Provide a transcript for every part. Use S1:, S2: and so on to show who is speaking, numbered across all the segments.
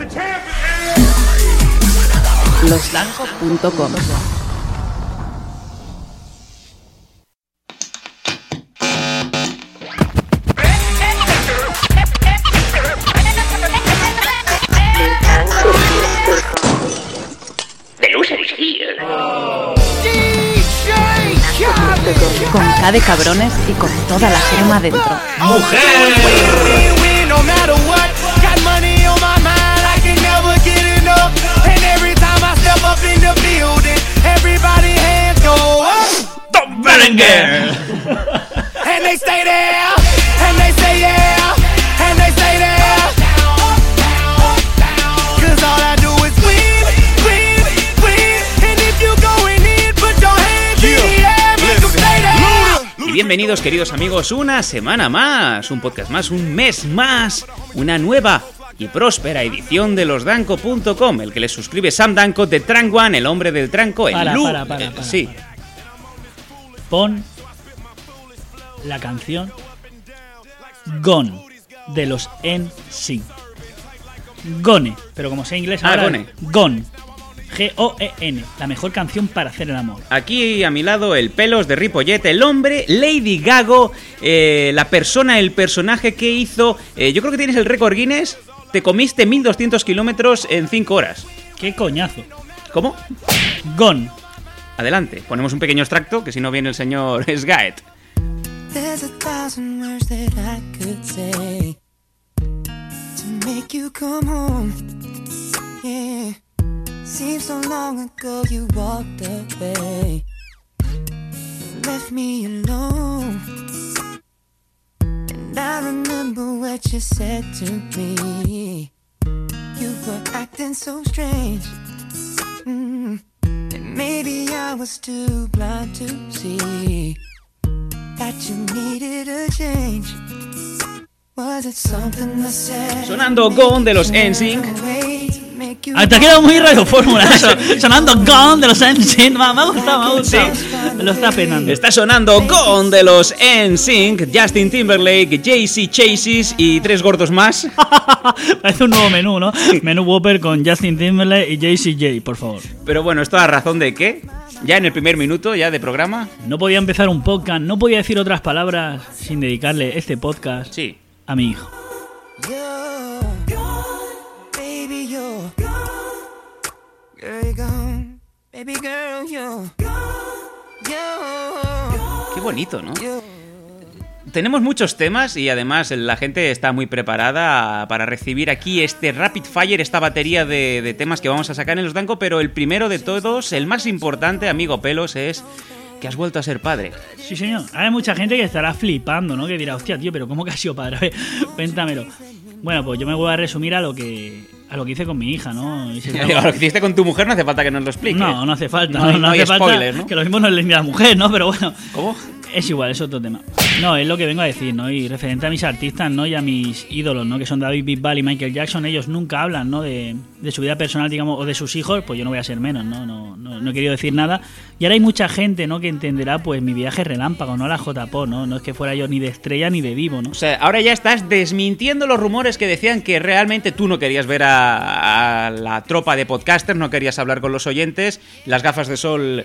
S1: Losdanco.com. Con K de cabrones y con toda la crema dentro.
S2: ¡Mujer! ¡Tom Berenger!
S3: And they stay there, and they say yeah, and they stay there. Cause all I do is win, win, win. And if you going in, put your hands in the air, make them stay there.
S2: Y bienvenidos, queridos amigos, una semana más, un podcast más, un mes más, una nueva y próspera edición de losdanco.com, el que les suscribe Sam Danco de Trank One, el hombre del tranco, el
S4: Para.
S2: Sí.
S4: Pon la canción Gone de los NSYNC. Gone, pero como sé inglés ahora,
S2: Gone.
S4: Gone. G-O-E-N, la mejor canción para hacer el amor.
S2: Aquí a mi lado el pelos de Ripollet, el hombre, Lady Gaga, la persona, el personaje que hizo... yo creo que tienes el récord Guinness, te comiste 1200 kilómetros en 5 horas.
S4: ¡Qué coñazo!
S2: ¿Cómo?
S4: Gone.
S2: Adelante, ponemos un pequeño extracto, que si no viene el señor Sgaet.
S3: There's 1,000 words that I could say to make you come home. Yeah. Seems so long ago you walked away, left me alone. And I remember what you said to me. You were acting so strange. And maybe I was too blind to see that you needed a change. Was it something I said?
S2: Sonando Gone de los NSYNC.
S4: Ah, te ha quedado muy Radio Fórmula eso. Sonando Gone de los NSYNC. Me ha gustado. Me lo está penando.
S2: Está sonando Gone de los NSYNC, Justin Timberlake, Jay-Z Chases y 3 gordos más.
S4: Parece un nuevo menú, ¿no? Menú Whopper con Justin Timberlake y Jay-Z, por favor.
S2: Pero bueno, ¿esto a razón de qué? Ya en el primer minuto ya de programa.
S4: No podía empezar un podcast, no podía decir otras palabras sin dedicarle este podcast
S2: Sí.
S4: a mi hijo.
S3: Baby, you're girl, you're gone. Baby girl, you're
S2: Qué bonito, ¿no? Tenemos muchos temas y además la gente está muy preparada para recibir aquí este Rapid Fire, esta batería de temas que vamos a sacar en Los Danco, pero el primero de todos, el más importante, amigo Pelos, es que has vuelto a ser padre.
S4: Sí, señor. Hay mucha gente que estará flipando, ¿no? Que dirá, hostia, tío, pero ¿cómo que has sido padre? A ver, cuéntamelo. Bueno, pues yo me voy a resumir a lo que hice con mi hija, ¿no? Y
S2: Lo que hiciste con tu mujer no hace falta que nos lo expliques.
S4: No hace falta.
S2: No hay
S4: hace falta
S2: spoiler, ¿no?
S4: Que lo mismo no es la mujer, ¿no? Pero bueno.
S2: ¿Cómo?
S4: Es igual, es otro tema. No, es lo que vengo a decir, ¿no? Y referente a mis artistas, ¿no? Y a mis ídolos, ¿no? Que son David Bisbal y Michael Jackson, ellos nunca hablan, ¿no? De su vida personal, digamos, o de sus hijos, pues yo no voy a ser menos, ¿no? No he querido decir nada. Y ahora hay mucha gente, ¿no? Que entenderá, pues, mi viaje relámpago, ¿no? La JPO, ¿no? No es que fuera yo ni de estrella ni de vivo, ¿no?
S2: O sea, ahora ya estás desmintiendo los rumores que decían que realmente tú no querías ver a la tropa de podcasters, no querías hablar con los oyentes, las gafas de sol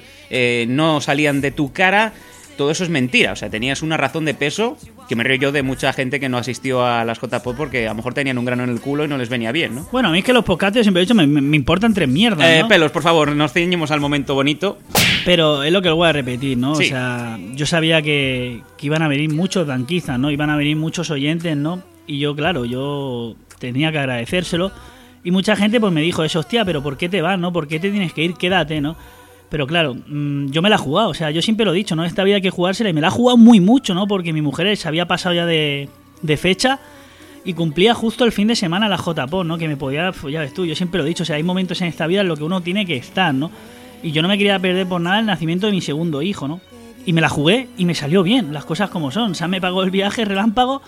S2: no salían de tu cara. Todo eso es mentira, o sea, tenías una razón de peso, que me río yo de mucha gente que no asistió a las JPod porque a lo mejor tenían un grano en el culo y no les venía bien, ¿no?
S4: Bueno, a mí es que los podcasters siempre he dicho me importan 3 mierdas, ¿no?
S2: Pelos, por favor, nos ceñimos al momento bonito.
S4: Pero es lo que voy a repetir, ¿no?
S2: Sí.
S4: O sea, yo sabía que iban a venir muchos danquistas, ¿no? Iban a venir muchos oyentes, ¿no? Y yo, claro, yo tenía que agradecérselo. Y mucha gente pues me dijo eso, hostia, pero ¿por qué te vas, no? ¿Por qué te tienes que ir? Quédate, ¿no? Pero claro, yo me la he jugado, o sea, yo siempre lo he dicho, ¿no? Esta vida hay que jugársela y me la he jugado muy mucho, ¿no? Porque mi mujer se había pasado ya de fecha y cumplía justo el fin de semana la JPod, ¿no? Que me podía, pues ya ves tú, yo siempre lo he dicho, o sea, hay momentos en esta vida en los que uno tiene que estar, ¿no? Y yo no me quería perder por nada el nacimiento de mi segundo hijo, ¿no? Y me la jugué y me salió bien, las cosas como son. O sea, me pagó el viaje relámpago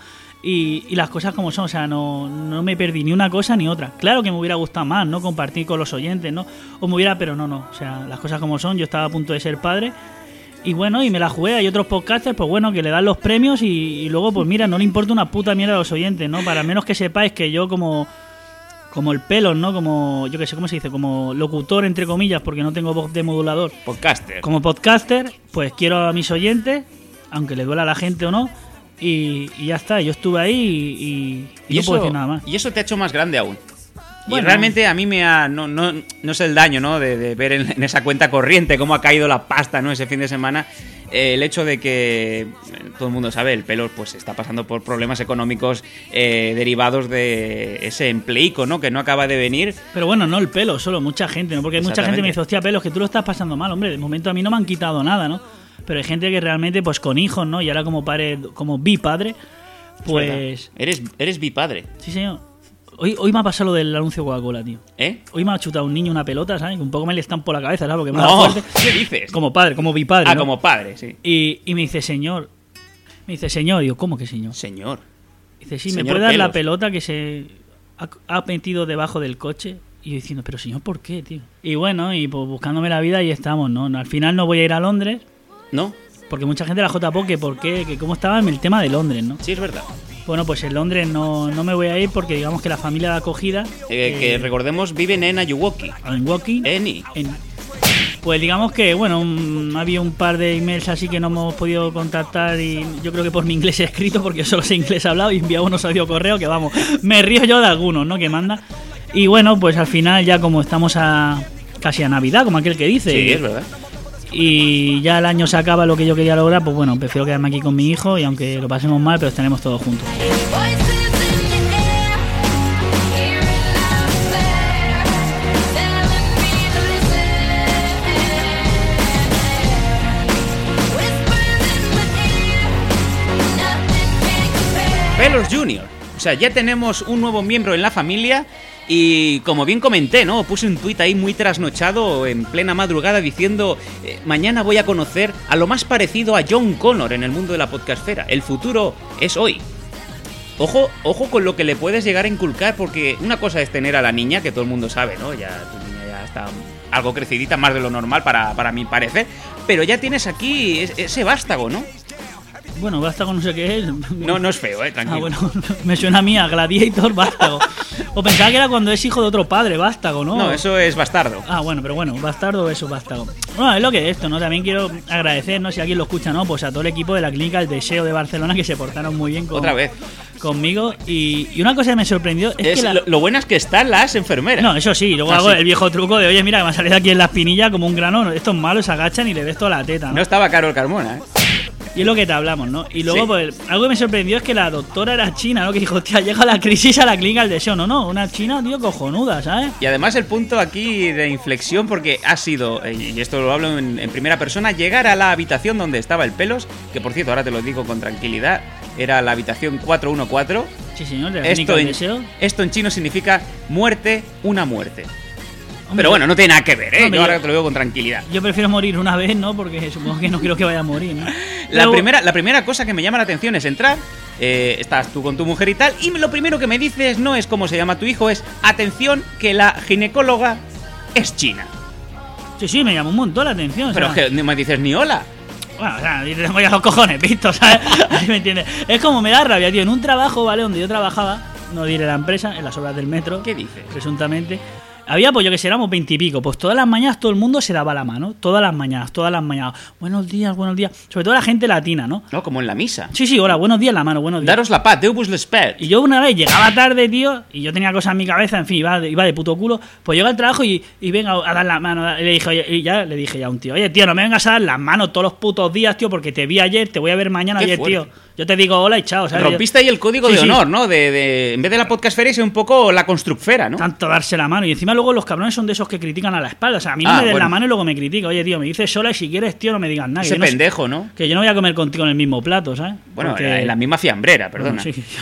S4: y las cosas como son. O sea, no me perdí ni una cosa ni otra. Claro que me hubiera gustado más, ¿no? Compartir con los oyentes, ¿no? O me hubiera... Pero no. O sea, las cosas como son. Yo estaba a punto de ser padre. Y bueno, y me la jugué. Hay otros podcasters, pues bueno, que le dan los premios y luego, pues mira, no le importa una puta mierda a los oyentes, ¿no? Para menos que sepáis que yo como como el pelo, ¿no? Como, yo qué sé, ¿cómo se dice? Como locutor, entre comillas, porque no tengo voz de modulador.
S2: Podcaster.
S4: Como podcaster, pues quiero a mis oyentes, aunque le duela a la gente o no, y ya está. Yo estuve ahí y no puedo decir nada más.
S2: Y eso te ha hecho más grande aún.
S4: Bueno.
S2: Y realmente a mí me ha... No sé el daño, ¿no? De ver en esa cuenta corriente cómo ha caído la pasta, ¿no? Ese fin de semana. El hecho de que todo el mundo sabe, el Pelos pues está pasando por problemas económicos derivados de ese empleico, ¿no? Que no acaba de venir.
S4: Pero bueno, no el pelo, solo mucha gente, ¿no? Porque hay mucha gente que me dice, hostia, Pelos, que tú lo estás pasando mal, hombre. De momento a mí no me han quitado nada, ¿no? Pero hay gente que realmente, pues con hijos, ¿no? Y ahora como padre, como bipadre, pues...
S2: Eres bipadre.
S4: Sí, señor. Hoy me ha pasado lo del anuncio de Coca-Cola, tío.
S2: ¿Eh?
S4: Hoy me ha chutado un niño una pelota, ¿sabes? Que un poco me le estampo la cabeza, ¿sabes? Porque me da
S2: No,
S4: fuerte.
S2: ¿qué dices?
S4: Como padre, como bipadre,
S2: Ah,
S4: ¿no?
S2: como padre, sí.
S4: Y me dice, señor. Digo, ¿cómo que señor?
S2: Señor.
S4: Dice, sí,
S2: Señor
S4: ¿me puede dar la
S2: Pelos.
S4: pelota que se ha metido debajo del coche? Y yo diciendo, pero señor, ¿por qué, tío? Y bueno, y pues buscándome la vida y estamos, ¿no? Al final no voy a ir a Londres,
S2: ¿No?
S4: porque mucha gente de la JPO, que por qué, que cómo estaba el tema de Londres, ¿no?
S2: Sí, es verdad.
S4: Bueno, pues en Londres no me voy a ir porque digamos que la familia de acogida...
S2: Que recordemos, viven en Ayuwoki.
S4: En Walking...
S2: Eni.
S4: Pues digamos que, bueno, había un par de emails así que no hemos podido contactar y yo creo que por mi inglés escrito, porque yo solo sé inglés hablado y enviaba unos audio correo que vamos, me río yo de algunos, ¿no? Que manda. Y bueno, pues al final ya como estamos casi a Navidad, como aquel que dice.
S2: Sí, es verdad.
S4: Y ya el año se acaba lo que yo quería lograr, pues bueno, prefiero quedarme aquí con mi hijo y aunque lo pasemos mal, pero estaremos todos juntos.
S2: Pelos Junior. O sea, ya tenemos un nuevo miembro en la familia y como bien comenté, ¿no? Puse un tuit ahí muy trasnochado en plena madrugada diciendo mañana voy a conocer a lo más parecido a John Connor en el mundo de la podcastfera. El futuro es hoy. Ojo con lo que le puedes llegar a inculcar, porque una cosa es tener a la niña, que todo el mundo sabe, ¿no? Ya tu niña ya está algo crecidita, más de lo normal para mi parecer, pero ya tienes aquí ese vástago, ¿no?
S4: Bueno, vástago no sé qué es.
S2: No es feo, tranquilo.
S4: Ah, bueno, me suena a mí a Gladiator vástago. O pensaba que era cuando es hijo de otro padre, vástago, ¿no?
S2: No, eso es bastardo.
S4: Ah, bueno, pero bueno, bastardo o eso, vástago. Bueno, es lo que es esto, ¿no? También quiero agradecer, ¿no? Si alguien lo escucha, ¿no? Pues a todo el equipo de la Clínica El Deseo de Barcelona, que se portaron muy bien
S2: Otra vez.
S4: conmigo. Y una cosa que me sorprendió es que
S2: lo buenas que están las enfermeras.
S4: No, eso sí, luego hago el viejo truco de, oye, mira, que me ha salido aquí en la espinilla como un grano. Estos malos se agachan y le ves toda la teta, ¿no?
S2: No estaba Carol Carmona, ¿eh?
S4: Y es lo que te hablamos, ¿no? Y luego,
S2: Sí.
S4: pues, algo que me sorprendió es que la doctora era china, ¿no? Que dijo, hostia, llega la crisis a la Clínica del Deseo. No, una china, tío, cojonuda, ¿sabes?
S2: Y además el punto aquí de inflexión, porque ha sido, y esto lo hablo en primera persona, llegar a la habitación donde estaba el Pelos, que por cierto, ahora te lo digo con tranquilidad, era la habitación 414.
S4: Sí, señor, de la Clínica del Deseo.
S2: Esto en chino significa muerte, una muerte.
S4: Hombre,
S2: Pero bueno, no tiene nada que ver, ¿eh?
S4: Hombre,
S2: Yo ahora te lo digo con tranquilidad.
S4: yo prefiero morir una vez, ¿no? Porque supongo que no quiero que vaya a morir, ¿no?
S2: La
S4: Luego-
S2: primera cosa que me llama la atención es entrar, estás tú con tu mujer y tal, y lo primero que me dices no es cómo se llama tu hijo, es atención que la ginecóloga es china.
S4: Sí, me llamó un montón la atención.
S2: Pero
S4: o sea,
S2: que no me dices ni hola.
S4: Bueno, o sea, y tengo ya los cojones vistos, ¿sabes? Así me entiendes. Es como me da rabia, tío. En un trabajo, ¿vale? Donde yo trabajaba, no diré la empresa, en las obras del metro.
S2: ¿Qué dices?
S4: Presuntamente. Había, pues yo que sé, éramos 20 y pico. Pues todas las mañanas todo el mundo se daba la mano. Todas las mañanas. Buenos días. Sobre todo la gente latina, ¿no?
S2: No, como en la misa.
S4: Sí, hola, buenos días, la mano, buenos días.
S2: Daros la paz, Déu vos l'espère.
S4: Y yo una vez llegaba tarde, tío, y yo tenía cosas en mi cabeza, en fin, iba de puto culo. Pues llego al trabajo y venga a dar la mano. Y le dije, oye, le dije a un tío, oye, tío, no me vengas a dar las manos todos los putos días, tío, porque te vi ayer, te voy a ver mañana.
S2: Qué
S4: Oye,
S2: fuerte.
S4: tío, yo te digo hola y chao, ¿sabes?
S2: Rompiste ahí el código
S4: Sí,
S2: de
S4: sí.
S2: honor, ¿no? En vez de la podcastfera es un poco la constructfera, ¿no?
S4: Tanto darse la mano. Y encima luego los cabrones son de esos que critican a la espalda. O sea, a mí no
S2: Ah,
S4: me des
S2: bueno.
S4: la mano y luego me critica. Oye, tío, me dices sola y si quieres, tío, no me digas nada.
S2: Ese
S4: Que yo no sé-
S2: pendejo, ¿no?
S4: Que yo no voy a comer contigo en el mismo plato, ¿sabes?
S2: Bueno,
S4: Porque-
S2: en la misma fiambrera, perdona.
S4: Bueno, sí,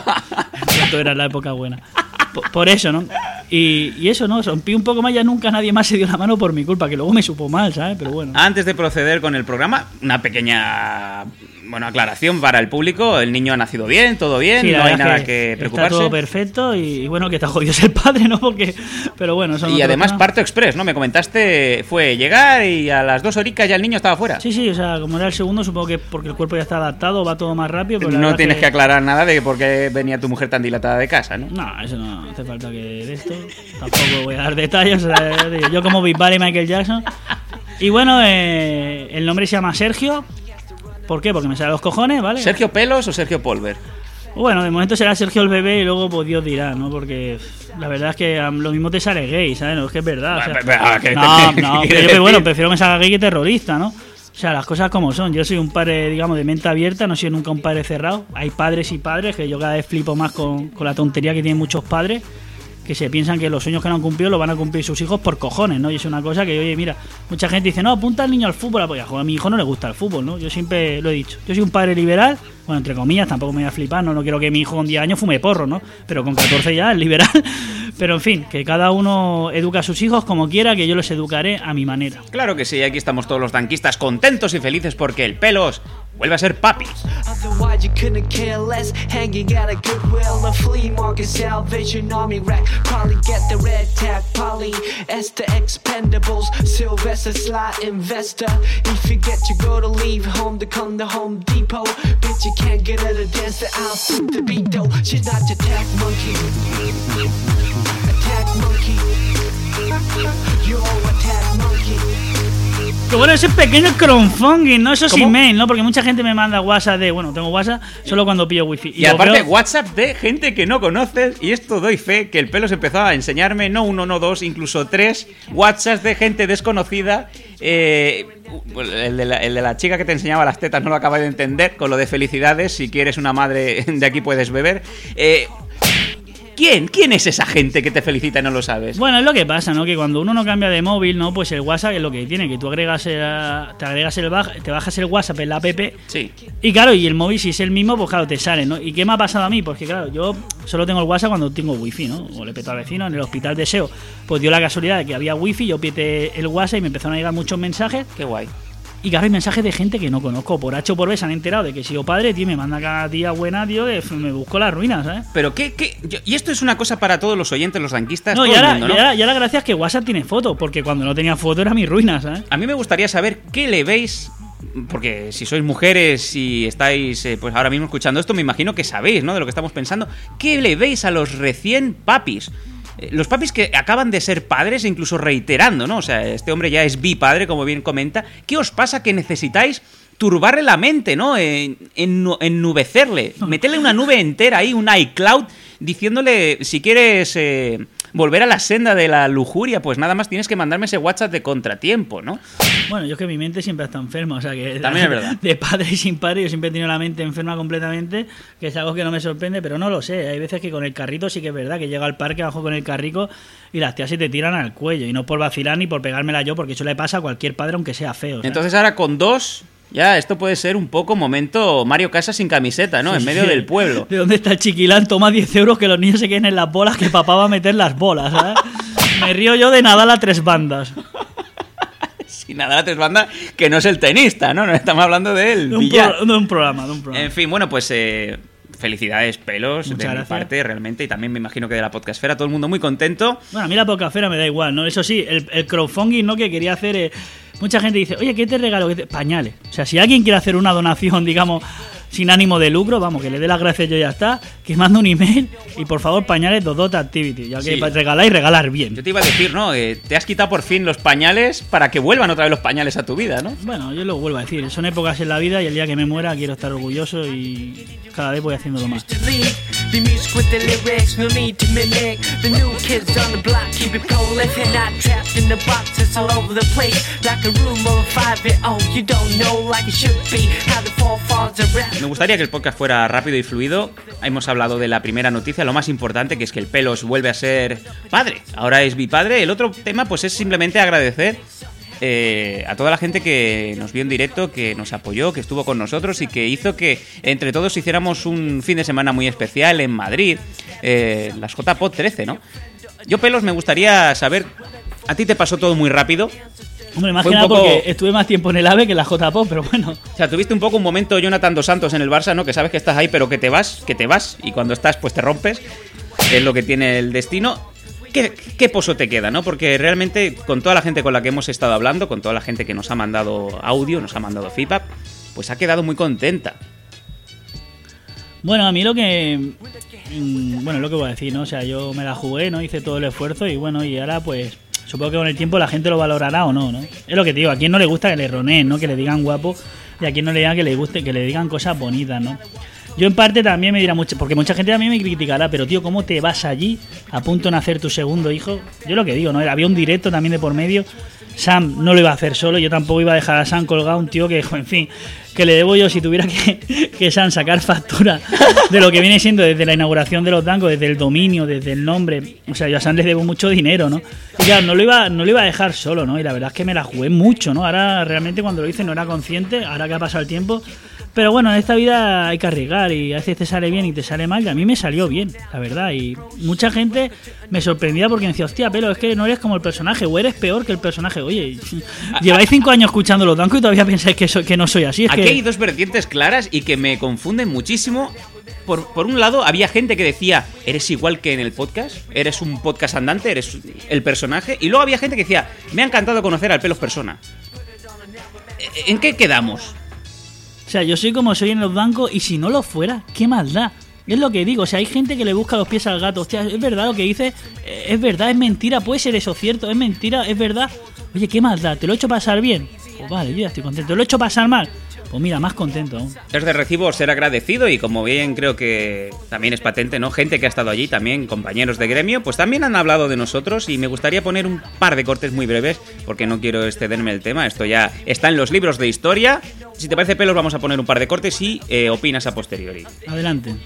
S4: esto era la época buena. Por eso, ¿no? Y eso, ¿no? Rompí un poco más, ya nunca nadie más se dio la mano por mi culpa, que luego me supo mal, ¿sabes? Pero bueno.
S2: Antes de proceder con el programa, una pequeña Bueno, aclaración para el público, el niño ha nacido bien, todo bien,
S4: Sí, la
S2: no hay
S4: verdad
S2: nada
S4: es
S2: que preocuparse.
S4: Está todo perfecto y bueno, que te ha jodido ser padre, ¿no? Porque, pero bueno, eso no
S2: Y
S4: te lo
S2: además
S4: creo.
S2: parto express, ¿no? Me comentaste, fue llegar y a las 2 horitas ya el niño estaba fuera.
S4: Sí, o sea, como era el segundo, supongo que porque el cuerpo ya está adaptado, va todo más rápido. Pero la
S2: No
S4: verdad
S2: tienes que aclarar nada de por qué venía tu mujer tan dilatada de casa, ¿no?
S4: No, eso no hace falta que de esto. Tampoco voy a dar detalles. O sea, ya digo, yo como Big Buddy y Michael Jackson. Y bueno, el nombre se llama Sergio. ¿Por qué? Porque me sale a los cojones, ¿vale?
S2: ¿Sergio Pelos o Sergio Polver?
S4: Bueno, de momento será Sergio el bebé y luego pues Dios dirá, ¿no? Porque la verdad es que lo mismo te sale gay, ¿sabes? No, es que es verdad. O sea, no, pero yo, bueno, prefiero que me salga gay que terrorista, ¿no? O sea, las cosas como son. Yo soy un padre, digamos, de mente abierta, no soy nunca un padre cerrado. Hay padres y padres, que yo cada vez flipo más con la tontería que tienen muchos padres, que se piensan que los sueños que no han cumplido los van a cumplir sus hijos por cojones, ¿no? Y es una cosa que, oye, mira, mucha gente dice, no, apunta al niño al fútbol. Pues a mi hijo no le gusta el fútbol, ¿no? Yo siempre lo he dicho. Yo soy un padre liberal, bueno, entre comillas, tampoco me voy a flipar, no quiero que mi hijo con 10 años fume porro, ¿no? Pero con 14 ya es liberal. Pero en fin, que cada uno educa a sus hijos como quiera, que yo los educaré a mi manera.
S2: Claro que sí, aquí estamos todos los tanquistas contentos y felices porque el Pelos vuelve a ser papi.
S3: Otherwise you couldn't care less. Hanging out at Goodwill, a flea market, Salvation Army rack. Probably get the red tag, Polly, Esther Expendables, Sylvester Slot Investor. If you get your girl to leave home to come to Home Depot, bitch you can't get her to dance the out to the beat though. She's not your tag monkey. Attack monkey. You're a tag monkey.
S4: Que bueno, ese pequeño crowdfunding, ¿no? Eso
S2: ¿Cómo?
S4: sin mail, ¿no? Porque mucha gente me manda WhatsApp de, bueno, tengo WhatsApp solo cuando pillo wifi.
S2: Y aparte, WhatsApp de gente que no conoces, y esto doy fe, que el Pelos empezó a enseñarme, no uno, no dos, incluso 3 WhatsApps de gente desconocida. El de la chica que te enseñaba las tetas no lo acaba de entender, con lo de felicidades, si quieres una madre de aquí puedes beber. ¿Quién es esa gente que te felicita y no lo sabes?
S4: Bueno, es lo que pasa, ¿no? Que cuando uno no cambia de móvil, ¿no? Pues el WhatsApp es lo que tiene, que tú agregas te bajas el WhatsApp en la app.
S2: Sí.
S4: Y claro, y el móvil si es el mismo, pues claro, te sale, ¿no? ¿Y qué me ha pasado a mí? Porque claro, yo solo tengo el WhatsApp cuando tengo wifi, ¿no? O le peto al vecino en el hospital de SEO. Pues dio la casualidad de que había wifi, yo pité el WhatsApp y me empezaron a llegar muchos mensajes.
S2: Qué guay.
S4: Y claro, hay mensajes de gente que no conozco. Por H o por B se han enterado de que he sido padre, tío, me manda cada tía buena, tío, que me busco las ruinas, ¿sabes?
S2: Pero y esto es una cosa para todos los oyentes, los tanquistas,
S4: No,
S2: todo
S4: y ahora,
S2: el mundo, ¿no?
S4: y ahora gracias que WhatsApp tiene foto, porque cuando no tenía foto era mi ruina, ¿sabes?
S2: A mí me gustaría saber qué le veis, porque si sois mujeres y estáis pues ahora mismo escuchando esto, me imagino que sabéis, ¿no? De lo que estamos pensando. ¿Qué le veis a los recién papis? Los papis que acaban de ser padres, incluso reiterando, ¿no? O sea, este hombre ya es bipadre, como bien comenta. ¿Qué os pasa que necesitáis turbarle la mente, ¿no? Ennubecerle, meterle una nube entera ahí, un iCloud, diciéndole, si quieres volver a la senda de la lujuria, pues nada más tienes que mandarme ese WhatsApp de contratiempo, ¿no?
S4: Bueno, yo es que mi mente siempre está enferma, o sea que...
S2: También es verdad.
S4: De padre y sin padre, yo siempre he tenido la mente enferma completamente, que es algo que no me sorprende, pero no lo sé. Hay veces que con el carrito sí que es verdad, que llega al parque, bajo con el carrico y las tías se te tiran al cuello. Y no por vacilar ni por pegármela yo, porque eso le pasa a cualquier padre, aunque sea feo. ¿sabes?
S2: Entonces ahora con 2... Ya, esto puede ser un poco momento Mario Casas sin camiseta, ¿no?
S4: Sí,
S2: En medio
S4: sí.
S2: del pueblo.
S4: ¿De dónde está el chiquilán? Toma 10 euros que los niños se queden en las bolas, que papá va a meter las bolas, ¿sabes? Me río yo de Nadal a 3 bandas.
S2: Sin nada, la 3 banda, que no es el tenista, ¿no? No estamos hablando del
S4: De
S2: billar.
S4: un programa.
S2: En fin, bueno, pues felicidades, Pelos,
S4: Muchas
S2: de mi
S4: gracias.
S2: parte, realmente, y también me imagino que de la podcastfera, todo el mundo muy contento.
S4: Bueno, a mí la podcastfera me da igual, ¿no? Eso sí, el crowdfunding, ¿no? Que quería hacer... mucha gente dice, oye, ¿qué te regalo? Pañales. O sea, si alguien quiere hacer una donación, digamos, sin ánimo de lucro, vamos, que le dé las gracias yo ya está, que mande un email y por favor pañales Dodot Activity, ya que
S2: Sí.
S4: regalar y regalar bien.
S2: Yo te iba a decir, ¿no? Te has quitado por fin los pañales para que vuelvan otra vez los pañales a tu vida, ¿no?
S4: Bueno, yo lo vuelvo a decir, son épocas en la vida y el día que me muera quiero estar orgulloso y cada vez voy haciéndolo más.
S3: To lead the music with the lyrics, no need to mimic. The new kids on the block keep it prolific, not trapped in the boxes all over the place. Like a room of a 5-year-old, you don't know like it should be. How the four falls are wrapped.
S2: Me gustaría que el podcast fuera rápido y fluido. Hemos hablado de la primera noticia, lo más importante, que es que el Pelos vuelve a ser padre. Ahora es bipadre. El otro tema, pues es simplemente agradecer a toda la gente que nos vio en directo, que nos apoyó, que estuvo con nosotros y que hizo que entre todos hiciéramos un fin de semana muy especial en Madrid, las JPod 13, ¿no? Yo, Pelos, me gustaría saber, ¿a ti te pasó todo muy rápido?
S4: Hombre, más
S2: Fue
S4: que
S2: un
S4: nada
S2: poco-
S4: porque estuve más tiempo en el AVE que en la JPO, pero bueno.
S2: O sea, tuviste un poco un momento Jonathan Dos Santos en el Barça, ¿no? Que sabes que estás ahí, pero que te vas, y cuando estás, pues te rompes. Es lo que tiene el destino. ¿Qué pozo te queda, no? Porque realmente, con toda la gente con la que hemos estado hablando, con toda la gente que nos ha mandado audio, nos ha mandado feedback, pues ha quedado muy contenta.
S4: Bueno, a mí lo que... lo que voy a decir, ¿no? O sea, yo me la jugué, ¿no? Hice todo el esfuerzo y bueno, y ahora pues... Supongo que con el tiempo la gente lo valorará o no, ¿no? Es lo que te digo, a quien no le gusta que le roneen, ¿no? Que le digan guapo, y a quien no le diga que le guste, que le digan cosas bonitas, ¿no? Yo en parte también me dirá mucho, porque mucha gente también me criticará, pero tío, ¿cómo te vas allí a punto de nacer tu segundo hijo? Yo lo que digo, ¿no? Había un directo también de por medio. Sam no lo iba a hacer solo, yo tampoco iba a dejar a Sam colgado, un tío que, en fin, que le debo yo si tuviera que Sam sacar factura de lo que viene siendo desde la inauguración de los Dancos, desde el dominio, desde el nombre. O sea, yo a Sam le debo mucho dinero, ¿no? Y claro, no lo iba a dejar solo, ¿no? Y la verdad es que me la jugué mucho, ¿no? Ahora realmente cuando lo hice no era consciente, ahora que ha pasado el tiempo. Pero bueno, en esta vida hay que arriesgar y a veces te sale bien y te sale mal, y a mí me salió bien, la verdad. Y mucha gente me sorprendía porque me decía, hostia, pero es que no eres como el personaje, o eres peor que el personaje. Oye, lleváis 5 años escuchando los Dancos y todavía pensáis que no soy así. Es
S2: Aquí
S4: que...
S2: hay dos vertientes claras y que me confunden muchísimo. Por un lado, había gente que decía, eres igual que en el podcast, eres un podcast andante, eres el personaje. Y luego había gente que decía, me ha encantado conocer al Pelos persona. ¿En qué quedamos?
S4: O sea, yo soy como soy en los Dancos y si no lo fuera, ¿qué más da? Es lo que digo, o sea, hay gente que le busca los pies al gato. Hostia, es verdad lo que dice, es verdad, es mentira, puede ser eso cierto, es mentira, es verdad. Oye, ¿qué más da? ¿Te lo he hecho pasar bien? Pues vale, yo ya estoy contento. ¿Te lo he hecho pasar mal? Pues mira, más contento aún.
S2: Es de recibo ser agradecido y como bien creo que también es patente, ¿no? Gente que ha estado allí también, compañeros de gremio, pues también han hablado de nosotros y me gustaría poner un par de cortes muy breves porque no quiero excederme el tema, esto ya está en los libros de historia. Si te parece, Pelos, vamos a poner un par de cortes y opinas a posteriori.
S4: Adelante.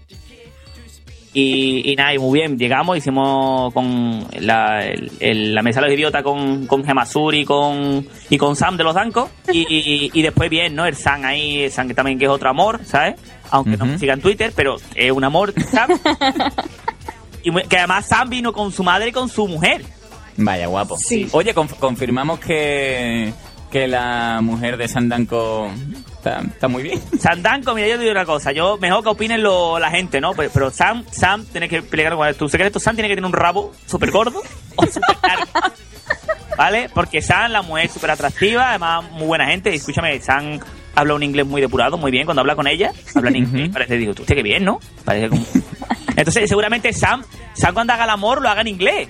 S5: Y nada, y muy bien, llegamos, hicimos con la mesa de los idiotas con Gemasur y con Sam de los Dancos, y después bien, ¿no? El Sam ahí, Sam que también que es otro amor, ¿sabes? Aunque no me siga en Twitter, pero es un amor, Sam. Y que además Sam vino con su madre y con su mujer.
S6: Vaya, guapo.
S7: Sí.
S6: Oye, confirmamos que la mujer de Sandanco está muy bien.
S5: Sandanco, mira, yo te digo una cosa, yo mejor que opinen la gente, ¿no? Pero Sam tiene que pelear con tu secreto. Sam tiene que tener un rabo súper gordo o súper largo, ¿vale? Porque Sam, la mujer súper atractiva, además muy buena gente. Y escúchame, Sam habla un inglés muy depurado, muy bien. Cuando habla con ella, habla en inglés. Parece, digo, usted qué bien, ¿no? Parece como... Entonces, seguramente Sam cuando haga el amor lo haga en inglés.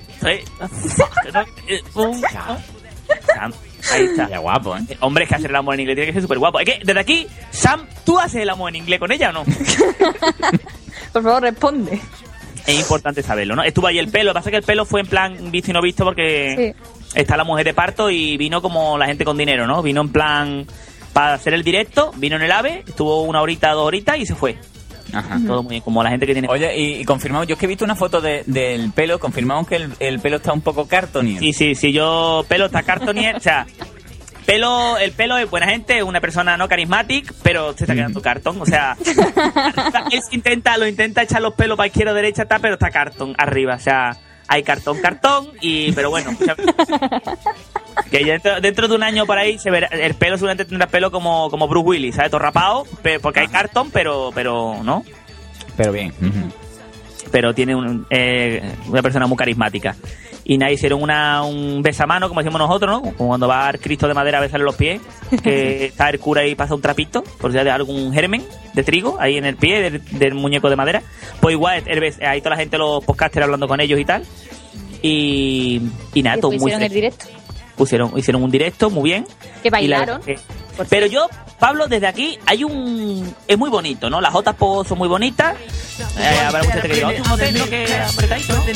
S5: Sam, ahí está.
S6: Ya guapo, ¿eh?
S5: Hombre, es que hacer el amor en inglés tiene que ser súper guapo. Es que, desde aquí, Sam, ¿tú haces el amor en inglés con ella o no?
S7: Por favor, responde.
S5: Es importante saberlo, ¿no? Estuvo ahí el Pelo. Lo que pasa es que el Pelo fue en plan visto y no visto porque está la mujer de parto y vino como la gente con dinero, ¿no? Vino en plan para hacer el directo, vino en el AVE, estuvo 1 horita, 2 horitas y se fue.
S6: Ajá.
S5: Todo muy bien, como la gente que tiene...
S6: Oye, y confirmamos, yo es que he visto una foto del Pelo, confirmamos que el Pelo está un poco cartonier.
S5: Sí, yo... Pelo está cartonier, o sea... El Pelo es buena gente, es una persona no carismática, pero se está quedando cartón, o sea... Él lo intenta echar los pelos para izquierda o derecha, pero está cartón arriba, o sea... Hay cartón, pero bueno... Que dentro de un año por ahí se verá, el Pelo seguramente tendrá pelo como Bruce Willis, ¿sabes? Todo rapado, porque hay cartón, pero ¿no?
S6: Pero bien.
S5: Pero tiene una persona muy carismática. Y nada, hicieron un besamano, como decimos nosotros, ¿no? Como cuando va el Cristo de madera a besarle los pies, que está el cura y pasa un trapito, por si hay algún germen de trigo ahí en el pie del muñeco de madera. Pues igual, ahí toda la gente, los podcasters hablando con ellos y tal. Y nada, todo muy
S7: hicieron el directo.
S5: Hicieron un directo, muy bien.
S7: Que bailaron.
S5: Pero yo, Pablo, desde aquí es muy bonito, ¿no? Las JPO son muy bonitas. Habrá mucha gente que diga, ¿no te digo que apretadito, no?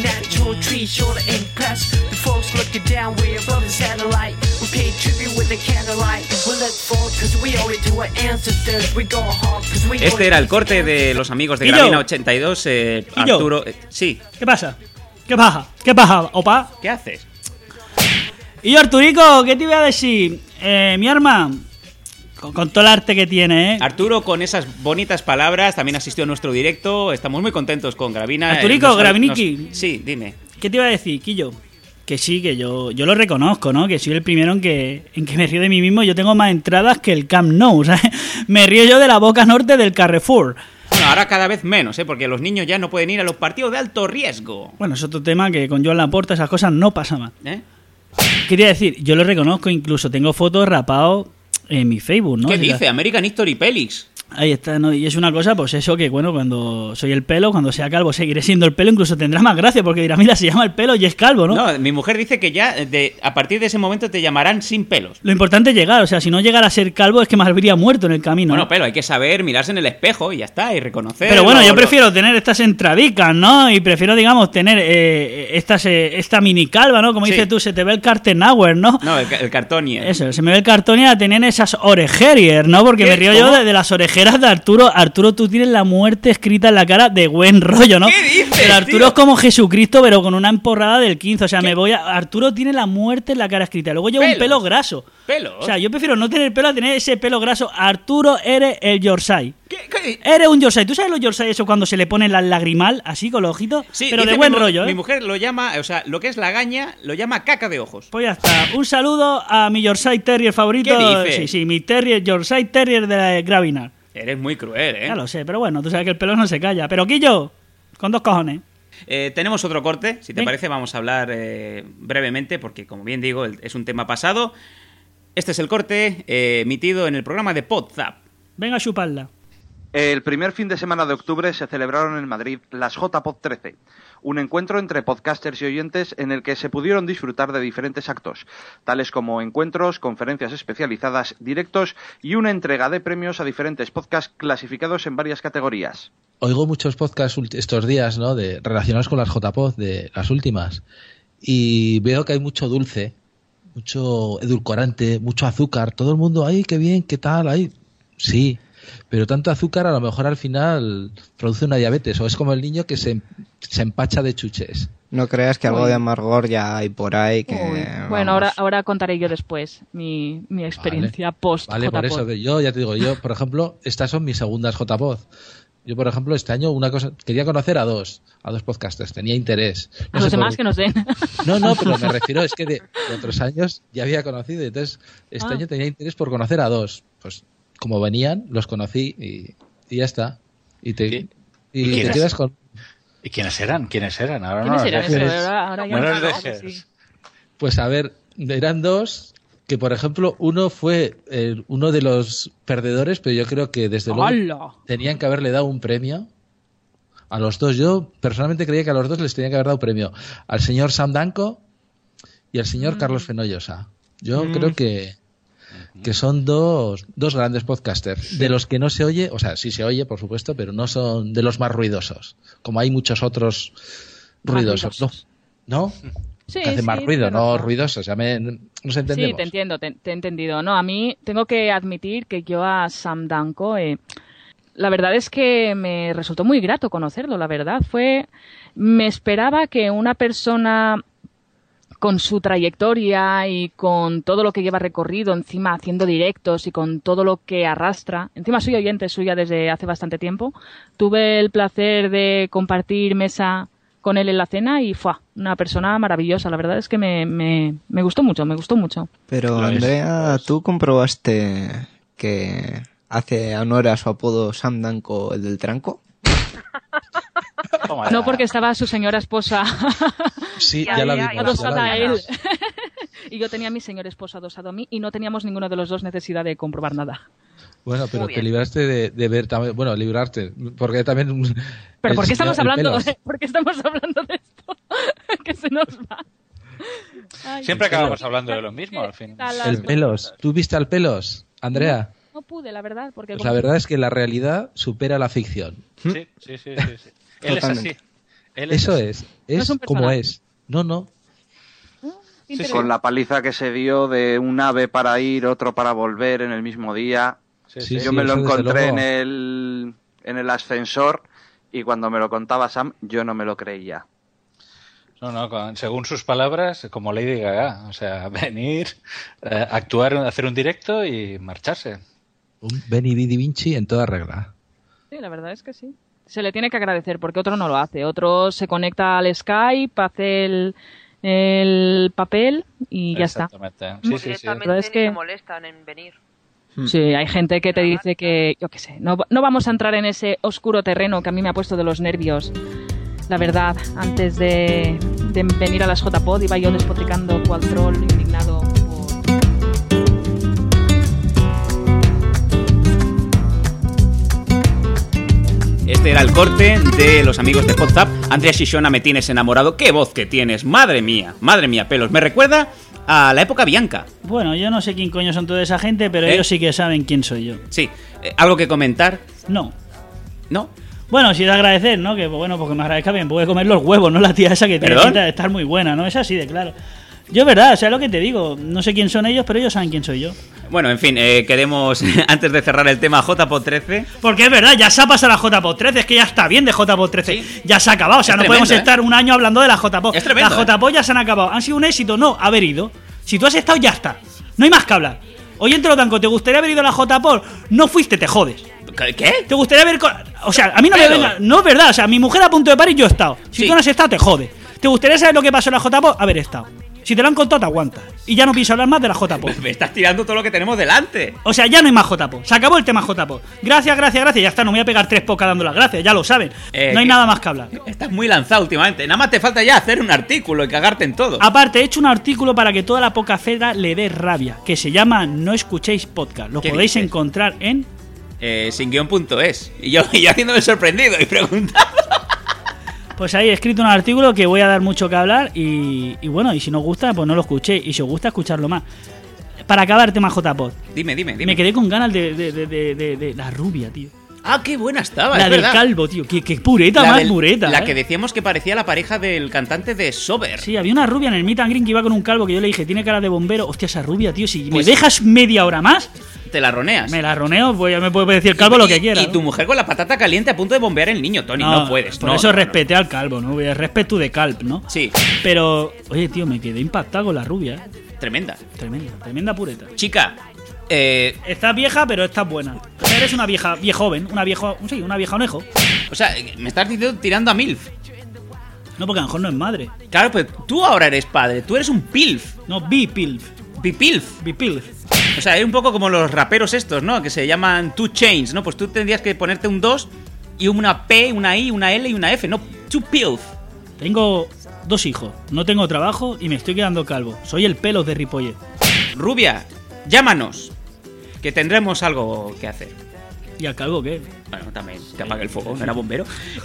S2: Este era el corte de los amigos de
S4: ¿Y yo?
S2: Gravina 82, Arturo... sí,
S4: ¿Qué pasa? ¿Qué pasa, opa?
S2: ¿qué haces?
S4: Y yo, Arturico, ¿qué te iba a decir? Mi arma, con todo el arte que tiene, ¿eh?
S2: Arturo, con esas bonitas palabras, también asistió a nuestro directo. Estamos muy contentos con Gravina.
S4: Arturico, Graviniki.
S2: Sí, dime.
S4: ¿Qué te iba a decir, Quillo? Que sí, que yo lo reconozco, ¿no? Que soy el primero en que me río de mí mismo. Yo tengo más entradas que el Camp Nou, ¿sabes? Me río yo de la boca norte del Carrefour.
S2: Bueno, ahora cada vez menos, porque los niños ya no pueden ir a los partidos de alto riesgo.
S4: Bueno, es otro tema que con Joan Laporta esas cosas no pasaban. Quería decir, yo lo reconozco, incluso tengo fotos rapado en mi Facebook, ¿no?
S2: ¿Qué dice? American History Pelix.
S4: Ahí está, ¿no? Y es una cosa, pues eso, que bueno, cuando soy el pelo, cuando sea calvo seguiré siendo el pelo, incluso tendrá más gracia, porque dirá, mira, se llama el pelo y es calvo, ¿no?
S2: No, mi mujer dice que ya a partir de ese momento te llamarán sin pelos.
S4: Lo importante es llegar, o sea, si no llegara a ser calvo es que me habría muerto en el camino.
S2: Bueno,
S4: ¿no?
S2: pero hay que saber mirarse en el espejo y ya está, y reconocer.
S4: Pero bueno, yo prefiero tener estas entradicas, ¿no? Y prefiero, digamos, tener esta mini calva, ¿no? Como
S2: Sí.
S4: dices tú, se te ve el Cartenauer, ¿no?
S2: No, el cartonier.
S4: Eso, se me ve el cartón y a tener esas orejerier, ¿no? Porque
S2: ¿Qué?
S4: me río
S2: ¿Cómo?
S4: yo de las orejeras de Arturo. Arturo, tú tienes la muerte escrita en la cara de buen rollo, ¿no?
S2: ¿Qué dices,
S4: Pero Arturo
S2: tío?
S4: es como Jesucristo, pero con una emporrada del 15. O sea, Arturo tiene la muerte en la cara escrita. Luego lleva un
S2: Pelos.
S4: pelo graso.
S2: ¿Pelos?
S4: O sea, yo prefiero no tener pelo a tener ese pelo graso. Arturo, eres el Yorkshire.
S2: ¿Qué?
S4: Eres un Yorkshire. ¿Tú sabes los Yorkshire eso cuando se le ponen las lagrimal así con los ojitos?
S2: Sí,
S4: pero
S2: dice
S4: de buen
S2: mi
S4: rollo, ¿eh?
S2: Mi mujer lo llama, o sea, lo que es la gaña, lo llama caca de ojos.
S4: Pues ya está. Un saludo a mi Yorkshire Terrier favorito.
S2: ¿Qué dices?
S4: Sí, mi Terrier, Yorkshire Terrier de Gravinar.
S2: Eres muy cruel, ¿eh?
S4: Ya lo sé, pero bueno, tú sabes que el pelo no se calla. Pero Quillo, con 2 cojones.
S2: Tenemos otro corte, si te
S4: Ven.
S2: parece vamos a hablar brevemente, porque como bien digo, es un tema pasado. Este es el corte emitido en el programa de PodZap.
S4: Venga a chuparla.
S8: El primer fin de semana de octubre se celebraron en Madrid las JPod 13, un encuentro entre podcasters y oyentes en el que se pudieron disfrutar de diferentes actos, tales como encuentros, conferencias especializadas, directos y una entrega de premios a diferentes podcasts clasificados en varias categorías.
S9: Oigo muchos podcasts estos días, ¿no? Relacionados con las JPod, de las últimas, y veo que hay mucho dulce, mucho edulcorante, mucho azúcar. Todo el mundo, ¡ay, qué bien, qué tal! ¡Ay! Sí, pero tanto azúcar a lo mejor al final produce una diabetes, o es como el niño que se empacha de chuches.
S10: No creas que algo de amargor ya hay por ahí que...
S7: Uy. Bueno,
S10: vamos.
S7: ahora contaré yo después mi experiencia post
S9: Vale, por
S7: JPod.
S9: eso, yo ya te digo, yo, por ejemplo, estas son mis segundas JPod. Yo, por ejemplo, este año quería conocer a dos podcasters, tenía interés.
S7: A los demás que nos den.
S9: No, pero me refiero, es que de otros años ya había conocido, entonces este año tenía interés por conocer a dos. Pues como venían, los conocí y ya está. Y te quedas con...
S11: ¿Y quiénes eran? Ahora
S7: ¿Quiénes
S11: no
S7: eran
S11: los dejes.
S7: eso? Ahora ya
S11: No
S7: no
S11: los
S7: sé,
S11: dejes.
S7: sí.
S9: Pues a ver, eran dos que, por ejemplo, uno fue uno de los perdedores, pero yo creo que desde luego
S7: ¡Hala!
S9: tenían que haberle dado un premio a los dos. Yo personalmente creía que a los dos les tenían que haber dado premio. Al señor Sam Danko y al señor Carlos Fenollosa. Yo creo que son dos grandes podcasters, de los que no se oye, o sea, sí se oye, por supuesto, pero no son de los más ruidosos, como hay muchos otros ruidosos. ¿No?
S7: Sí,
S9: Que hacen más
S7: sí,
S9: ruido,
S7: pero
S9: no ruidosos, ya nos entendemos.
S7: Sí, te entiendo, te he entendido. No, a mí tengo que admitir que yo a Sam Danko, la verdad es que me resultó muy grato conocerlo, la verdad. Me esperaba que una persona con su trayectoria y con todo lo que lleva recorrido, encima haciendo directos y con todo lo que arrastra. Encima soy oyente suya desde hace bastante tiempo. Tuve el placer de compartir mesa con él en la cena y fue una persona maravillosa. La verdad es que me gustó mucho, me gustó mucho.
S10: Pero
S11: Lo es,
S10: Andrea,
S11: lo es.
S10: ¿tú comprobaste que hace honor a su apodo Sam Danko, el del tranco?
S11: Toma ya.
S7: No porque estaba su señora esposa
S9: Sí, ya la vimos.
S7: adosada a
S9: ya la
S7: él.
S9: vimos.
S7: Y yo tenía a mi señor esposo adosado a mí y no teníamos ninguno de los dos necesidad de comprobar nada.
S9: Bueno, pero
S7: Muy
S9: te
S7: bien.
S9: libraste de ver también, bueno, librarte, porque también...
S7: Pero
S9: el
S7: ¿por qué estamos
S9: señor- el
S7: hablando?
S9: Pelos.
S7: ¿Por qué estamos hablando de esto? Que se nos va. Ay,
S11: Siempre
S7: qué
S11: acabamos
S7: bonito.
S11: hablando de lo mismo al fin.
S7: Tal las
S9: El
S7: cosas.
S9: Pelos. ¿Tú viste al Pelos, Andrea?
S7: No pude, la verdad, porque
S9: Pues la verdad es que la realidad supera la ficción.
S11: Sí. Él es
S10: Totalmente.
S11: así. Él es
S9: Eso
S11: así.
S9: es
S7: No es un
S9: como
S7: personaje.
S9: es. No.
S7: Interesante.
S8: Con la paliza que se dio de un ave para ir, otro para volver en el mismo día.
S9: Sí,
S8: Yo me lo
S9: eso desde
S8: encontré
S9: luego.
S8: en el ascensor y cuando me lo contaba Sam, yo no me lo creía.
S11: Según sus palabras, como Lady Gaga. O sea, venir, actuar, hacer un directo y marcharse.
S9: Un Benny Vidi Vinci en toda regla.
S7: Sí, la verdad es que sí. Se le tiene que agradecer porque otro no lo hace. Otro se conecta al Skype, hace el papel y ya está.
S11: Exactamente. Sí, sí, sí.
S12: Directamente
S7: Pero es
S12: ni
S7: que-
S12: se molestan en venir.
S7: Sí, hay gente que te dice que, yo qué sé, no vamos a entrar en ese oscuro terreno que a mí me ha puesto de los nervios. La verdad, antes de venir a las JPod iba yo despotricando cual troll indignado por...
S2: Este era el corte de los amigos de WhatsApp. Andrea Shishona, me tienes enamorado. ¡Qué voz que tienes! Madre mía, pelos. Me recuerda a la época Bianca.
S4: Bueno, yo no sé quién coño son toda esa gente, pero
S2: ¿Eh?
S4: ellos sí que saben quién soy yo.
S2: Sí, ¿algo que comentar?
S4: No.
S2: ¿No?
S4: Bueno, sí de agradecer, ¿no? Que bueno, porque me agradezca bien, puede comer los huevos, ¿no? La tía esa que tiene
S2: ¿Perdón?
S4: pinta de estar muy buena, ¿no? Es así de claro. Yo, verdad, o sea, lo que te digo, no sé quién son ellos, pero ellos saben quién soy yo.
S2: Bueno, en fin, queremos, antes de cerrar el tema, JPod 13.
S4: Porque es verdad, ya se ha pasado la JPod 13, es que ya está bien de JPod 13.
S2: Sí.
S4: Ya se ha acabado, o sea,
S2: Es
S4: no
S2: tremendo,
S4: podemos estar un año hablando de la JPod.
S2: Es tremendo,
S4: Las JPod ya se han acabado. ¿Han sido un éxito? No, haber ido. Si tú has estado, ya está. No hay más que hablar. Oyente Lotanco, ¿te gustaría haber ido a la JPod? No fuiste, te jodes.
S2: ¿Qué?
S4: ¿Te gustaría haber...? O sea, a mí no me
S2: Pero-
S4: venga... No es verdad, o sea, mi mujer a punto de parir, yo he estado. Si
S2: Sí.
S4: tú no has estado, te jode. ¿Te gustaría saber lo que pasó en la JPod? Haber estado. Si te lo han contado, te aguantas. Y ya no pienso hablar más de la JPod.
S2: Me estás tirando todo lo que tenemos delante.
S4: O sea, ya no hay más JPod. Se acabó el tema JPod. Gracias, ya está. No me voy a pegar 3 pocas dando las gracias, ya lo saben. No hay nada más que hablar.
S2: Estás muy lanzado últimamente. Nada más te falta ya hacer un artículo y cagarte en todo.
S4: Aparte, he hecho un artículo para que toda la pocafera le dé rabia, que se llama No escuchéis podcast. Lo
S2: ¿Qué
S4: podéis
S2: dices?
S4: encontrar en...
S2: Sin-guión.es. Y yo haciéndome sorprendido y preguntando.
S4: Pues ahí he escrito un artículo que voy a dar mucho que hablar y bueno, y si no os gusta, pues no lo escuchéis. Y si os gusta, escucharlo más. Para acabar, tema JPod.
S2: Dime.
S4: Me quedé con ganas de la rubia, tío.
S2: Ah, qué buena estaba,
S4: La
S2: es
S4: del
S2: verdad.
S4: calvo, tío. Qué pureta, más pureta.
S2: La que decíamos que parecía la pareja del cantante de Sober.
S4: Sí, había una rubia en el Meet and Green que iba con un calvo que yo le dije, tiene cara de bombero. Hostia, esa rubia, tío, si
S2: Pues-
S4: me dejas media hora más,
S2: Te la roneas.
S4: me la roneo, pues ya me puede decir el calvo lo que quiera.
S2: Y
S4: ¿no?
S2: tu mujer con la patata caliente a punto de bombear el niño, Tony. No puedes.
S4: Por
S2: no,
S4: eso
S2: no, no.
S4: respeté al calvo, ¿no? Respeto de calp, ¿no?
S2: Sí,
S4: Pero, oye, tío, me quedé impactado con la rubia, ¿eh?
S2: tremenda.
S4: Tremenda pureta.
S2: Chica,
S4: Estás vieja, pero estás buena. O sea, eres una vieja, viejoven, una viejonejo.
S2: o sea, me estás diciendo tirando a MILF.
S4: No, porque a lo mejor no es madre.
S2: Claro, pues tú ahora eres padre. Tú eres un PILF.
S4: No, bipilf.
S2: Bipilf.
S4: Bipilf.
S2: O sea, es un poco como los raperos estos, ¿no? Que se llaman 2 Chainz, ¿no? Pues tú tendrías que ponerte un 2 y una P, una I, una L y una F, ¿no? 2 Pilf.
S4: Tengo 2 hijos, no tengo trabajo y me estoy quedando calvo. Soy el pelos de Ripollet.
S2: Rubia, llámanos, que tendremos algo que hacer.
S4: ¿Y al calvo qué?
S2: Bueno, también, que apague el fuego, no era bombero.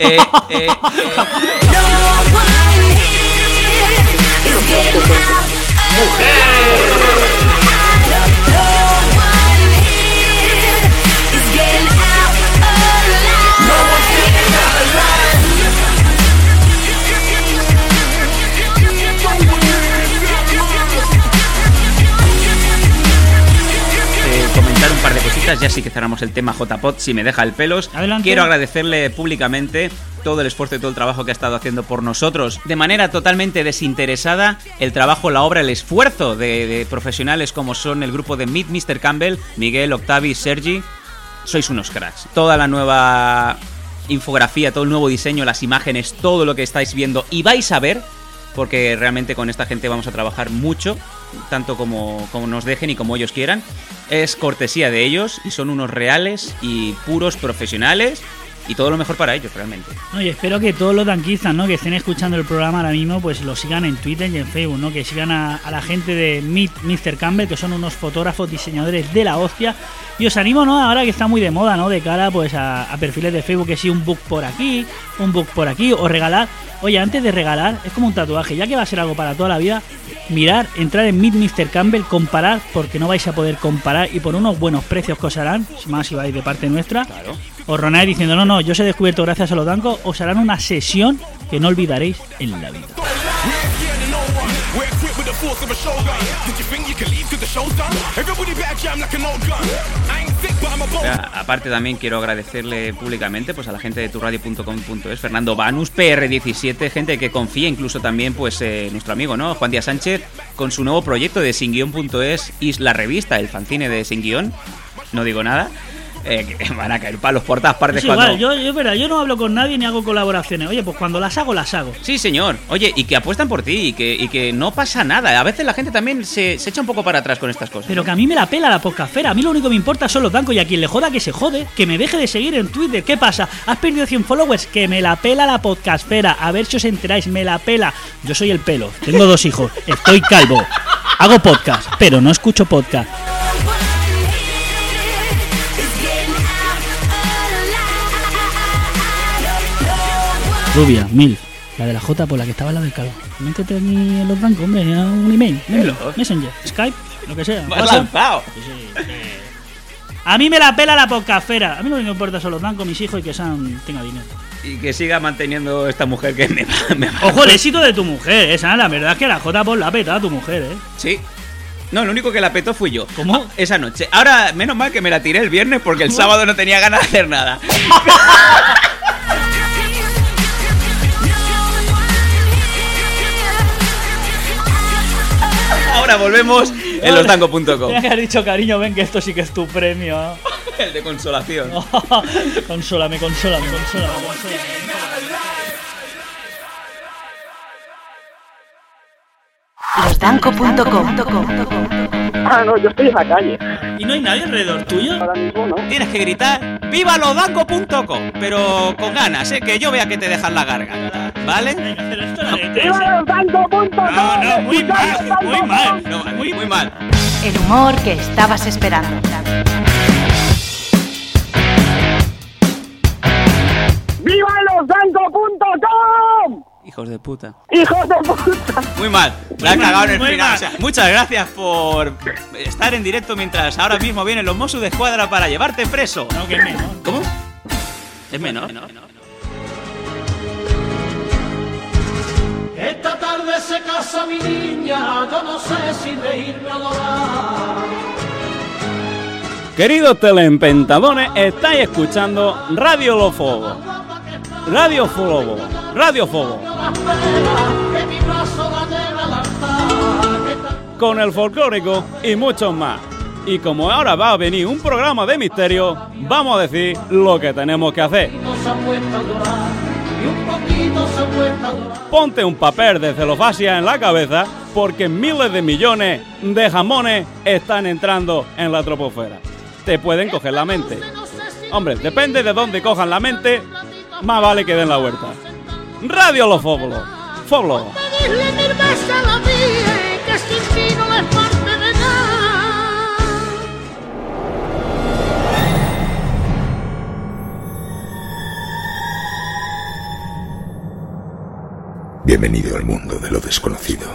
S2: Comentar un par de cositas, ya sí que cerramos el tema JPod, si me deja el pelos.
S4: Adelante.
S2: Quiero agradecerle públicamente todo el esfuerzo y todo el trabajo que ha estado haciendo por nosotros, de manera totalmente desinteresada, el trabajo, la obra, el esfuerzo de profesionales como son el grupo de Meet Mr. Campbell, Miguel, Octavi, Sergi. Sois unos cracks. Toda la nueva infografía, todo el nuevo diseño, las imágenes, todo lo que estáis viendo y vais a ver, porque realmente con esta gente vamos a trabajar mucho, tanto como nos dejen y como ellos quieran. Es cortesía de ellos y son unos reales y puros profesionales y todo lo mejor para ellos, realmente.
S4: No, y espero que todos los tanquistas, ¿no? Que estén escuchando el programa ahora mismo, pues lo sigan en Twitter y en Facebook, ¿no? Que sigan a la gente de Meet Mr. Campbell, que son unos fotógrafos, diseñadores de la hostia. Y os animo, ¿no? Ahora que está muy de moda, ¿no? De cara pues a perfiles de Facebook, que sí, un book por aquí, o regalar. Oye, antes de regalar, es como un tatuaje, ya que va a ser algo para toda la vida, mirar, entrar en Meet Mr. Campbell, comparar, porque no vais a poder comparar, y por unos buenos precios que os harán, más si vais de parte nuestra,
S2: Claro.
S4: os ronáis diciendo, no, yo os he descubierto gracias a los dancos, os harán una sesión que no olvidaréis en la vida.
S2: Aparte también quiero agradecerle públicamente pues a la gente de turradio.com.es, Fernando Banus, PR17, gente que confía, incluso también pues nuestro amigo, ¿no? Juan Díaz Sánchez, con su nuevo proyecto de Sin-Guión.es y la revista, el fanzine de Sin Guión, no digo nada. que van a caer palos por todas partes.
S4: Es igual, yo no hablo con nadie ni hago colaboraciones. Oye, pues cuando las hago, las hago.
S2: Sí, señor. Oye, y que apuestan por ti y que no pasa nada. A veces la gente también se echa un poco para atrás con estas cosas.
S4: Pero que a mí me la pela la podcastfera. A mí lo único que me importa son los dancos y a quien le joda que se jode. Que me deje de seguir en Twitter. ¿Qué pasa? ¿Has perdido 100 followers? Que me la pela la podcastfera. A ver si os enteráis, me la pela. Yo soy el pelo. Tengo 2 hijos. Estoy calvo. Hago podcast, pero no escucho podcast. Rubia, Milf, la de la J por la que estaba la del calvo. Métete aquí en los bancos, hombre, a un email, Messenger, Skype, lo que sea.
S2: ¡Me has lanzado!
S4: A mí me la pela la podcastfera. A mí lo único que me importa son los bancos, mis hijos y que Sam tenga dinero.
S2: Y que siga manteniendo esta mujer que me va.
S4: Ojo, el éxito de tu mujer, esa. La verdad es que la J por la peta a tu mujer,
S2: Sí. No, lo único que la petó fui yo.
S4: ¿Cómo?
S2: Esa noche. Ahora, menos mal que me la tiré el viernes porque el sábado no tenía ganas de hacer nada. Ahora volvemos en losdango.com.
S4: Tenía que haber dicho, cariño, ven que esto sí que es tu premio.
S2: El de consolación.
S4: Consólame.
S1: Losdango.com.
S12: No, yo estoy en la calle.
S4: ¿Y no hay nadie alrededor tuyo?
S12: Ahora mismo no.
S2: Tienes que gritar ¡Viva losdango.com! Pero con ganas, que yo vea que te dejan la garganta, ¿vale?
S12: ¡Viva losdango.com!
S2: No, muy mal. No, muy mal.
S1: El humor que estabas esperando.
S12: ¡Viva losdango.com!
S2: Hijos de puta.
S12: ¡Hijos de puta!
S2: Muy mal, la he cagado en el final. O sea, muchas gracias por estar en directo mientras ahora mismo vienen los Mossos de Escuadra para llevarte preso.
S4: No, que es menor.
S2: ¿Cómo? ¿Es menor?
S13: Esta tarde se casa mi niña, yo no sé si reírme o llorar.
S14: Queridos teleempentadones, estáis escuchando Radio Los Fogos. Radio Fogo. Con el folclórico y muchos más. Y como ahora va a venir un programa de misterio, vamos a decir lo que tenemos que hacer. Ponte un papel de celofasia en la cabeza porque miles de millones de jamones están entrando en la troposfera. Te pueden coger la mente. Hombre, depende de dónde cojan la mente, más vale que den la vuelta. Radio Los Fogos. Foglo.
S13: Pedirle 1000 veces a la vida que sin ti no es parte de nada.
S15: Bienvenido al mundo de lo desconocido.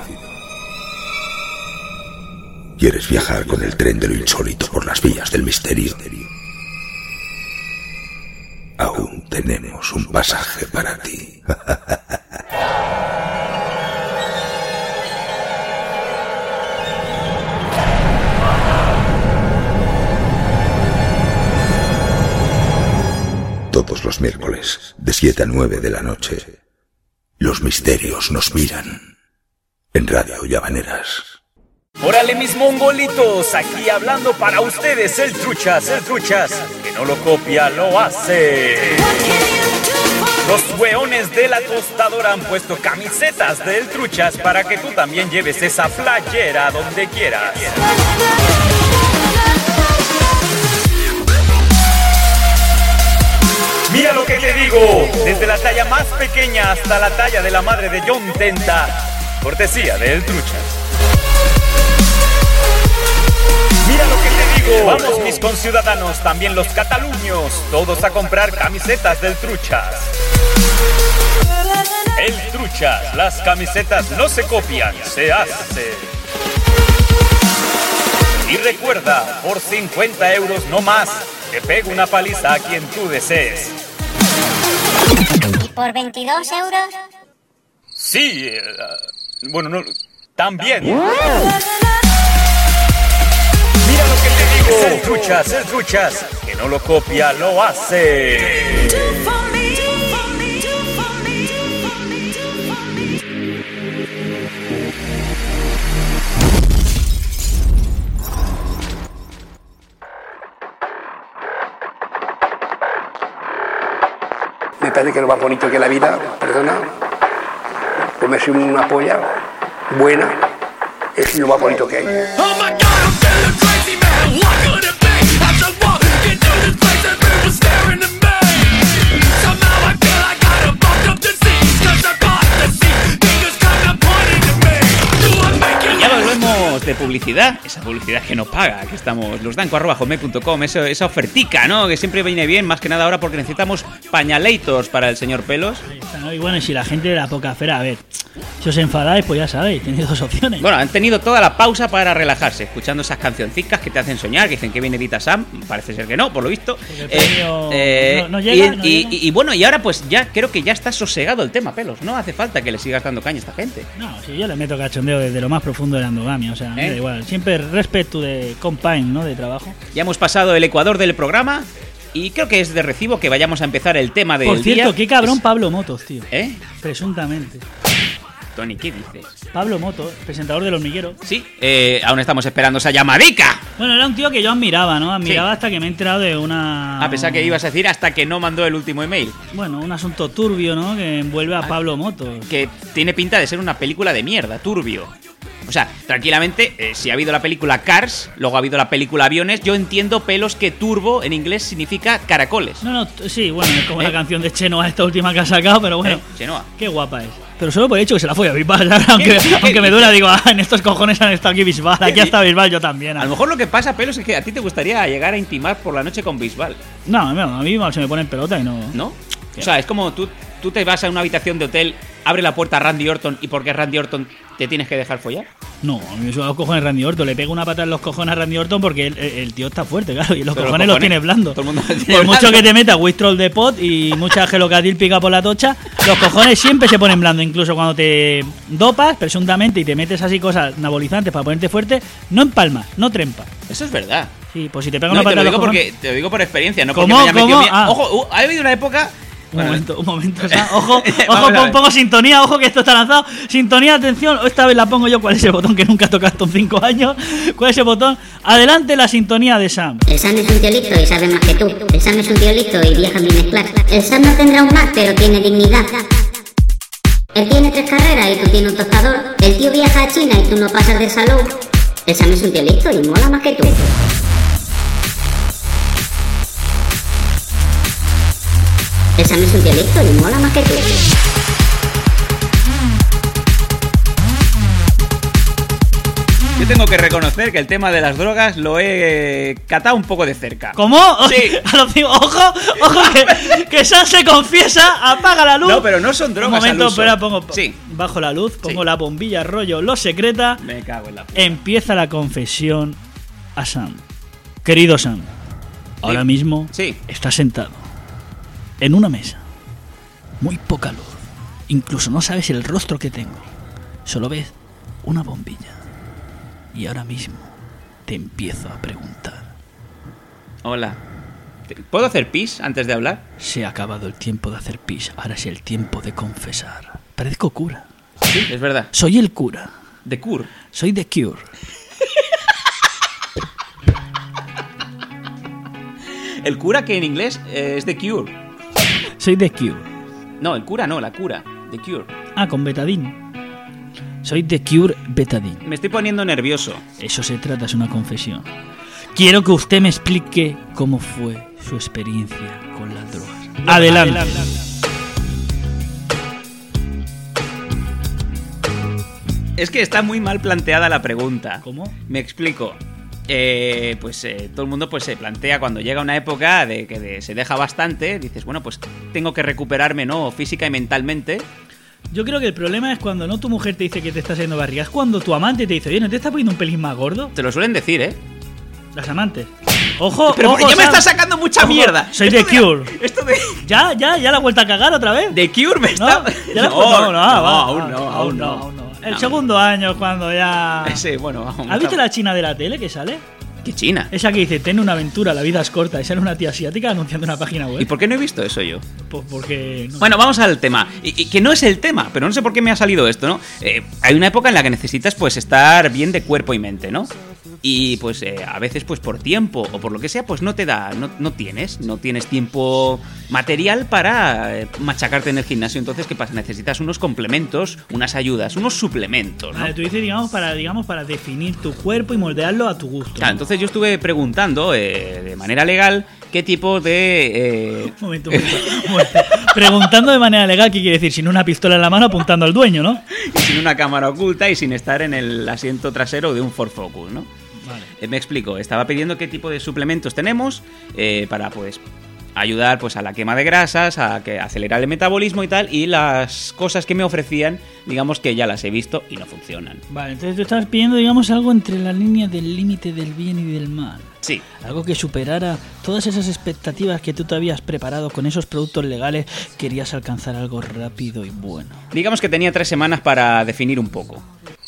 S15: ¿Quieres viajar con el tren de lo insólito por las vías del misterio? Aún tenemos un pasaje para ti. Todos los miércoles, de 7 a 9 de la noche, los misterios nos miran. En Radio Llavaneras.
S16: Órale mis mongolitos, aquí hablando para ustedes el truchas, que no lo copia, lo hace. Los weones de la tostadora han puesto camisetas del truchas para que tú también lleves esa playera donde quieras. Mira lo que te digo, desde la talla más pequeña hasta la talla de la madre de John Tenta, cortesía del truchas. Mira lo que te digo. Vamos mis conciudadanos, también los cataluños, todos a comprar camisetas del Truchas. El Truchas, las camisetas no se copian, se hacen. Y recuerda, por 50 euros no más, te pego una paliza a quien tú desees.
S17: ¿Y por 22 euros?
S16: Sí, bueno, no, también. Mira lo que te digo. El truchas, que no lo copia, lo hace.
S18: parece que es lo más bonito que la vida, perdona. Comerse una polla buena es lo más bonito que hay.
S2: Ya volvemos de publicidad, esa publicidad que no paga, que estamos losdanco@hotmail.com, esa ofertica, ¿no? Que siempre viene bien, más que nada ahora porque necesitamos pañaleitos para el señor Pelos.
S4: ¿No? Y bueno, y si la gente de la poca fera, a ver, si os enfadáis, pues ya sabéis, tenéis dos opciones.
S2: Bueno, han tenido toda la pausa para relajarse, escuchando esas cancioncicas que te hacen soñar, que dicen que viene Dita Sam, parece ser que no, por lo visto.
S4: No llega.
S2: Y bueno, y ahora pues ya creo que ya está sosegado el tema, Pelos, no hace falta que le sigas dando caña a esta gente.
S4: No, si yo le meto cachondeo desde lo más profundo de la endogamia, o sea, me da igual, siempre respeto de compine, ¿no? De trabajo.
S2: Ya hemos pasado el ecuador del programa. Y creo que es de recibo que vayamos a empezar el tema del día.
S4: Por cierto, qué cabrón Pablo Motos, tío.
S2: ¿Eh?
S4: Presuntamente.
S2: Tony, ¿qué dices?
S4: Pablo Motos, presentador del Hormiguero.
S2: Sí, aún estamos esperando esa llamadica.
S4: Bueno, era un tío que yo admiraba, ¿no? Admiraba hasta que me he enterado de una...
S2: A pesar que ibas a decir hasta que no mandó el último email.
S4: Bueno, un asunto turbio, ¿no? Que envuelve a Pablo Motos.
S2: Que tiene pinta de ser una película de mierda, turbio. O sea, tranquilamente, si ha habido la película Cars, luego ha habido la película Aviones, yo entiendo, Pelos, que turbo en inglés significa caracoles.
S4: No, sí, bueno, es como la canción de Chenoa, esta última que ha sacado, pero bueno,
S2: Chenoa.
S4: Qué guapa es. Pero solo por el hecho que se la fue a Bisbal, aunque me duela, digo, en estos cojones han estado aquí Bisbal, aquí hasta Bisbal yo también.
S2: A lo mejor lo que pasa, Pelos, es que a ti te gustaría llegar a intimar por la noche con Bisbal.
S4: No, a mí se me pone en pelota y no...
S2: ¿No? O sea, es como tú te vas a una habitación de hotel, abre la puerta a Randy Orton y porque es Randy Orton te tienes que dejar follar.
S4: No, a mí me suena los cojones Randy Orton. Le pego una pata en los cojones a Randy Orton porque el tío está fuerte, claro, y los cojones los tiene blandos.
S2: Todo el mundo tiene
S4: por mucho
S2: blando.
S4: que te meta Wistrol de pot y mucha gelocatil pica por la tocha, los cojones siempre se ponen blandos. Incluso cuando te dopas, presuntamente, y te metes así cosas anabolizantes para ponerte fuerte, no empalmas, no trempas.
S2: Eso es verdad.
S4: Sí, pues si te pega una pata
S2: te
S4: en
S2: lo
S4: los
S2: digo
S4: cojones...
S2: te lo digo por experiencia, no porque
S4: ¿Cómo?
S2: me haya metido
S4: ¿Cómo?
S2: Ojo, ha habido una época...
S4: Un momento, ojo, pongo sintonía, ojo que esto está lanzado. Sintonía, atención, esta vez la pongo yo. ¿Cuál es el botón que nunca he tocado en 5 años? ¿Cuál es el botón? Adelante la sintonía de Sam.
S17: El Sam es un tío listo y sabe más que tú. El Sam es un tío listo y viaja bien mezclar. El Sam no tendrá un más, pero tiene dignidad. Él tiene 3 carreras y tú tienes un tostador. El tío viaja a China y tú no pasas de salud. El Sam es un tío listo y mola más que tú. El Sam es un tío listo y mola más que tú.
S2: Yo tengo que reconocer que el tema de las drogas lo he catado un poco de cerca.
S4: ¿Cómo?
S2: Sí.
S4: Ojo, que Sam se confiesa, apaga la luz.
S2: No, pero no son drogas.
S4: Un momento,
S2: al uso.
S4: espera, pongo
S2: Sí.
S4: bajo la luz, pongo la bombilla, rollo, lo secreta.
S2: Me cago en la puta.
S4: Empieza la confesión a Sam. Querido Sam, ahora mismo está sentado en una mesa. Muy poca luz. Incluso no sabes el rostro que tengo. Solo ves una bombilla. Y ahora mismo te empiezo a preguntar.
S2: Hola. ¿Puedo hacer pis antes de hablar?
S4: Se ha acabado el tiempo de hacer pis. Ahora es el tiempo de confesar. Parezco cura.
S2: Sí, es verdad.
S4: Soy el cura.
S2: ¿De Cure?
S4: Soy The Cure.
S2: El cura que en inglés es The Cure.
S4: Soy The Cure.
S2: No, el cura no, la cura. The Cure.
S4: Ah, con betadine. Soy The Cure Betadine.
S2: Me estoy poniendo nervioso.
S4: Eso se trata, es una confesión. Quiero que usted me explique cómo fue su experiencia con las drogas. Adelante.
S2: Es que está muy mal planteada la pregunta.
S4: ¿Cómo?
S2: Me explico. Todo el mundo pues se plantea cuando llega una época de que se deja bastante, dices, bueno, pues tengo que recuperarme, ¿no? Física y mentalmente.
S4: Yo creo que el problema es cuando no tu mujer te dice que te está haciendo barriga, es cuando tu amante te dice, oye, ¿no te está poniendo un pelín más gordo?
S2: Te lo suelen decir, ¿eh?
S4: Las amantes. Ojo,
S2: pero
S4: ojo,
S2: ya me está sacando mucha mierda.
S4: Soy The Cure.
S2: Esto de...
S4: ¿Ya la he vuelto a cagar otra vez?
S2: The Cure me está...
S4: Aún no. El segundo año cuando ya...
S2: Sí, bueno, vamos.
S4: ¿Has visto la china de la tele que sale?
S2: ¿Qué china?
S4: Esa que dice, ten una aventura, la vida es corta. Esa era una tía asiática anunciando una página web.
S2: ¿Y por qué no he visto eso yo?
S4: Pues porque... No.
S2: Bueno, vamos al tema. Y que no es el tema, pero no sé por qué me ha salido esto, ¿no? Hay una época en la que necesitas pues estar bien de cuerpo y mente, ¿no? y pues a veces pues por tiempo o por lo que sea pues no te da, no tienes tiempo material para machacarte en el gimnasio. Entonces, ¿qué pasa? Necesitas unos complementos, unas ayudas, unos suplementos, ¿no?
S4: Vale, tú dices, digamos, para definir tu cuerpo y moldearlo a tu gusto.
S2: Claro, entonces yo estuve preguntando de manera legal qué tipo de...
S4: Un momento. Preguntando de manera legal, ¿qué quiere decir? Sin una pistola en la mano apuntando al dueño, ¿no?
S2: Y sin una cámara oculta y sin estar en el asiento trasero de un Ford Focus, ¿no?
S4: Vale.
S2: Me explico, estaba pidiendo qué tipo de suplementos tenemos para pues ayudar pues a la quema de grasas, a que acelerar el metabolismo y tal, y las cosas que me ofrecían, digamos que ya las he visto y no funcionan.
S4: Vale, entonces tú estabas pidiendo, digamos, algo entre la línea del límite del bien y del mal.
S2: Sí.
S4: Algo que superara todas esas expectativas que tú te habías preparado con esos productos legales. Querías alcanzar algo rápido y bueno.
S2: Digamos que tenía 3 semanas para definir un poco.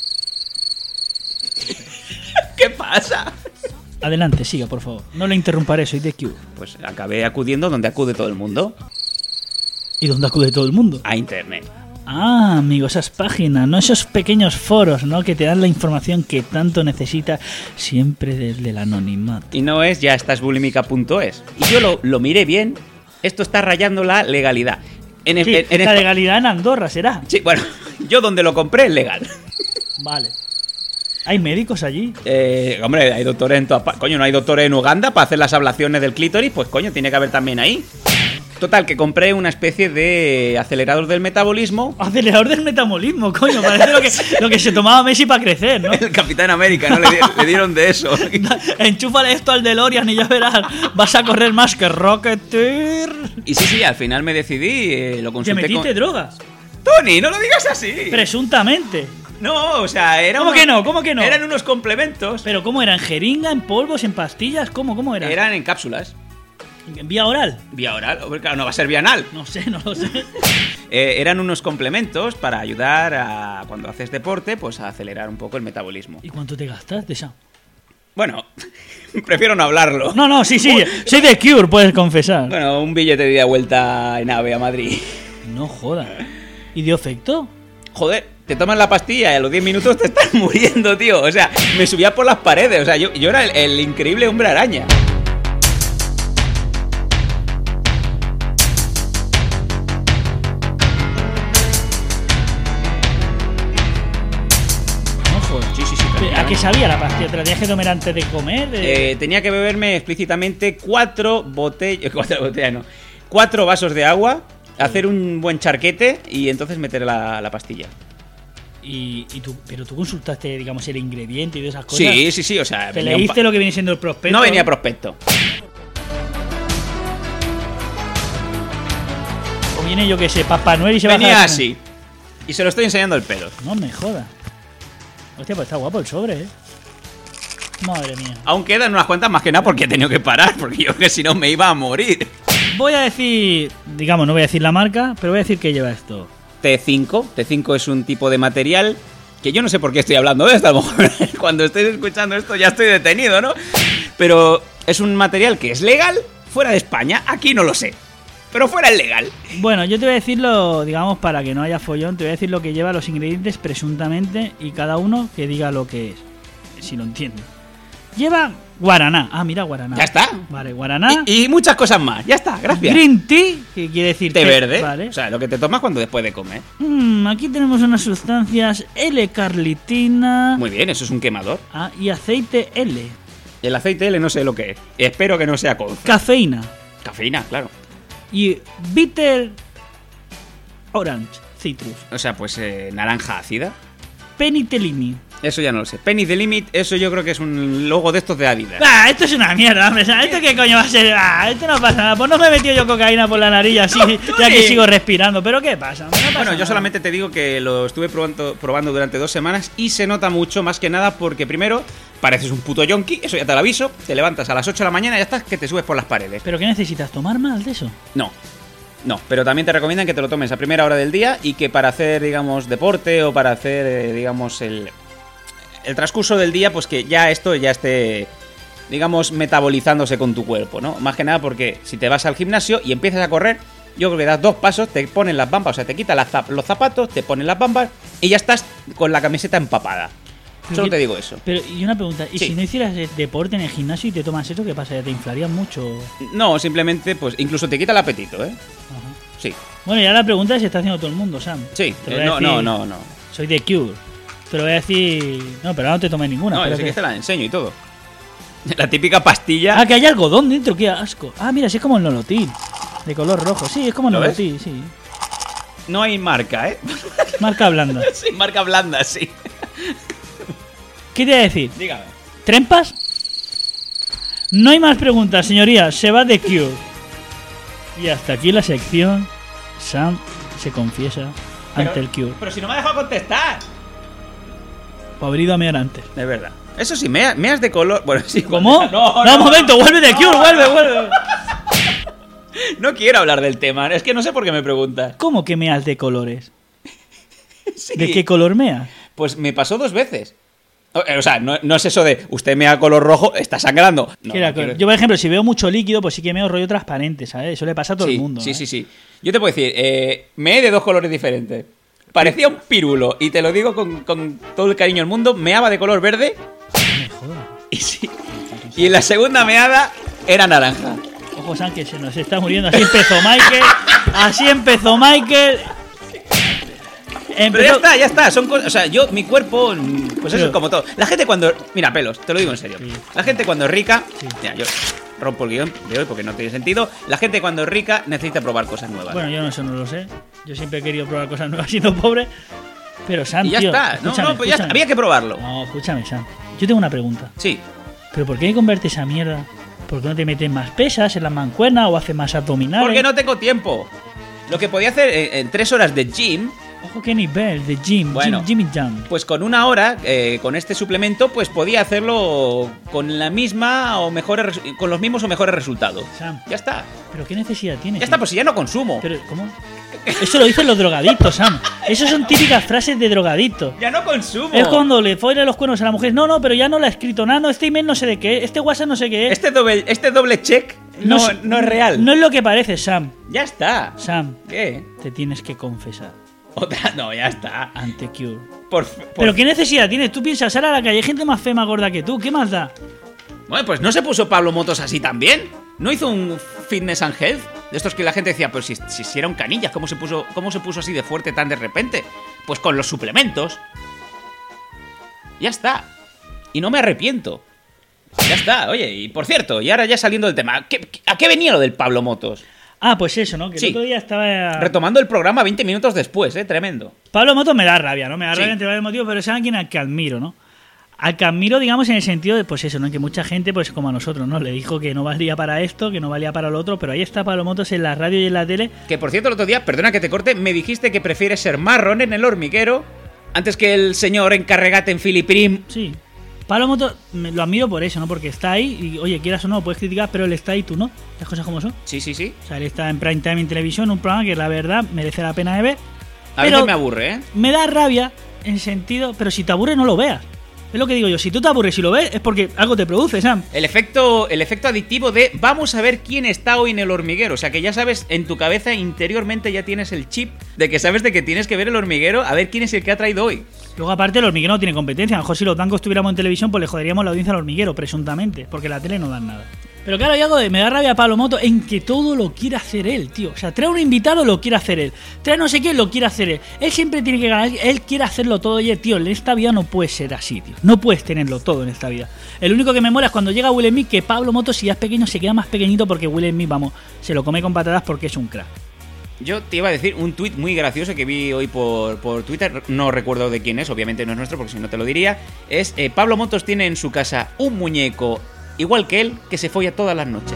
S2: ¿Qué pasa?
S4: Adelante, siga, por favor. No le interrumparé, soy de Q.
S2: Pues acabé acudiendo donde acude todo el mundo.
S4: ¿Y dónde acude todo el mundo?
S2: A internet.
S4: Ah, amigo, esas páginas, ¿no? Esos pequeños foros, ¿no? Que te dan la información que tanto necesitas, siempre desde el anonimato.
S2: Y no es ya estásbulímica.es. Y yo lo miré bien. Esto está rayando la legalidad.
S4: La legalidad en Andorra, ¿será?
S2: Sí, bueno, yo donde lo compré es legal.
S4: Vale. ¿Hay médicos allí?
S2: Hombre, hay doctores en todas partes. Coño, ¿no hay doctores en Uganda para hacer las ablaciones del clítoris? Pues coño, tiene que haber también ahí. Total, que compré una especie de acelerador del metabolismo.
S4: Acelerador del metabolismo, coño, parece lo que se tomaba Messi para crecer, ¿no?
S2: El Capitán América, ¿no? Le dieron de eso.
S4: Enchúfale esto al DeLorean y ya verás, vas a correr más que Rocketeer.
S2: Y sí, al final me decidí, lo consulté.
S4: ¿Te metiste drogas?
S2: Tony, no lo digas así.
S4: Presuntamente.
S2: No, o sea, era
S4: ¿Cómo que no? ¿Cómo que no?
S2: Eran unos complementos.
S4: ¿Pero cómo eran? ¿En jeringa, en polvos, en pastillas? ¿Cómo eran?
S2: Eran en cápsulas.
S4: ¿En vía oral?
S2: Vía oral, claro, no va a ser vía anal.
S4: No lo sé.
S2: Eran unos complementos para ayudar a, cuando haces deporte, pues a acelerar un poco el metabolismo.
S4: ¿Y cuánto te gastas de eso?
S2: Bueno, prefiero no hablarlo.
S4: No, sí, soy de Cure, puedes confesar.
S2: Bueno, un billete de ida vuelta en AVE a Madrid.
S4: No jodas. ¿Y dio efecto?
S2: Joder, te tomas la pastilla y a los 10 minutos te estás muriendo, tío. O sea, me subía por las paredes. O sea, yo era el increíble hombre araña.
S4: ¿A qué sabía la pastilla? ¿Te la tenías que tomar antes de comer?
S2: Tenía que beberme explícitamente 4 vasos de agua, hacer un buen charquete y entonces meter la pastilla.
S4: Pero tú consultaste, digamos, el ingrediente y de esas cosas.
S2: Sí, o sea...
S4: ¿Te leíste lo que viene siendo el prospecto?
S2: No venía prospecto.
S4: O viene, yo que sé, Papá Noel y se va a...
S2: Venía así. Y se lo estoy enseñando el pelo.
S4: No me jodas. Hostia, pues está guapo el sobre, ¿eh? Madre mía.
S2: Aún quedan unas cuantas más que nada porque he tenido que parar, porque yo que si no me iba a morir.
S4: Voy a decir, digamos, no voy a decir la marca, pero voy a decir que lleva esto.
S2: T5. T5 es un tipo de material que yo no sé por qué estoy hablando de esto. A lo mejor cuando estéis escuchando esto ya estoy detenido, ¿no? Pero es un material que es legal fuera de España. Aquí no lo sé. Pero fuera es legal.
S4: Bueno, yo te voy a decirlo, digamos, para que no haya follón, te voy a decir lo que lleva los ingredientes presuntamente y cada uno que diga lo que es, si lo entiende. Lleva guaraná. Ah, mira, guaraná.
S2: Ya está.
S4: Vale, guaraná.
S2: Y muchas cosas más. Ya está, gracias.
S4: Green tea, que quiere decir
S2: té verde.
S4: Vale.
S2: O sea, lo que te tomas cuando después de comer.
S4: Aquí tenemos unas sustancias L-carnitina.
S2: Muy bien, eso es un quemador.
S4: Ah, y aceite L.
S2: El aceite L no sé lo que es. Espero que no sea colza.
S4: Cafeína.
S2: Cafeína, claro.
S4: Y bitter orange, citrus.
S2: O sea, pues naranja ácida.
S4: Penitelini.
S2: Eso ya no lo sé. Penny the Limit, eso yo creo que es un logo de estos de Adidas.
S4: Esto es una mierda, hombre. ¿Esto qué coño va a ser? Esto no pasa nada. Pues no me he metido yo cocaína por la nariz así, ya que sigo respirando. ¿Pero qué pasa?
S2: Bueno, yo solamente te digo que lo estuve probando durante 2 semanas y se nota mucho, más que nada, porque primero pareces un puto yonki, eso ya te lo aviso. Te levantas a las 8 de la mañana y ya estás que te subes por las paredes.
S4: ¿Pero qué necesitas? ¿Tomar más de eso?
S2: No, pero también te recomiendan que te lo tomes a primera hora del día y que para hacer, digamos, deporte o para hacer, digamos, el transcurso del día, pues que ya esto ya esté, digamos, metabolizándose con tu cuerpo, ¿no? Más que nada porque si te vas al gimnasio y empiezas a correr, yo creo que das 2 pasos, te ponen las bambas, o sea, te quitas los zapatos, te ponen las bambas y ya estás con la camiseta empapada. Solo te digo eso.
S4: Pero, y una pregunta, ¿y
S2: Sí.
S4: si no hicieras deporte en el gimnasio y te tomas eso, qué pasa? ¿Ya te inflarías mucho?
S2: No, simplemente, pues incluso te quita el apetito, ¿eh? Sí.
S4: Bueno, ya la pregunta se está haciendo todo el mundo, Sam.
S2: Sí,
S4: Te voy a
S2: no.
S4: decir, soy de Cure. Te lo voy a decir... No, pero ahora no te tomes ninguna.
S2: No, yo sé
S4: espérate.
S2: que te la enseño y todo. La típica pastilla.
S4: Ah, que hay algodón dentro, qué asco. Ah, mira, sí es como el Nolotil. De color rojo. Sí, es como el
S2: ¿Lo ves?
S4: Nolotil, sí.
S2: No hay marca, ¿eh?
S4: Marca blanda.
S2: Sí, marca blanda, sí.
S4: ¿Qué te voy a decir?
S2: Dígame.
S4: ¿Trempas? No hay más preguntas, señorías. Se va de Cure. Y hasta aquí la sección. Sam se confiesa ante el Cure.
S2: Pero si no me ha dejado contestar.
S4: Pues haber ido a mear antes.
S2: Es verdad. Eso sí, meas de color. Bueno, sí.
S4: ¿Cómo?
S2: No,
S4: un momento, vuelve de Cure, vuelve.
S2: No quiero hablar del tema. Es que no sé por qué me preguntas.
S4: ¿Cómo que meas de colores?
S2: Sí.
S4: ¿De qué color meas?
S2: Pues me pasó 2 veces. O sea, no es eso de usted mea color rojo, está sangrando. No,
S4: Mira,
S2: no quiero-
S4: yo, por ejemplo, si veo mucho líquido, pues sí que meo rollo transparente, ¿sabes? Eso le pasa a todo
S2: sí,
S4: el mundo.
S2: Sí,
S4: ¿eh?
S2: sí. Yo te puedo decir, meé de 2 colores diferentes. Parecía un pirulo, y te lo digo con todo el cariño del mundo, meaba de color verde. Y sí. Y en la segunda meada era naranja.
S4: Ojo, San, que se nos está muriendo. Así empezó Michael. Así empezó Michael.
S2: Pero ya está, son cosas, o sea, mi cuerpo, pues eso es como todo. La gente cuando, mira, pelos, te lo digo en serio. La gente cuando es rica, mira, yo rompo el guión de hoy porque no tiene sentido. La gente cuando es rica necesita probar cosas nuevas.
S4: Bueno, yo eso no lo sé. Yo siempre he querido probar cosas nuevas siendo pobre. Pero Sam,
S2: Y ya
S4: tío,
S2: está,
S4: escúchame,
S2: pues ya está, había que probarlo.
S4: No, escúchame, Sam. Yo tengo una pregunta.
S2: Sí.
S4: ¿Pero por qué convertes esa mierda? ¿Por qué no te metes más pesas en las mancuernas o haces más abdominales?
S2: Porque no tengo tiempo. Lo que podía hacer en 3 horas de gym.
S4: Ojo, qué nivel de gym.
S2: Bueno,
S4: Jimmy Jam.
S2: Pues con 1 hora, con este suplemento, pues podía hacerlo con la misma o mejores, con los mismos o mejores resultados.
S4: Sam.
S2: Ya está.
S4: ¿Pero qué necesidad tienes?
S2: Ya está, pues si ya no consumo.
S4: Pero, ¿cómo? Eso lo dicen los drogadictos, Sam. Eso son típicas frases de drogadictos.
S2: Ya no consumo.
S4: Es cuando le follan los cuernos a la mujer. No, pero ya no la ha escrito nada. No, este email no sé de qué. Este WhatsApp no sé qué es.
S2: Este doble check no es real.
S4: No es lo que parece, Sam.
S2: Ya está.
S4: Sam.
S2: ¿Qué?
S4: Te tienes que confesar.
S2: Otra, no, ya está.
S4: Ante Cure.
S2: Pero
S4: ¿qué necesidad tienes? Tú piensas, sal a la calle, hay gente más fea, más gorda que tú. ¿Qué más da?
S2: Bueno, pues no se puso Pablo Motos así también. ¿No hizo un fitness and health? De estos que la gente decía, pues si era un canillas, ¿cómo se puso así de fuerte tan de repente? Pues con los suplementos. Ya está. Y no me arrepiento. Ya está, oye, y por cierto, y ahora ya saliendo del tema, ¿a qué venía lo del Pablo Motos?
S4: Ah, pues eso, ¿no? Que
S2: Sí.
S4: el otro día estaba...
S2: Retomando el programa 20 minutos después, tremendo.
S4: Pablo Motos me da rabia, ¿no? Me da
S2: Sí.
S4: rabia entre varios motivos, pero es alguien al que admiro, ¿no? Al que admiro, digamos, en el sentido de, pues eso, ¿no? Que mucha gente, pues como a nosotros, ¿no? Le dijo que no valía para esto, que no valía para lo otro, pero ahí está Pablo Motos en la radio y en la tele.
S2: Que por cierto, el otro día, perdona que te corte, me dijiste que prefieres ser marrón en el hormiguero antes que el señor encarregate en Filiprim.
S4: Sí. Pablo Motos lo admiro por eso, ¿no? Porque está ahí y, oye, quieras o no, puedes criticar, pero él está ahí, tú no. Las cosas como son.
S2: Sí.
S4: O sea, él está en prime time en televisión, un programa que la verdad merece la pena de ver.
S2: A
S4: pero
S2: veces me aburre, ¿eh?
S4: Me da rabia en sentido, pero si te aburre no lo veas. Es lo que digo yo, si tú te aburres y lo ves es porque algo te produce, Sam.
S2: El efecto adictivo de vamos a ver quién está hoy en el hormiguero. O sea que ya sabes, en tu cabeza interiormente ya tienes el chip de que sabes de que tienes que ver el hormiguero a ver quién es el que ha traído hoy.
S4: Luego aparte el hormiguero no tiene competencia. A lo mejor si los bancos estuviéramos en televisión pues le joderíamos la audiencia al hormiguero, presuntamente. Porque la tele no dan nada. Pero claro, hay algo de me da rabia a Pablo Motos en que todo lo quiere hacer él, tío. O sea, trae un invitado, lo quiere hacer él. Trae no sé qué, lo quiere hacer él. Él siempre tiene que ganar, él quiere hacerlo todo. Oye, tío, en esta vida no puedes ser así, tío. No puedes tenerlo todo en esta vida. El único que me mola es cuando llega Will Smith, que Pablo Motos, si ya es pequeño, se queda más pequeñito porque Will Smith, vamos, se lo come con patatas porque es un crack.
S2: Yo te iba a decir un tuit muy gracioso que vi hoy por Twitter, no recuerdo de quién es, obviamente no es nuestro porque si no te lo diría. Es Pablo Motos tiene en su casa un muñeco igual que él que se folla todas las noches.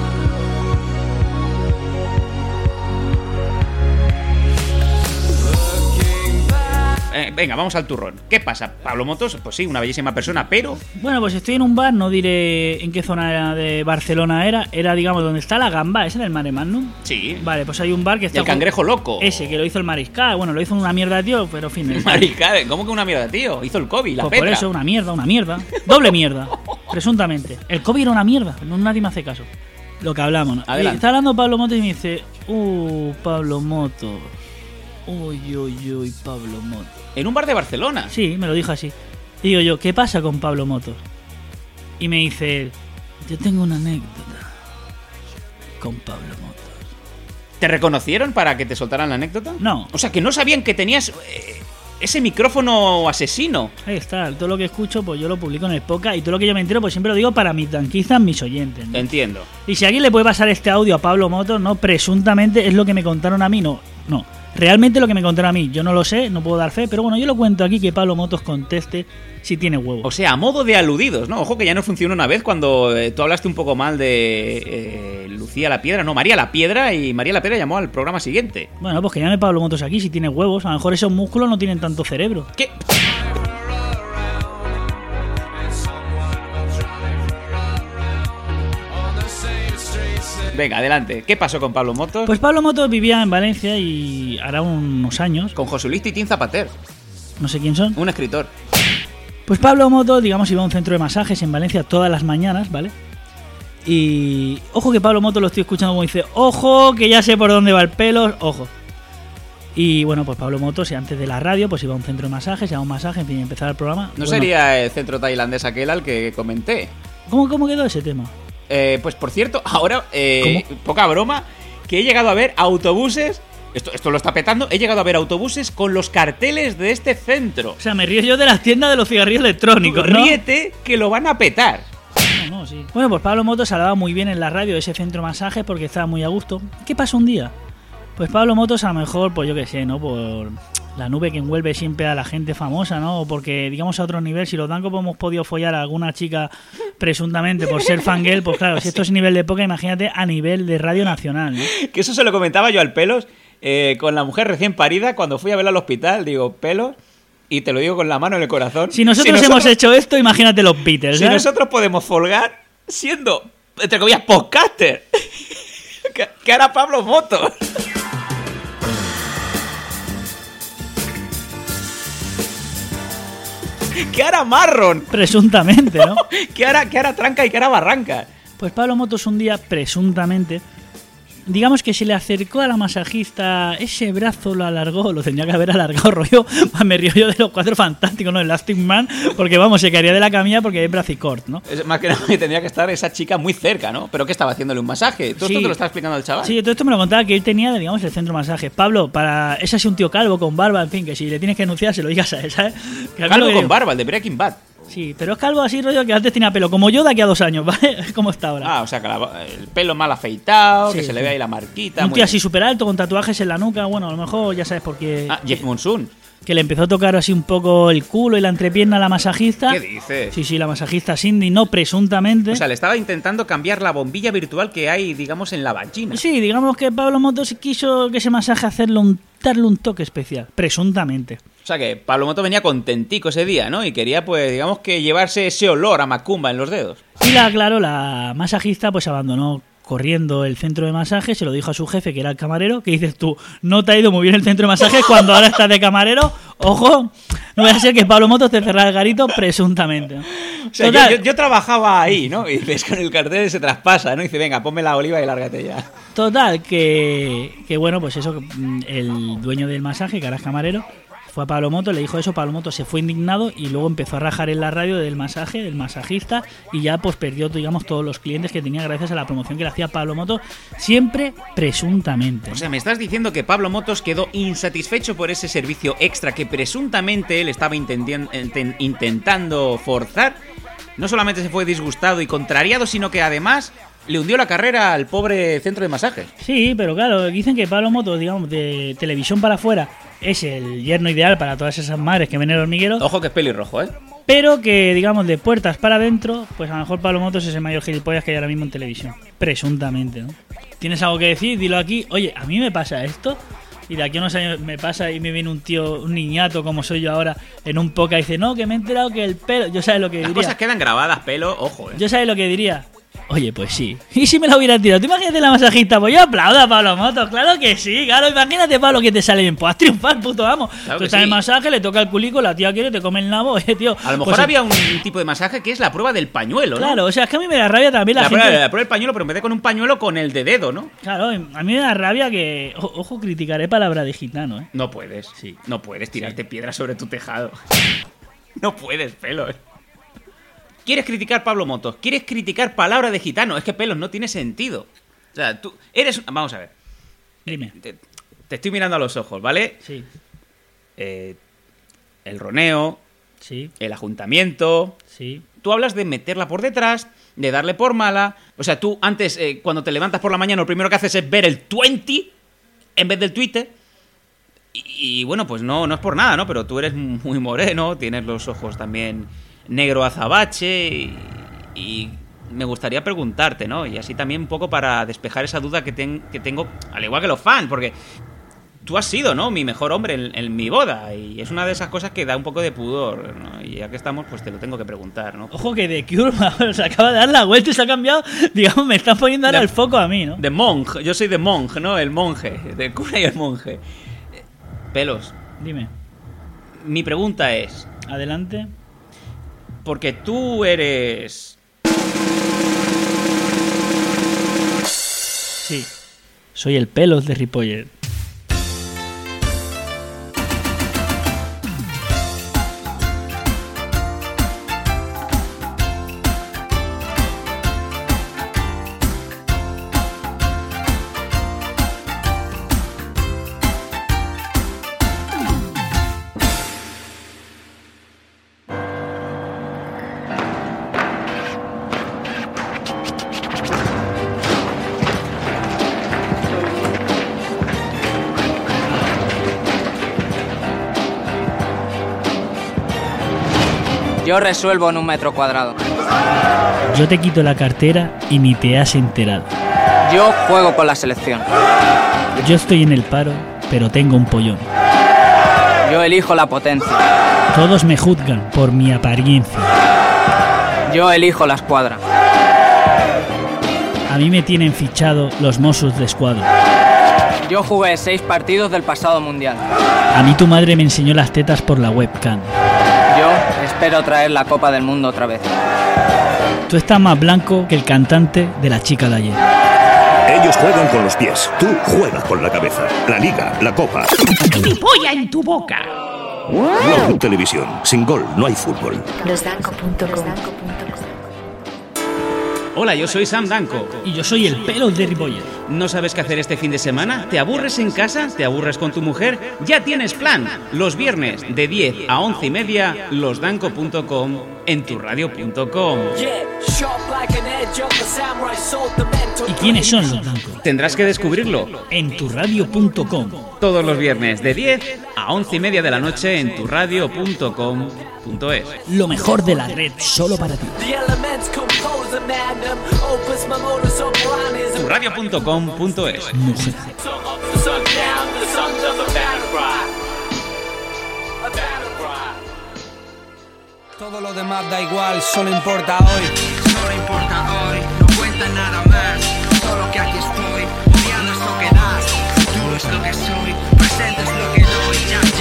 S2: Venga, vamos al turrón. ¿Qué pasa? Pablo Motos, pues sí, una bellísima persona, pero...
S4: Bueno, pues estoy en un bar, no diré en qué zona de Barcelona era, digamos, donde está la Gamba, ¿ese era el Mare Magnum?
S2: Sí.
S4: Vale, pues hay un bar que está...
S2: El Cangrejo Loco.
S4: Ese, que lo hizo el Mariscal, bueno, lo hizo una mierda, tío, pero en fin...
S2: Mariscal, ¿cómo que una mierda, tío? Hizo el COVID, la
S4: pues
S2: Petra.
S4: por eso, una mierda. Doble mierda, presuntamente. El COVID era una mierda, no nadie me hace caso. Lo que hablamos, ¿no?
S2: Adelante.
S4: Está hablando Pablo Motos y me dice, Pablo Motos. Uy, Pablo Motos.
S2: En un bar de Barcelona.
S4: Sí, me lo dijo así. Y digo yo, ¿qué pasa con Pablo Motos? Y me dice él, yo tengo una anécdota con Pablo Motos.
S2: ¿Te reconocieron para que te soltaran la anécdota?
S4: No.
S2: O sea, que no sabían que tenías ese micrófono asesino.
S4: Ahí está, todo lo que escucho pues yo lo publico en el podcast y todo lo que yo me entero pues siempre lo digo para mis tanquizas, mis oyentes, ¿no?
S2: Entiendo.
S4: Y si a alguien le puede pasar este audio a Pablo Motos, no, presuntamente es lo que me contaron a mí, no. Realmente lo que me contaron a mí, yo no lo sé, no puedo dar fe, pero bueno, yo lo cuento aquí que Pablo Motos conteste si tiene huevos.
S2: O sea, a modo de aludidos, ¿no? Ojo que ya no funcionó una vez cuando tú hablaste un poco mal de Lucía la Piedra, no, María la Piedra, y María la Piedra llamó al programa siguiente.
S4: Bueno, pues que llame Pablo Motos aquí si tiene huevos, a lo mejor esos músculos no tienen tanto cerebro.
S2: ¿Qué? Venga, adelante. ¿Qué pasó con Pablo Motos?
S4: Pues Pablo Motos vivía en Valencia y hará unos años.
S2: Con Josulito y Tin Zapater.
S4: No sé quién son.
S2: Un escritor.
S4: Pues Pablo Motos, digamos, iba a un centro de masajes en Valencia todas las mañanas, ¿vale? Y ojo que Pablo Motos lo estoy escuchando como dice, ojo, que ya sé por dónde va el pelo, ojo. Y bueno, pues Pablo Motos, antes de la radio, pues iba a un centro de masajes, iba a un masaje, en fin, empezaba el programa.
S2: ¿No sería el centro tailandés aquel al que comenté?
S4: ¿Cómo quedó ese tema?
S2: Pues por cierto, ahora, poca broma, que he llegado a ver autobuses, esto lo está petando, he llegado a ver autobuses con los carteles de este centro.
S4: O sea, me río yo de las tiendas de los cigarrillos electrónicos, ¿no?
S2: Ríete que lo van a petar.
S4: No, sí. Bueno, pues Pablo Motos hablaba muy bien en la radio de ese centro de masajes porque estaba muy a gusto. ¿Qué pasó un día? Pues Pablo Motos a lo mejor, pues yo qué sé, ¿no? Por la nube que envuelve siempre a la gente famosa, ¿no? O porque, digamos, a otro nivel, si los dancos hemos podido follar a alguna chica presuntamente por ser fangirl, pues claro, si esto es nivel de poca, imagínate a nivel de Radio Nacional, ¿no?
S2: Que eso se lo comentaba yo al Pelos con la mujer recién parida cuando fui a verla al hospital. Digo, Pelos, y te lo digo con la mano en el corazón.
S4: Si nosotros hemos hecho esto, imagínate los Beatles,
S2: Si nosotros podemos folgar siendo, entre comillas, podcaster. ¿Qué hará Pablo Motos? ¿Qué hará Marron?
S4: Presuntamente, ¿no?
S2: ¿Qué hará Tranca y qué hará Barranca?
S4: Pues Pablo Motos un día, presuntamente, digamos que se le acercó a la masajista, ese brazo lo alargó, lo tendría que haber alargado, rollo, me río yo de los Cuatro Fantásticos, ¿no? Elastic Man, porque vamos, se caería de la camilla porque es bracicort, ¿no?
S2: Es más que nada que tendría que estar esa chica muy cerca, ¿no? ¿Pero qué estaba haciéndole un masaje? ¿Todo esto te lo está explicando el chaval?
S4: Sí, todo esto me lo contaba que él tenía, digamos, el centro de masajes. Pablo, es así un tío calvo con barba, en fin, que si le tienes que enunciar se lo digas a él, ¿sabes?
S2: Calvo con barba, el de Breaking Bad.
S4: Sí, pero es calvo así, rollo, que antes tenía pelo, como yo de aquí a 2 años, ¿vale? ¿Cómo está ahora?
S2: Ah, o sea, que el pelo mal afeitado, que se le ve ahí la marquita.
S4: Un tío así súper alto, con tatuajes en la nuca, bueno, a lo mejor ya sabes por qué...
S2: Ah, Jeff Monsoon.
S4: Que le empezó a tocar así un poco el culo y la entrepierna a la masajista.
S2: ¿Qué dices?
S4: Sí, la masajista Cindy, no presuntamente.
S2: O sea, le estaba intentando cambiar la bombilla virtual que hay, digamos, en la vagina.
S4: Sí, digamos que Pablo Motos quiso que ese masaje darle un toque especial, presuntamente.
S2: O sea que Pablo Motos venía contentico ese día, ¿no? Y quería, pues, digamos que llevarse ese olor a macumba en los dedos.
S4: Y la masajista pues abandonó corriendo el centro de masaje, se lo dijo a su jefe, que era el camarero, que dices tú, no te ha ido muy bien el centro de masaje cuando ahora estás de camarero, ojo, no vaya a ser que Pablo Motos te cerrara el garito, presuntamente.
S2: O sea, yo trabajaba ahí, ¿no? Y ves con el cartel se traspasa, ¿no? Y dice, venga, ponme la oliva y lárgate ya.
S4: Total, que bueno, pues eso, el dueño del masaje, que ahora es camarero, fue a Pablo Motos, le dijo eso, Pablo Motos se fue indignado y luego empezó a rajar en la radio del masaje, del masajista, y ya pues perdió, digamos, todos los clientes que tenía gracias a la promoción que le hacía Pablo Motos, siempre presuntamente.
S2: O sea, me estás diciendo que Pablo Motos quedó insatisfecho por ese servicio extra que presuntamente él estaba intentando forzar. No solamente se fue disgustado y contrariado, sino que además le hundió la carrera al pobre centro de masajes.
S4: Sí, pero claro, dicen que Pablo Motos, digamos, de televisión para afuera, es el yerno ideal para todas esas madres que ven el hormiguero.
S2: Ojo que es pelirrojo, ¿eh?
S4: Pero que, digamos, de puertas para adentro, pues a lo mejor Pablo Motos es el mayor gilipollas que hay ahora mismo en televisión. Presuntamente, ¿no? ¿Tienes algo que decir? Dilo aquí. Oye, a mí me pasa esto. Y de aquí a unos años me pasa y me viene un tío, un niñato como soy yo ahora, en un podcast y dice, no, que me he enterado que el pelo... Yo sabes lo que diría.
S2: Las cosas quedan grabadas, Pelo, ojo,
S4: Yo sabes lo que diría. Oye, pues sí. ¿Y si me la hubieran tirado? ¿Tú imagínate la masajista? Pues yo aplaudo a Pablo Motos. Claro que sí, claro. Imagínate, Pablo, que te sale bien. Pues has triunfado, puto amo.
S2: Claro
S4: tú estás en el masaje, le toca el culico, la tía quiere, te come el nabo, tío.
S2: A lo mejor
S4: pues,
S2: había un tipo de masaje que es la prueba del pañuelo, ¿no?
S4: Claro, o sea, es que a mí me da rabia también la gente...
S2: La prueba del pañuelo, pero en vez de con un pañuelo, con el de dedo, ¿no?
S4: Claro, a mí me da rabia que... Ojo, criticaré palabra de gitano, ¿eh?
S2: No puedes, sí. No puedes tirarte piedras sobre tu tejado. No puedes, Pelos. ¿Quieres criticar Pablo Motos? ¿Quieres criticar Palabra de Gitano? Es que, Pelos, no tiene sentido. O sea, tú eres... Vamos a ver.
S4: Dime.
S2: Te estoy mirando a los ojos, ¿vale?
S4: Sí.
S2: El roneo.
S4: Sí.
S2: El ajuntamiento.
S4: Sí.
S2: Tú hablas de meterla por detrás, de darle por mala. O sea, tú antes, cuando te levantas por la mañana, lo primero que haces es ver el 20 en vez del Twitter. Y bueno, pues no es por nada, ¿no? Pero tú eres muy moreno, tienes los ojos también negro azabache y me gustaría preguntarte, ¿no? Y así también un poco para despejar esa duda que tengo, al igual que los fans, porque tú has sido, ¿no? Mi mejor hombre en mi boda y es una de esas cosas que da un poco de pudor, ¿no? Y ya que estamos, pues te lo tengo que preguntar, ¿no?
S4: Ojo que The Cure se acaba de dar la vuelta y se ha cambiado, digamos, me están poniendo ahora el foco a mí, ¿no?
S2: The Monk, yo soy The Monk, ¿no? El monje, The cura y el monje. Pelos.
S4: Dime.
S2: Mi pregunta es...
S4: Adelante.
S2: Porque tú eres...
S4: Sí. Soy el Pelos de Ripollet.
S19: Yo resuelvo en 1 metro cuadrado.
S4: Yo te quito la cartera y ni te has enterado.
S19: Yo juego con la selección.
S4: Yo estoy en el paro, pero tengo un pollón.
S19: Yo elijo la potencia.
S4: Todos me juzgan por mi apariencia.
S19: Yo elijo la escuadra.
S4: A mí me tienen fichado los Mossos de Escuadra.
S19: Yo jugué 6 partidos del pasado mundial.
S4: A mí tu madre me enseñó las tetas por la webcam.
S19: Yo espero traer la Copa del Mundo otra vez.
S4: Tú estás más blanco que el cantante de La Chica de ayer.
S20: Ellos juegan con los pies, tú juegas con la cabeza. La Liga, la Copa.
S13: ¡Mi polla en tu boca!
S20: No televisión, sin gol no hay fútbol.
S1: Losdanco.com.
S2: Hola, yo soy Sam Danko.
S4: Y yo soy el Pelos de Ripollet.
S2: ¿No sabes qué hacer este fin de semana? ¿Te aburres en casa? ¿Te aburres con tu mujer? ¡Ya tienes plan! Los viernes de 10 a 11 y media, losdanco.com en turradio.com.
S4: ¿Y quiénes son los Danco?
S2: Tendrás que descubrirlo
S4: en turradio.com.
S2: todos los viernes de 10 a 11 y media de la noche en turradio.com.es.
S4: Lo mejor de la red solo para ti.
S2: turradio.com.es.
S4: Mujer.
S21: Todo lo demás da igual, solo importa hoy. Solo importa hoy, no cuenta nada más. Todo lo que aquí estoy, odiando es lo que das. Futuro es lo que soy, presente es lo que doy.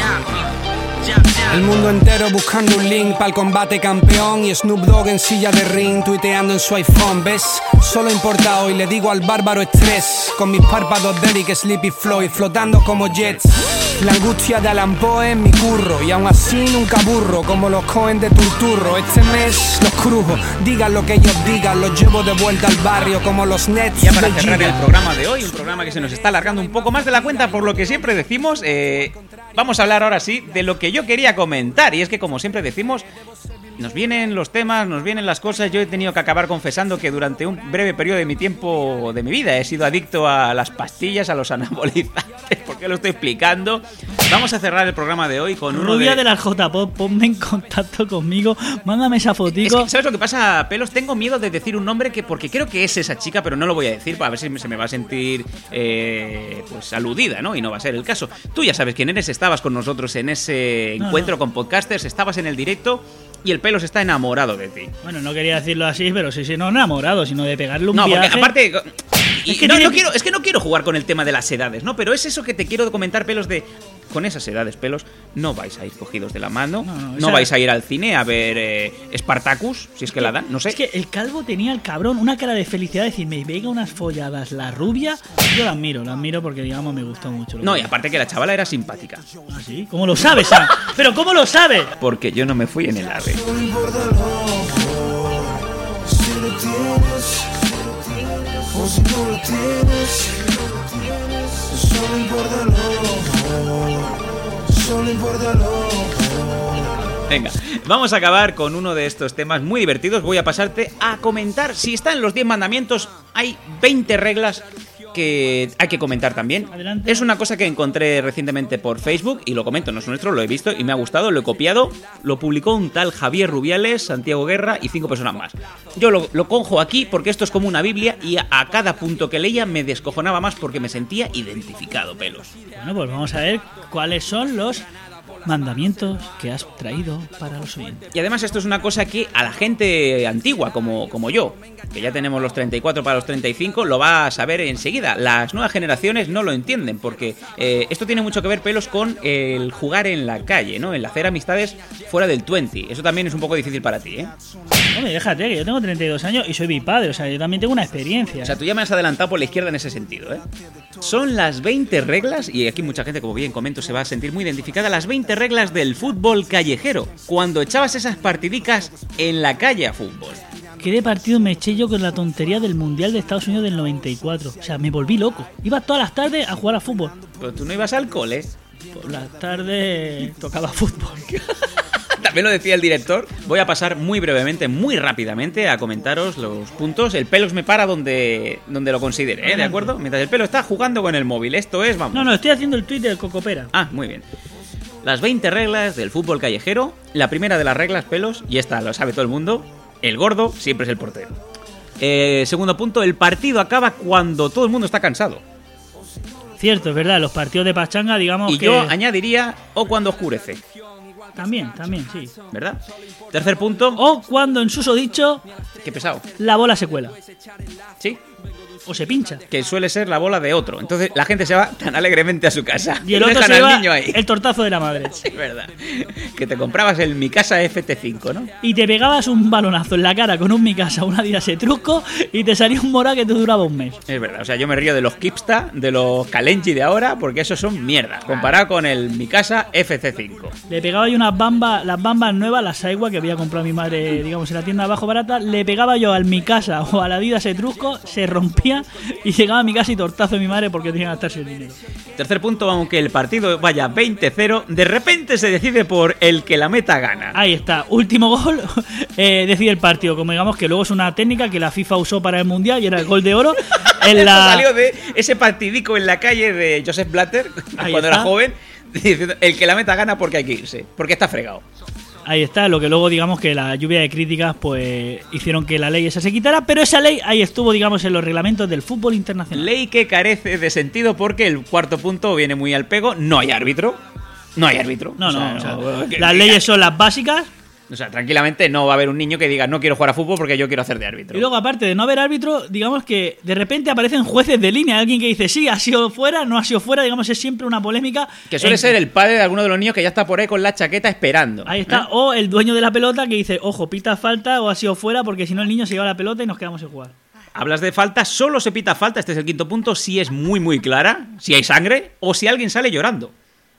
S21: El mundo entero buscando un link para el combate campeón y Snoop Dogg en silla de ring tuiteando en su iPhone, ¿ves? Solo importa hoy, le digo al bárbaro estrés con mis párpados de Eric Sleepy Floyd flotando como jets. La angustia de Alan Poe en mi curro y aún así nunca aburro como los Cohen de Turturro. Este mes los crujo, digan lo que ellos digan, los llevo de vuelta al barrio como los Nets.
S2: Ya para cerrar el programa de hoy, un programa que se nos está alargando un poco más de la cuenta por lo que siempre decimos, vamos a hablar ahora sí de lo que yo quería comentar. Y es que como siempre decimos, nos vienen los temas, nos vienen las cosas. Yo he tenido que acabar confesando que durante un breve periodo de mi tiempo, de mi vida, he sido adicto a las pastillas, a los anabolizantes. ¿Por qué lo estoy explicando? Vamos a cerrar el programa de hoy con uno
S4: Rubia de la J-Pop, ponme en contacto conmigo, mándame esa fotico.
S2: Es que, ¿sabes lo que pasa, Pelos? Tengo miedo de decir un nombre porque creo que es esa chica, pero no lo voy a decir para ver si se me va a sentir pues aludida, ¿no? Y no va a ser el caso. Tú ya sabes quién eres, estabas con nosotros en ese encuentro con podcasters, estabas en el directo y el Pelos está enamorado de ti.
S4: Bueno, no quería decirlo así, pero sí, no enamorado, sino de pegarle un viaje.
S2: No, porque aparte...
S4: Es que
S2: no quiero jugar con el tema de las edades, ¿no? Pero es eso que te quiero comentar, Pelos, de... con esas edades, pelos, no vais a ir cogidos de la mano, no
S4: esa-
S2: vais a ir al cine a ver Spartacus, si es que la dan, no sé.
S4: Es que el calvo tenía, el cabrón, una cara de felicidad, decir, me pega unas folladas la rubia. Yo la admiro porque, digamos, me gustó mucho.
S2: No, y aparte que la chavala era simpática.
S4: ¿Ah, sí? ¿Cómo lo sabes, Sam? ¿Pero cómo lo sabes?
S2: Porque yo no me fui en el AVE. Venga, vamos a acabar con uno de estos temas muy divertidos. Voy a pasarte a comentar si están los 10 mandamientos. Hay 20 reglas que hay que comentar también.
S4: Adelante.
S2: Es una cosa que encontré recientemente por Facebook y lo comento, no es nuestro, lo he visto y me ha gustado, lo he copiado. Lo publicó un tal Javier Rubiales, Santiago Guerra y 5 personas más. Yo lo cojo aquí porque esto es como una Biblia y a cada punto que leía me descojonaba más porque me sentía identificado, pelos.
S4: Bueno, pues vamos a ver cuáles son los mandamientos que has traído para los oyentes.
S2: Y además esto es una cosa que a la gente antigua, como yo, que ya tenemos los 34 para los 35, lo va a saber enseguida. Las nuevas generaciones no lo entienden, porque esto tiene mucho que ver, pelos, con el jugar en la calle, ¿no? El hacer amistades fuera del 20. Eso también es un poco difícil para ti, ¿eh?
S4: Hombre, déjate, que yo tengo 32 años y soy bipadre, o sea, yo también tengo una experiencia.
S2: O sea, tú ya me has adelantado por la izquierda en ese sentido, ¿eh? Son las 20 reglas, y aquí mucha gente, como bien comento, se va a sentir muy identificada, las 20 reglas del fútbol callejero, cuando echabas esas partidicas en la calle a fútbol.
S4: ¿Qué de partido me eché yo con la tontería del Mundial de Estados Unidos del 94? O sea, me volví loco. Iba todas las tardes a jugar a fútbol.
S2: Pero tú no ibas al cole.
S4: Por las tardes tocaba fútbol.
S2: También lo decía el director. Voy a pasar muy brevemente, muy rápidamente a comentaros los puntos. El Pelos me para donde lo considere, ¿eh? ¿De acuerdo? Mientras el Pelo está jugando con el móvil. Esto es, vamos.
S4: No, estoy haciendo el tuit del Cocopera.
S2: Ah, muy bien. Las 20 reglas del fútbol callejero. La primera de las reglas, Pelos, y esta lo sabe todo el mundo, el gordo siempre es el portero. Segundo punto, el partido acaba cuando todo el mundo está cansado.
S4: Cierto, es verdad, los partidos de pachanga, digamos
S2: y
S4: que...
S2: yo añadiría, o cuando oscurece.
S4: También, sí.
S2: ¿Verdad? Tercer punto.
S4: O cuando, en susodicho...
S2: Qué pesado.
S4: La bola se cuela.
S2: Sí.
S4: O se pincha.
S2: Que suele ser la bola de otro. Entonces la gente se va tan alegremente a su casa.
S4: Y el otro
S2: dejan
S4: se
S2: al
S4: lleva
S2: niño ahí.
S4: el tortazo de la madre.
S2: Sí, es verdad. Que te comprabas el Mi Casa FT5, ¿no?
S4: Y te pegabas un balonazo en la cara con un Mi Casa, una Adidas Truco, y te salía un mora que te duraba un mes.
S2: Es verdad. O sea, yo me río de los Kipsta, de los Kalenji de ahora, porque esos son mierda. Comparado con el Mi Casa FC5.
S4: Le pegaba yo las bambas nuevas, las Saiwa que había comprado mi madre, digamos, en la tienda abajo barata. Le pegaba yo al Mi Casa o a la Adidas Truco, se rompía y llegaba a mi casa y tortazo de mi madre porque tenía que gastarse el dinero.
S2: Tercer punto, aunque el partido vaya 20-0, de repente se decide por el que la meta gana.
S4: Ahí está, último gol, decide el partido. Como digamos que luego es una técnica que la FIFA usó para el Mundial y era el gol de oro.
S2: Esto salió de ese partidico en la calle de Joseph Blatter, cuando era joven, diciendo el que la meta gana porque hay que irse, porque está fregado.
S4: Ahí está, lo que luego digamos que la lluvia de críticas pues hicieron que la ley esa se quitara, pero esa ley ahí estuvo, digamos, en los reglamentos del fútbol internacional.
S2: Ley que carece de sentido porque el cuarto punto viene muy al pego, no hay árbitro. No hay árbitro.
S4: No, las leyes son las básicas.
S2: O sea, tranquilamente no va a haber un niño que diga no quiero jugar a fútbol porque yo quiero hacer de árbitro.
S4: Y luego, aparte de no haber árbitro, digamos que de repente aparecen jueces de línea. Alguien que dice sí, ha sido fuera, no ha sido fuera. Digamos, es siempre una polémica.
S2: Que suele ser el padre de alguno de los niños que ya está por ahí con la chaqueta esperando.
S4: Ahí está. O el dueño de la pelota que dice, ojo, pita falta o ha sido fuera porque si no el niño se lleva la pelota y nos quedamos sin jugar.
S2: Hablas de falta, solo se pita falta, este es el quinto punto, si es muy muy clara, si hay sangre o si alguien sale llorando.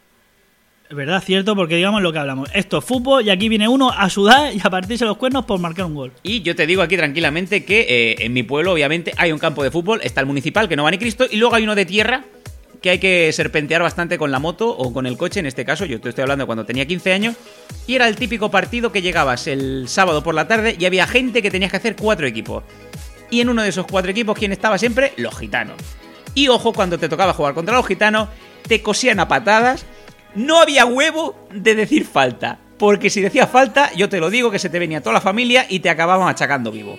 S4: Es verdad, cierto, porque digamos lo que hablamos. Esto es fútbol y aquí viene uno a sudar y a partirse los cuernos por marcar un gol.
S2: Y yo te digo aquí tranquilamente que en mi pueblo obviamente hay un campo de fútbol, está el municipal que no va ni Cristo y luego hay uno de tierra que hay que serpentear bastante con la moto o con el coche, en este caso yo te estoy hablando cuando tenía 15 años y era el típico partido que llegabas el sábado por la tarde y había gente que tenías que hacer 4 equipos. Y en uno de esos 4 equipos, ¿quién estaba siempre? Los gitanos. Y ojo, cuando te tocaba jugar contra los gitanos, te cosían a patadas. No había huevo de decir falta, porque si decías falta, yo te lo digo, que se te venía toda la familia y te acababan machacando vivo.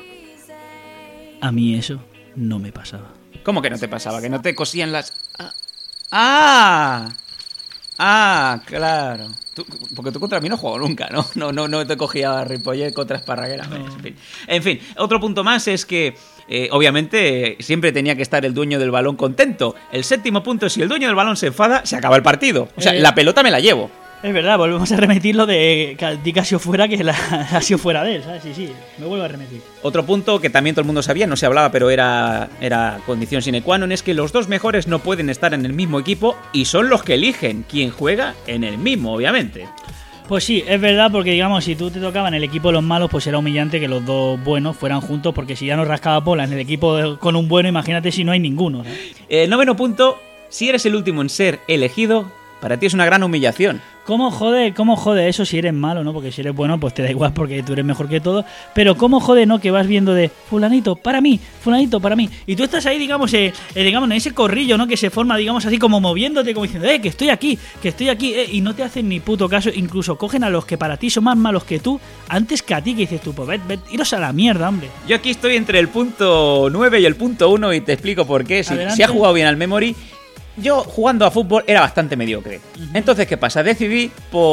S4: A mí eso no me pasaba.
S2: ¿Cómo que no te pasaba? ¿Que no te cosían las...? ¡Ah! Ah, claro. Porque tú contra mí no has jugado nunca, ¿no? No te cogía a Ripollet contra Esparraguera.
S4: No.
S2: En fin, otro punto más es que, obviamente, siempre tenía que estar el dueño del balón contento. El séptimo punto, si el dueño del balón se enfada, se acaba el partido. O sea, la pelota me la llevo.
S4: Es verdad, volvemos a remitir lo de que ha sido fuera, que ha sido fuera de él, ¿sabes? Sí, me vuelvo a remitir.
S2: Otro punto que también todo el mundo sabía, no se hablaba, pero era condición sine qua non, es que los dos mejores no pueden estar en el mismo equipo y son los que eligen quién juega en el mismo, obviamente.
S4: Pues sí, es verdad, porque digamos, si tú te tocabas en el equipo de los malos, pues era humillante que los dos buenos fueran juntos, porque si ya no rascaba bola en el equipo con un bueno, imagínate si no hay ninguno, ¿no?
S2: El noveno punto, si eres el último en ser elegido, para ti es una gran humillación.
S4: ¿Cómo jode eso si eres malo, no? Porque si eres bueno, pues te da igual porque tú eres mejor que todo. Pero ¿cómo jode, no? Que vas viendo de fulanito para mí. Y tú estás ahí, digamos, en ese corrillo, ¿no? Que se forma, digamos, así como moviéndote, como diciendo, que estoy aquí. Y no te hacen ni puto caso. Incluso cogen a los que para ti son más malos que tú, antes que a ti, que dices tú, pues iros a la mierda, hombre.
S2: Yo aquí estoy entre el punto 9 y el punto 1 y te explico por qué. Si has jugado bien al memory... Yo, jugando a fútbol, era bastante mediocre. Entonces, ¿qué pasa? Decidí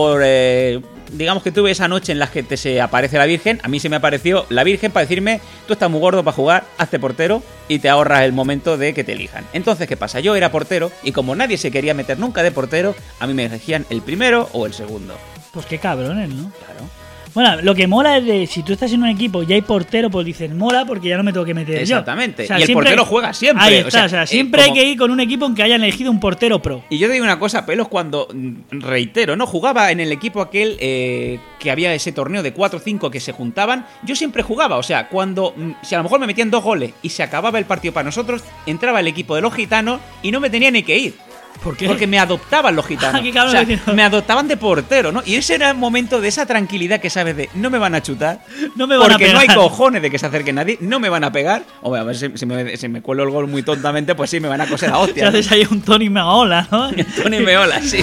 S2: digamos que tuve esa noche en la que se aparece la Virgen. A mí se me apareció la Virgen para decirme: tú estás muy gordo para jugar, hazte portero y te ahorras el momento de que te elijan. Entonces, ¿qué pasa? Yo era portero y como nadie se quería meter nunca de portero, a mí me elegían el primero o el segundo.
S4: Pues qué cabrones, ¿no?
S2: Claro.
S4: Bueno, lo que mola es de si tú estás en un equipo y hay portero, pues dices, mola porque ya no me tengo que meter
S2: Exactamente.
S4: yo. O sea,
S2: y el portero juega siempre.
S4: Ahí está, o sea, siempre hay que ir con un equipo en que hayan elegido un portero pro.
S2: Y yo te digo una cosa, Pelos, cuando, reitero, ¿no? Jugaba en el equipo aquel que había ese torneo de 4 o 5 que se juntaban, yo siempre jugaba. O sea, si a lo mejor me metían 2 goles y se acababa el partido para nosotros, entraba el equipo de los gitanos y no me tenía ni que ir.
S4: ¿Por qué?
S2: Porque me adoptaban los gitanos.
S4: ¿Qué cabrón?
S2: O sea, me adoptaban de portero, ¿no? Y ese era el momento de esa tranquilidad que sabes de no me van a chutar,
S4: no me van a pegar.
S2: Porque no hay cojones de que se acerque nadie, no me van a pegar. O a ver, si me cuelo el gol muy tontamente, pues sí, me van a coser a hostia.
S4: ¿No? Haces ahí un Tony Meola, ¿no?
S2: Tony Meola, sí.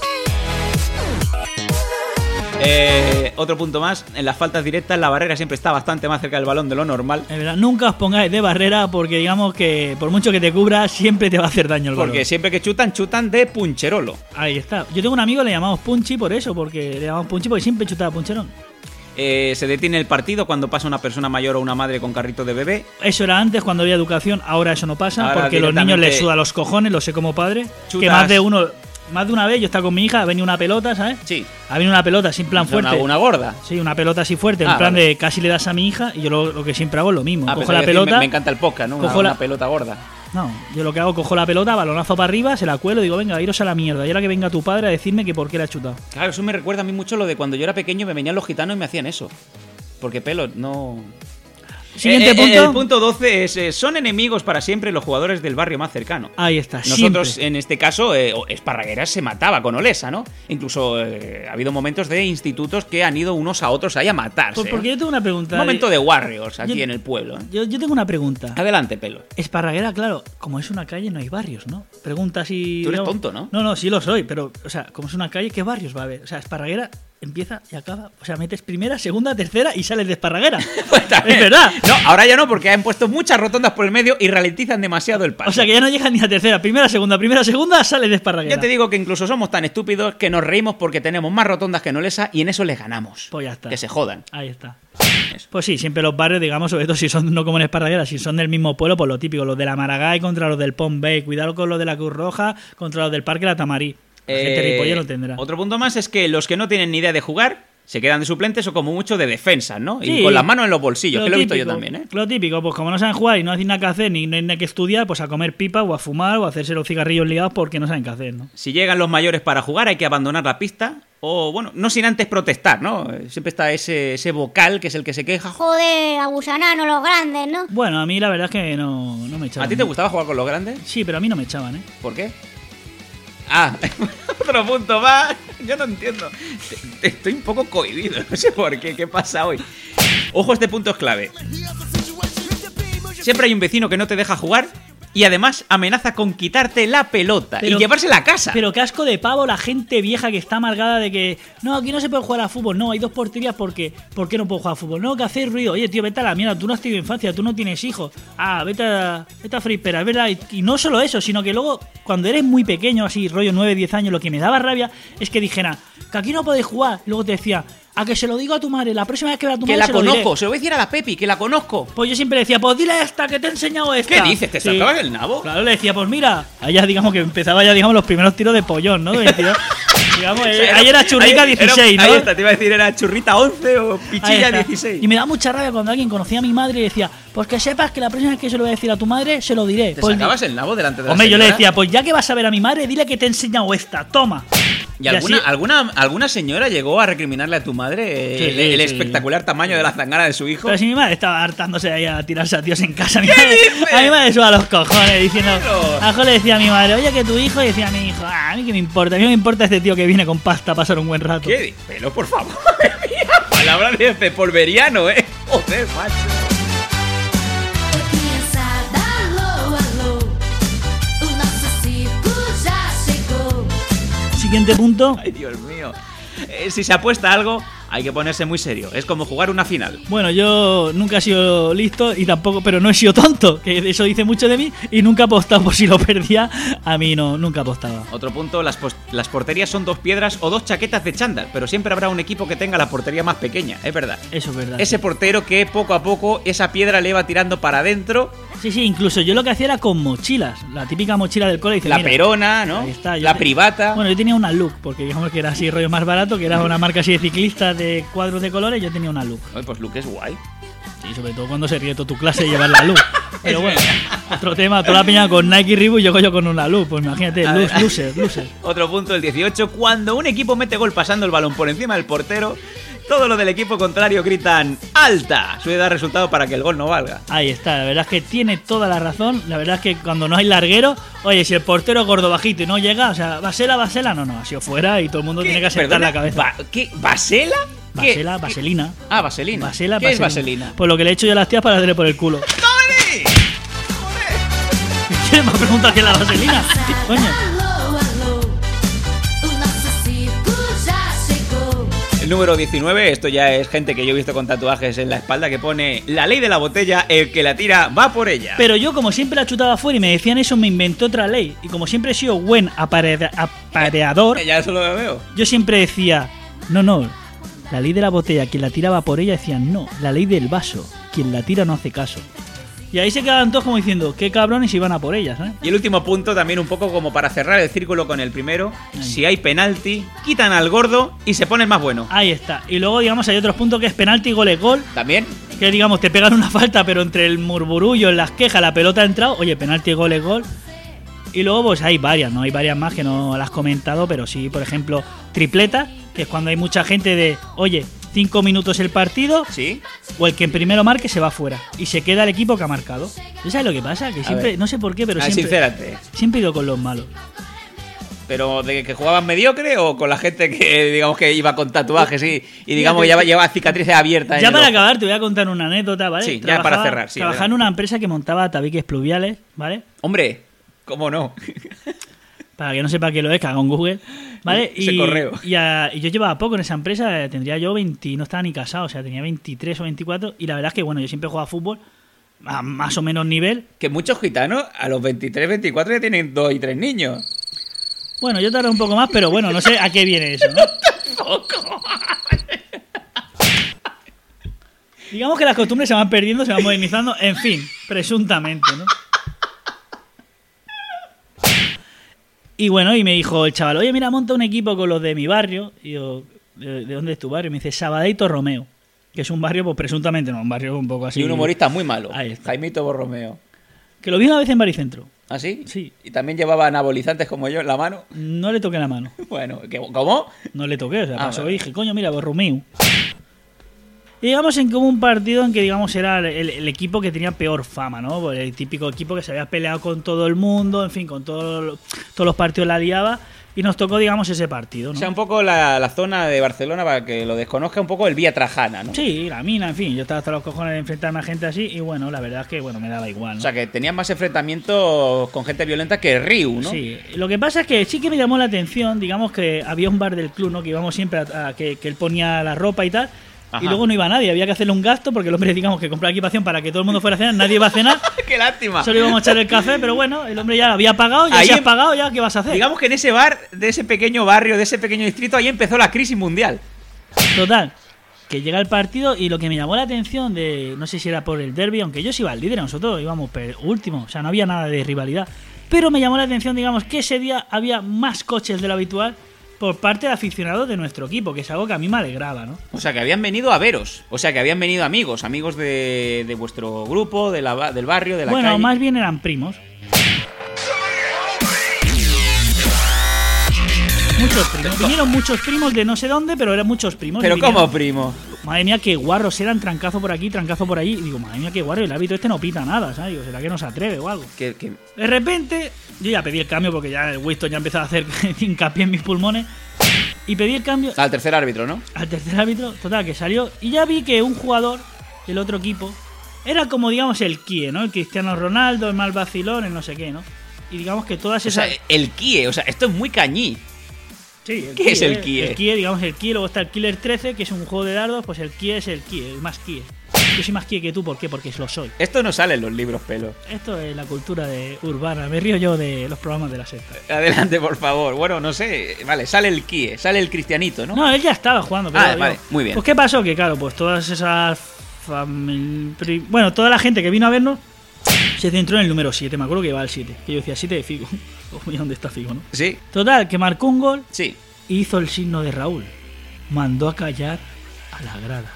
S2: Otro punto más, en las faltas directas la barrera siempre está bastante más cerca del balón de lo normal.
S4: Es verdad, nunca os pongáis de barrera porque digamos que por mucho que te cubra siempre te va a hacer daño el balón.
S2: Porque siempre que chutan de puncherolo.
S4: Ahí está. Yo tengo un amigo, le llamamos Punchi por eso, porque le llamamos Punchi porque siempre chutaba puncherón.
S2: Se detiene el partido cuando pasa una persona mayor o una madre con carrito de bebé.
S4: Eso era antes, cuando había educación, ahora eso no pasa, ahora porque los niños les suda los cojones, lo sé como padre.
S2: Chutas.
S4: Que más de una vez yo estaba con mi hija, ha venido una pelota, ¿sabes?
S2: Sí.
S4: Ha venido una pelota sin plan fuerte.
S2: Una gorda.
S4: Sí, una pelota así fuerte, en plan de casi le das a mi hija y yo lo que siempre hago es lo mismo. Cojo la pelota.
S2: Me encanta el podcast, ¿no? Una pelota gorda.
S4: No, yo lo que hago, cojo la pelota, balonazo para arriba, se la cuelo y digo, venga, iros a la mierda. Y ahora que venga tu padre a decirme que por qué la has chutado.
S2: Claro, eso me recuerda a mí mucho lo de cuando yo era pequeño, me venían los gitanos y me hacían eso. Porque Pelos, no...
S4: Siguiente punto.
S2: El punto 12 es: son enemigos para siempre los jugadores del barrio más cercano.
S4: Ahí está.
S2: Nosotros,
S4: siempre.
S2: En este caso, Esparraguera se mataba con Olesa, ¿no? Incluso ha habido momentos de institutos que han ido unos a otros ahí a matarse.
S4: Pues porque yo tengo una pregunta.
S2: Un momento de Warriors aquí en el pueblo.
S4: Yo tengo una pregunta.
S2: Adelante, Pelo.
S4: Esparraguera, claro, como es una calle no hay barrios, ¿no? Pregunta si...
S2: Tú eres tonto, ¿no?
S4: No, sí lo soy, pero, o sea, como es una calle, ¿qué barrios va a haber? O sea, Esparraguera... empieza y acaba, o sea, metes primera, segunda, tercera y sales de Esparraguera.
S2: Pues
S4: es verdad.
S2: No, ahora ya no, porque han puesto muchas rotondas por el medio y ralentizan demasiado el paso.
S4: O sea, que ya no llegan ni a tercera, primera, segunda, sales de Esparraguera.
S2: Yo te digo que incluso somos tan estúpidos que nos reímos porque tenemos más rotondas que en Olesa y en eso les ganamos.
S4: Pues ya está.
S2: Que se jodan.
S4: Ahí está. Pues sí, siempre los barrios, digamos, sobre todo si son no como en Esparraguera, si son del mismo pueblo, pues lo típico, los de la Maragall contra los del Pont Bay, cuidado con los de la Cruz Roja contra los del Parque La Tamarí. La gente Ripollé lo tendrá.
S2: Otro punto más es que los que no tienen ni idea de jugar se quedan de suplentes o como mucho de defensa, ¿no?
S4: Sí,
S2: y con las manos en los bolsillos, que lo he visto yo
S4: típico,
S2: también, ¿eh?
S4: Lo típico, pues como no saben jugar y no hacen nada que hacer ni hay nada que estudiar, pues a comer pipa o a fumar o a hacerse los cigarrillos liados porque no saben qué hacer, ¿no?
S2: Si llegan los mayores para jugar hay que abandonar la pista o, bueno, no sin antes protestar, ¿no? Siempre está ese vocal que es el que se queja.
S17: Joder, abusanano los grandes, ¿no?
S4: Bueno, a mí la verdad es que no me echaban.
S2: ¿A ti te gustaba jugar con los grandes?
S4: Sí, pero a mí no me echaban, ¿eh?
S2: ¿Por qué? Ah, otro punto más. Yo no entiendo. Estoy un poco cohibido. No sé por qué. ¿Qué pasa hoy? Ojo, este punto es clave. Siempre hay un vecino que no te deja jugar y además amenaza con quitarte la pelota y llevársela a casa.
S4: Pero qué asco de pavo la gente vieja que está amargada de que no, aquí no se puede jugar a fútbol, no, hay 2 porterías porque ¿por qué no puedo jugar a fútbol? No, que hace ruido. Oye, tío, vete a la mierda, tú no has tenido infancia, tú no tienes hijos. Ah, vete a frispera, es verdad. Y no solo eso, sino que luego, cuando eres muy pequeño, así rollo 9, 10 años, lo que me daba rabia es que dijeran que aquí no podéis jugar. Y luego te decía, a que se lo digo a tu madre, la próxima vez que vea a tu madre
S2: que la
S4: se lo
S2: conozco,
S4: diré.
S2: se lo voy a decir a la Pepi, que la conozco.
S4: Pues yo siempre decía, pues dile esta, que te he enseñado esta.
S2: ¿Qué dices? ¿Te sacabas el nabo?
S4: Claro, le decía, pues mira, allá digamos que empezaba ya digamos los primeros tiros de pollón, ¿no? 22. Digamos, ahí era churrica 16, ¿no?
S2: Ahí está, te iba a decir, era churrita 11 o pichilla 16.
S4: Y me da mucha rabia cuando alguien conocía a mi madre y decía, pues que sepas que la próxima vez que se lo voy a decir a tu madre, se lo diré.
S2: ¿Te
S4: pues
S2: sacabas el nabo delante de la
S4: Hombre,
S2: señora?
S4: yo le decía, pues ya que vas a ver a mi madre, dile que te he enseñado esta, toma.
S2: ¿Y alguna señora llegó a recriminarle a tu madre el espectacular tamaño de la zangana de su hijo?
S4: Pero si mi madre estaba hartándose ahí a tirarse a tíos en casa. A mi madre suba a los cojones diciendo... A jo le decía a mi madre, oye, que tu hijo, y decía a mi hijo, a mí que me importa, a mí no me importa este tío que viene con pasta a pasar un buen rato.
S2: ¿Qué? Pero por favor, palabra de polveriano, joder, macho.
S4: Siguiente punto.
S2: Ay, Dios mío. Si se apuesta algo, hay que ponerse muy serio. Es como jugar una final.
S4: Bueno, yo nunca he sido listo y tampoco, pero no he sido tonto, que eso dice mucho de mí, y nunca he apostado por si lo perdía. A mí no, nunca apostaba.
S2: Otro punto, las porterías son 2 piedras o 2 chaquetas de chándal, pero siempre habrá un equipo que tenga la portería más pequeña, es verdad.
S4: Eso es verdad.
S2: Ese portero que poco a poco esa piedra le va tirando para adentro.
S4: Sí, incluso yo lo que hacía era con mochilas, la típica mochila del cole. Dice,
S2: la
S4: mira,
S2: perona, ¿no?
S4: Ahí está,
S2: la privata.
S4: Bueno, yo tenía una Look, porque digamos que era así rollo más barato, que era una marca así de ciclistas de cuadros de colores, yo tenía una Look.
S2: Oye, pues Look es guay.
S4: Sí, sobre todo cuando se ríe toda tu clase y llevar la Look. Pero bueno, otro tema, toda la peña con Nike y Reebok y yo con una Look. Pues imagínate, loser.
S2: Otro punto, el 18, cuando un equipo mete gol pasando el balón por encima del portero, todo lo del equipo contrario gritan ¡alta! Suele dar resultado para que el gol no valga.
S4: Ahí está, la verdad es que tiene toda la razón. La verdad es que cuando no hay larguero, oye, si el portero es gordo bajito y no llega, o sea, Basela, no, ha sido fuera y todo el mundo tiene que asentar la cabeza.
S2: ¿Qué? ¿Basela?
S4: Vaselina.
S2: Ah, vaselina.
S4: Vaselina.
S2: ¿Qué es vaselina?
S4: Pues lo que le he hecho yo a las tías para darle por el culo.
S2: ¡Tony!
S4: ¿Quién me ha preguntado qué es la vaselina? Coño.
S2: El número 19, esto ya es gente que yo he visto con tatuajes en la espalda, que pone: la ley de la botella, el que la tira va por ella.
S4: Pero yo, como siempre la chutaba afuera y me decían eso, me inventé otra ley. Y como siempre he sido buen apareador,
S2: ya eso lo veo.
S4: Yo siempre decía, no, la ley de la botella, quien la tira va por ella. Decían, no, la ley del vaso, quien la tira no hace caso. Y ahí se quedaban todos como diciendo, qué cabrones iban a por ellas, ¿eh?
S2: Y el último punto también un poco como para cerrar el círculo con el primero. Ahí. Si hay penalti, quitan al gordo y se pone más bueno.
S4: Ahí está. Y luego, digamos, hay otros puntos que es penalti, gol es gol.
S2: También.
S4: Que, digamos, te pegan una falta, pero entre el murmurullo, las quejas, la pelota ha entrado. Oye, penalti, gol es gol. Y luego, pues hay varias, ¿no? Hay varias más que no las has comentado, pero sí, por ejemplo, tripleta, que es cuando hay mucha gente de, oye, 5 minutos el partido,
S2: ¿sí?
S4: O el que en primero marque se va fuera y se queda el equipo que ha marcado. ¿Sabes lo que pasa? Que siempre, no sé por qué, pero
S2: sincérate.
S4: Siempre he ido con los malos.
S2: ¿Pero de que jugaban mediocre o con la gente que, digamos, que iba con tatuajes y digamos, ya llevaba cicatrices abiertas?
S4: Ya para acabar, te voy a contar una anécdota, ¿vale?
S2: Sí, ya para cerrar. Sí,
S4: trabajaba en una empresa que montaba tabiques pluviales, ¿vale?
S2: Hombre, ¿cómo no?
S4: Para que no sepa qué lo es, que haga un Google, ¿vale?
S2: Ese correo.
S4: Y yo llevaba poco en esa empresa, tendría yo 20, no estaba ni casado, o sea, tenía 23 o 24, y la verdad es que, bueno, yo siempre jugaba fútbol a más o menos nivel.
S2: Que muchos gitanos a los 23, 24 ya tienen 2 y 3 niños.
S4: Bueno, yo tardé un poco más, pero bueno, no sé a qué viene eso, ¿no?
S2: Tampoco.
S4: Digamos que las costumbres se van perdiendo, se van modernizando, en fin, presuntamente, ¿no? Y bueno, y me dijo el chaval, oye, mira, monta un equipo con los de mi barrio. Y yo, ¿de dónde es tu barrio? Y me dice, Sabadell Romeo, que es un barrio, pues presuntamente, no, un barrio un poco así.
S2: Y un humorista muy malo.
S4: Ahí está.
S2: Jaimito Borromeo.
S4: Que lo vi una vez en Baricentro.
S2: ¿Ah, sí?
S4: Sí.
S2: ¿Y también llevaba anabolizantes como yo en la mano?
S4: No le toqué la mano.
S2: Bueno, ¿cómo?
S4: No le toqué, o sea, pasó
S2: vale.
S4: Y dije, coño, mira, Borromeo. Y digamos en como un partido en que, digamos, era el equipo que tenía peor fama, ¿no? El típico equipo que se había peleado con todo el mundo, en fin, con todos los partidos la liaba. y nos tocó, digamos, ese partido, ¿no?
S2: O sea, un poco la zona de Barcelona, para que lo desconozca, un poco el Vía Trajana, ¿no?
S4: Sí, la mina, en fin, yo estaba hasta los cojones de enfrentarme a gente así y bueno, la verdad es que bueno, me daba igual, ¿no?
S2: O sea, que tenías más enfrentamientos con gente violenta que Ryu, ¿no?
S4: Sí, lo que pasa es que sí que me llamó la atención, digamos que había un bar del club, ¿no? Que íbamos siempre a que él ponía la ropa y tal.
S2: Ajá.
S4: Y luego no iba nadie, había que hacerle un gasto porque el hombre, digamos, que compraba equipación para que todo el mundo fuera a cenar, nadie iba a cenar.
S2: ¡Qué lástima!
S4: Solo íbamos a echar el café, pero bueno, el hombre ya había pagado, ya
S2: Ahí
S4: si has pagado, ya ¿qué vas a hacer?
S2: Digamos que en ese bar, de ese pequeño barrio, de ese pequeño distrito, ahí empezó la crisis mundial.
S4: Total, que llega el partido y lo que me llamó la atención de, no sé si era por el derbi, aunque yo sí iba al líder, nosotros íbamos último, o sea, no había nada de rivalidad. Pero me llamó la atención, digamos, que ese día había más coches de lo habitual por parte de aficionados de nuestro equipo, que es algo que a mí me alegraba, ¿no?
S2: O sea, que habían venido a veros. O sea, que habían venido amigos de vuestro grupo, del barrio, de la calle.
S4: Bueno, más bien eran primos. Muchos primos. Vinieron muchos primos de no sé dónde, pero eran muchos primos.
S2: ¿Pero cómo primos?
S4: Madre mía, qué guarros eran, trancazo por aquí, trancazo por allí. Y digo, madre mía, qué guarro, el hábito este no pita nada, ¿sabes? Digo, ¿será que no se atreve o algo? De repente, yo ya pedí el cambio porque ya el Winston ya empezaba a hacer hincapié en mis pulmones. Y pedí el cambio.
S2: Al tercer árbitro, ¿no?
S4: Al tercer árbitro, total, que salió. Y ya vi que un jugador del otro equipo era como, digamos, el Kie, ¿no? El Cristiano Ronaldo, el mal vacilón, el no sé qué, ¿no? Y digamos que todas esas...
S2: O sea, el Kie, o sea, esto es muy cañí.
S4: Sí,
S2: ¿Qué es el Kie?
S4: El Kie, digamos, el Kie, luego está el Killer 13, que es un juego de dardos, pues el Kie es el Kie, el más Kie. Yo soy más Kie que tú, ¿por qué? Porque lo soy.
S2: Esto no sale en los libros, Pelo.
S4: Esto es la cultura urbana, me río yo de los programas de la secta.
S2: Adelante, por favor. Bueno, no sé, vale, sale el Kie, sale el Cristianito, ¿no?
S4: No, él ya estaba jugando. Pero
S2: vale, muy bien.
S4: Pues ¿qué pasó? Que claro, pues todas esas... Bueno, toda la gente que vino a vernos se centró en el número 7, me acuerdo que iba al 7, que yo decía 7 de Figo. Oye, ¿dónde está Figo, no?
S2: Sí.
S4: Total, que marcó un gol.
S2: Sí.
S4: Hizo el signo de Raúl. Mandó a callar a la grada.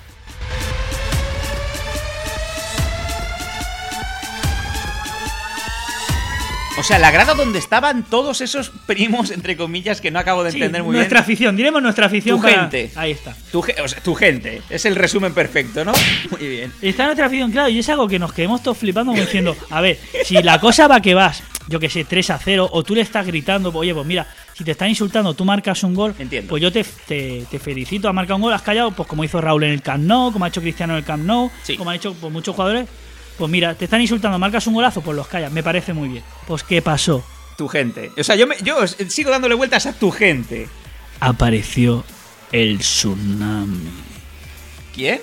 S2: O sea, la grada donde estaban todos esos primos, entre comillas, que no acabo de entender muy
S4: nuestra
S2: bien.
S4: afición, diremos nuestra afición.
S2: Tu gente.
S4: Ahí está.
S2: O sea, tu gente. Es el resumen perfecto, ¿no? Muy bien.
S4: Está nuestra afición, claro, y es algo que nos quedemos todos flipando como diciendo, a ver, si la cosa va que vas, yo que sé, 3-0, o tú le estás gritando, oye, pues mira, si te están insultando, tú marcas un gol.
S2: Entiendo.
S4: Pues yo te felicito, has marcado un gol, has callado, pues como hizo Raúl en el Camp Nou, como ha hecho Cristiano en el Camp Nou,
S2: sí.
S4: Como han hecho pues, muchos jugadores. Pues mira, te están insultando, marcas un golazo, pues los callas, me parece muy bien. Pues ¿qué pasó?
S2: Tu gente. O sea, yo sigo dándole vueltas a tu gente.
S4: Apareció el tsunami.
S2: ¿Quién?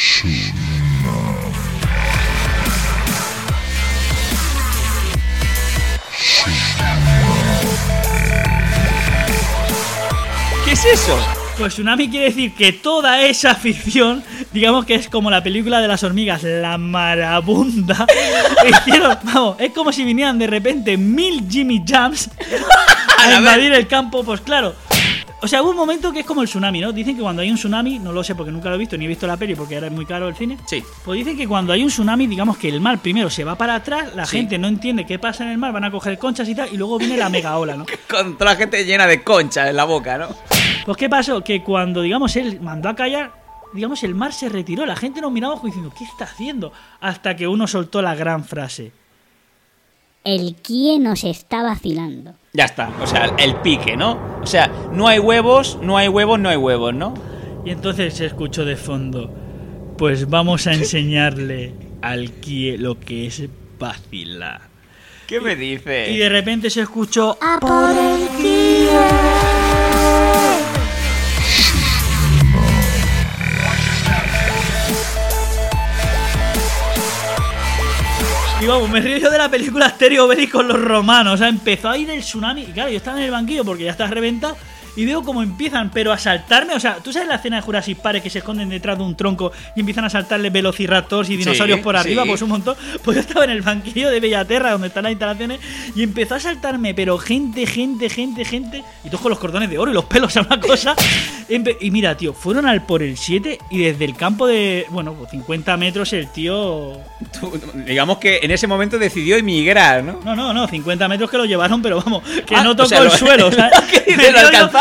S2: ¿Qué es eso?
S4: Pues tsunami quiere decir que toda esa afición, digamos que es como la película de las hormigas, la marabunda. Vamos, es como si vinieran de repente 1000 Jimmy Jams a invadir el campo, pues claro. O sea, hubo un momento que es como el tsunami, ¿no? Dicen que cuando hay un tsunami, no lo sé porque nunca lo he visto, ni he visto la peli porque ahora es muy caro el cine.
S2: Sí.
S4: Pues dicen que cuando hay un tsunami, digamos que el mar primero se va para atrás, la
S2: Sí.
S4: gente no entiende qué pasa en el mar, van a coger conchas y tal, y luego viene la mega ola, ¿no?
S2: Con toda la gente llena de conchas en la boca, ¿no?
S4: Pues ¿qué pasó? Que cuando, digamos, él mandó a callar, digamos, el mar se retiró, la gente nos miraba diciendo, ¿qué está haciendo? Hasta que uno soltó la gran frase.
S17: El Kie nos está vacilando.
S2: Ya está, o sea, el pique, ¿no? O sea, no hay huevos, no hay huevos, no hay huevos, ¿no?
S4: Y entonces se escuchó de fondo, pues vamos a enseñarle al Kie lo que es vacilar.
S2: ¿Qué me dices?
S4: Y de repente se escuchó,
S17: ¡a por el Kie!
S4: Y vamos, me río yo de la película Asterio Obelix con los romanos. O sea, empezó a ir el tsunami. Y claro, yo estaba en el banquillo porque ya estaba reventado. Y veo cómo empiezan, pero a saltarme. O sea, ¿tú sabes la escena de Jurassic Park que se esconden detrás de un tronco y empiezan a saltarle velociraptors y dinosaurios por arriba?
S2: Sí.
S4: Pues un montón. Pues yo estaba en el banquillo de Bellaterra, donde están las instalaciones, y empezó a saltarme, pero gente. Y todos con los cordones de oro y los pelos a una cosa. Y mira, tío, fueron al por el 7 y desde el campo de, bueno, 50 metros el tío...
S2: Digamos que en ese momento decidió emigrar, ¿no?
S4: No, 50 metros que lo llevaron, pero vamos, que
S2: Ah,
S4: no
S2: o
S4: tocó
S2: sea,
S4: el suelo. O sea,
S2: ¿Qué dices? ¿Lo alcanzaron?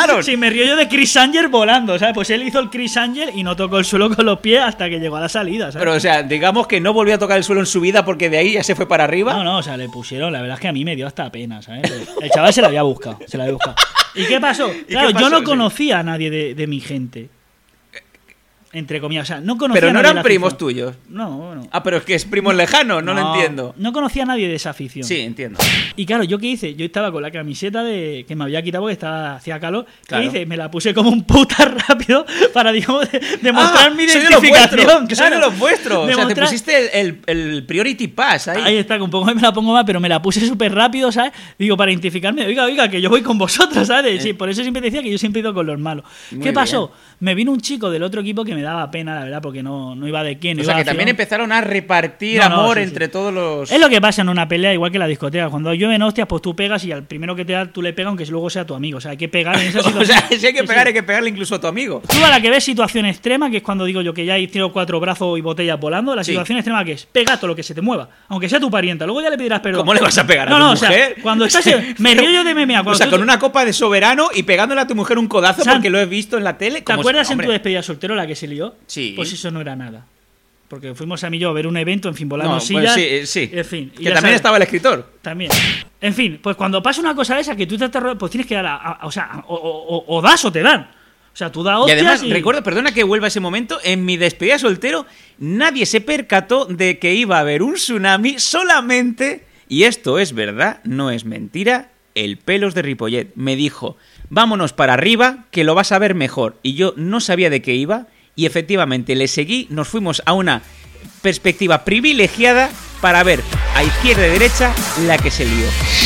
S2: pasaron.
S4: Sí, me río yo de Chris Angel volando, ¿sabes? Pues él hizo el Chris Angel y no tocó el suelo con los pies hasta que llegó a la salida, ¿sabes?
S2: Pero, o sea, digamos que no volvió a tocar el suelo en su vida porque de ahí ya se fue para arriba.
S4: No, o sea, le pusieron, la verdad es que a mí me dio hasta pena, ¿sabes? El chaval se lo había buscado, ¿Y qué pasó? Claro, yo no conocía a nadie de mi gente. Entre comillas, o sea, no conocía
S2: Pero
S4: a
S2: no
S4: nadie
S2: eran
S4: de la
S2: primos
S4: afición.
S2: tuyos.
S4: No.
S2: Ah, pero es que es primos lejanos, no lo entiendo.
S4: No conocía a nadie de esa afición.
S2: Sí, entiendo.
S4: Y claro, ¿yo qué hice? Yo estaba con la camiseta que me había quitado porque hacía calor.
S2: Claro.
S4: ¿Qué hice? Me la puse como un puta rápido para, digamos, demostrar mi
S2: soy
S4: identificación.
S2: Soy de los vuestros. O sea, te
S4: Demostrar-
S2: pusiste el Priority Pass ahí.
S4: Ahí está, que un poco me la pongo más, pero me la puse súper rápido, ¿sabes? Digo, para identificarme, oiga, que yo voy con vosotros, ¿sabes? Sí, por eso siempre decía que yo siempre he ido con los malos.
S2: Muy
S4: ¿Qué pasó?
S2: bien.
S4: Me vino un chico del otro equipo que me daba pena, la verdad, porque no iba de quién.
S2: O sea, que también empezaron a repartir amor entre todos los...
S4: Es lo que pasa en una pelea, igual que en la discoteca. Cuando llueven hostias, pues tú pegas y al primero que te da, tú le pegas, aunque luego sea tu amigo. O sea, hay que pegar en esa situación.
S2: O sea, si hay que
S4: Sí,
S2: pegar,
S4: sí.
S2: hay que pegarle incluso a tu amigo.
S4: Tú a la que ves situación extrema, que es cuando digo yo que ya hay 3 o 4 brazos y botellas volando, la
S2: Sí.
S4: situación extrema que es pega todo lo que se te mueva, aunque sea tu parienta. Luego ya le pedirás perdón.
S2: ¿Cómo le vas a pegar a tu
S4: No,
S2: mujer?
S4: o sea, cuando estás me río yo de MMA.
S2: O sea, con una copa de soberano y pegándole a tu mujer un codazo
S4: Sam,
S2: porque lo he visto en la tele.
S4: ¿Te
S2: como
S4: acuerdas
S2: si-
S4: en tu
S2: hombre.
S4: despedida soltero la que se lió?
S2: Sí.
S4: Pues eso no era nada. Porque fuimos a mí y yo a ver un evento, en fin, volando
S2: No, pues
S4: sillas.
S2: sí.
S4: En fin. y
S2: Que
S4: ya
S2: también
S4: sabes.
S2: estaba el escritor.
S4: También. En fin, pues cuando pasa una cosa de esa que tú te pues tienes que dar o sea, o das o te dan. O sea, tú das
S2: Y
S4: hostias
S2: además, recuerdo, perdona que vuelva a ese momento, en mi despedida soltero, nadie se percató de que iba a haber un tsunami solamente, y esto es verdad, no es mentira, el Pelos de Ripollet me dijo, vámonos para arriba, que lo vas a ver mejor. Y yo no sabía de qué iba, y efectivamente le seguí, nos fuimos a una perspectiva privilegiada para ver a izquierda y derecha la que se lió.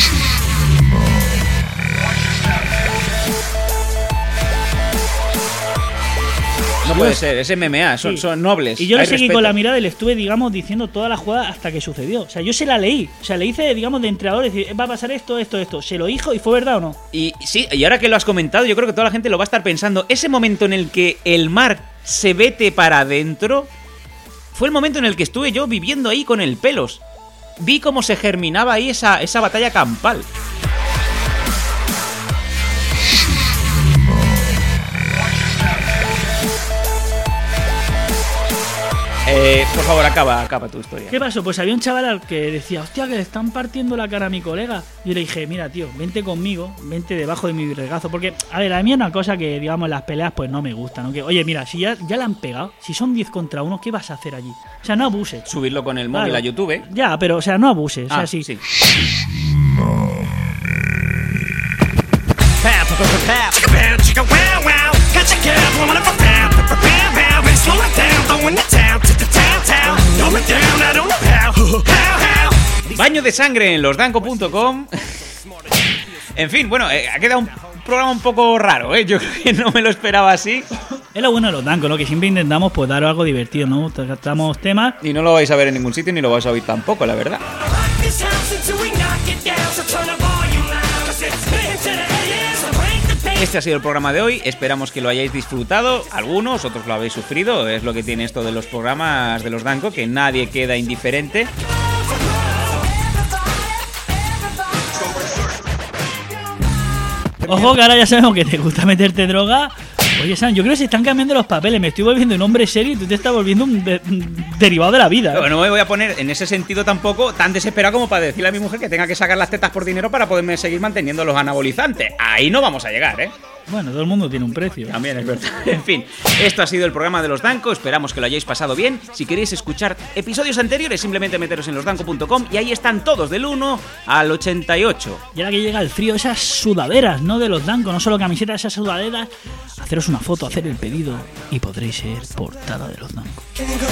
S2: No puede ser, es MMA,
S4: Sí.
S2: son nobles.
S4: Y yo le
S2: hay
S4: seguí
S2: respeto.
S4: con la mirada y le estuve, digamos, diciendo toda la jugada hasta que sucedió. O sea, yo se la leí. O sea, le hice, digamos, de entrenador, decir, va a pasar esto. Se lo dijo y fue verdad o no.
S2: Y sí, y ahora que lo has comentado, yo creo que toda la gente lo va a estar pensando. Ese momento en el que el mar se vete para adentro fue el momento en el que estuve yo viviendo ahí con el Pelos. Vi cómo se germinaba ahí esa batalla campal. Por favor, acaba tu historia.
S4: ¿Qué pasó? Pues había un chaval al que decía, hostia, que le están partiendo la cara a mi colega. Y yo le dije, mira, tío, vente conmigo, vente debajo de mi regazo. Porque, a ver, a mí es una cosa que, digamos, en las peleas, pues no me gusta, ¿no? Que, oye, mira, si ya la han pegado, si son 10 contra 1, ¿qué vas a hacer allí? O sea, no abuses.
S2: Subirlo con el móvil
S4: Claro.
S2: a YouTube.
S4: Ya, pero, o sea, no abuses. O sea, sí.
S2: sí. Baño de sangre en losdanco.com. En fin, bueno, ha quedado un programa un poco raro, ¿eh? Yo creo que no me lo esperaba así.
S4: Es lo bueno de los dancos, ¿no? Que siempre intentamos pues dar algo divertido, ¿no? Tratamos temas.
S2: Y no lo vais a ver en ningún sitio ni lo vais a oír tampoco, la verdad. Este ha sido el programa de hoy, esperamos que lo hayáis disfrutado, algunos, otros lo habéis sufrido, es lo que tiene esto de los programas de los Danco, que nadie queda indiferente.
S4: Ojo, que ahora ya sabemos que te gusta meterte droga. Oye, Sam, yo creo que se están cambiando los papeles. Me estoy volviendo un hombre serio y tú te estás volviendo un derivado de la vida.
S2: Pero no me voy a poner en ese sentido tampoco tan desesperado como para decirle a mi mujer que tenga que sacar las tetas por dinero para poderme seguir manteniendo los anabolizantes. Ahí no vamos a llegar, ¿eh?
S4: Bueno, todo el mundo tiene un precio.
S2: También es verdad. En fin, esto ha sido el programa de Los Danco. Esperamos que lo hayáis pasado bien. Si queréis escuchar episodios anteriores, simplemente meteros en losdanco.com y ahí están todos, del 1 al 88.
S4: Y ahora que llega el frío, esas sudaderas, ¿no? De los Danco, no solo camisetas, esas sudaderas. Haceros una foto, hacer el pedido y podréis ser portada de los Danco.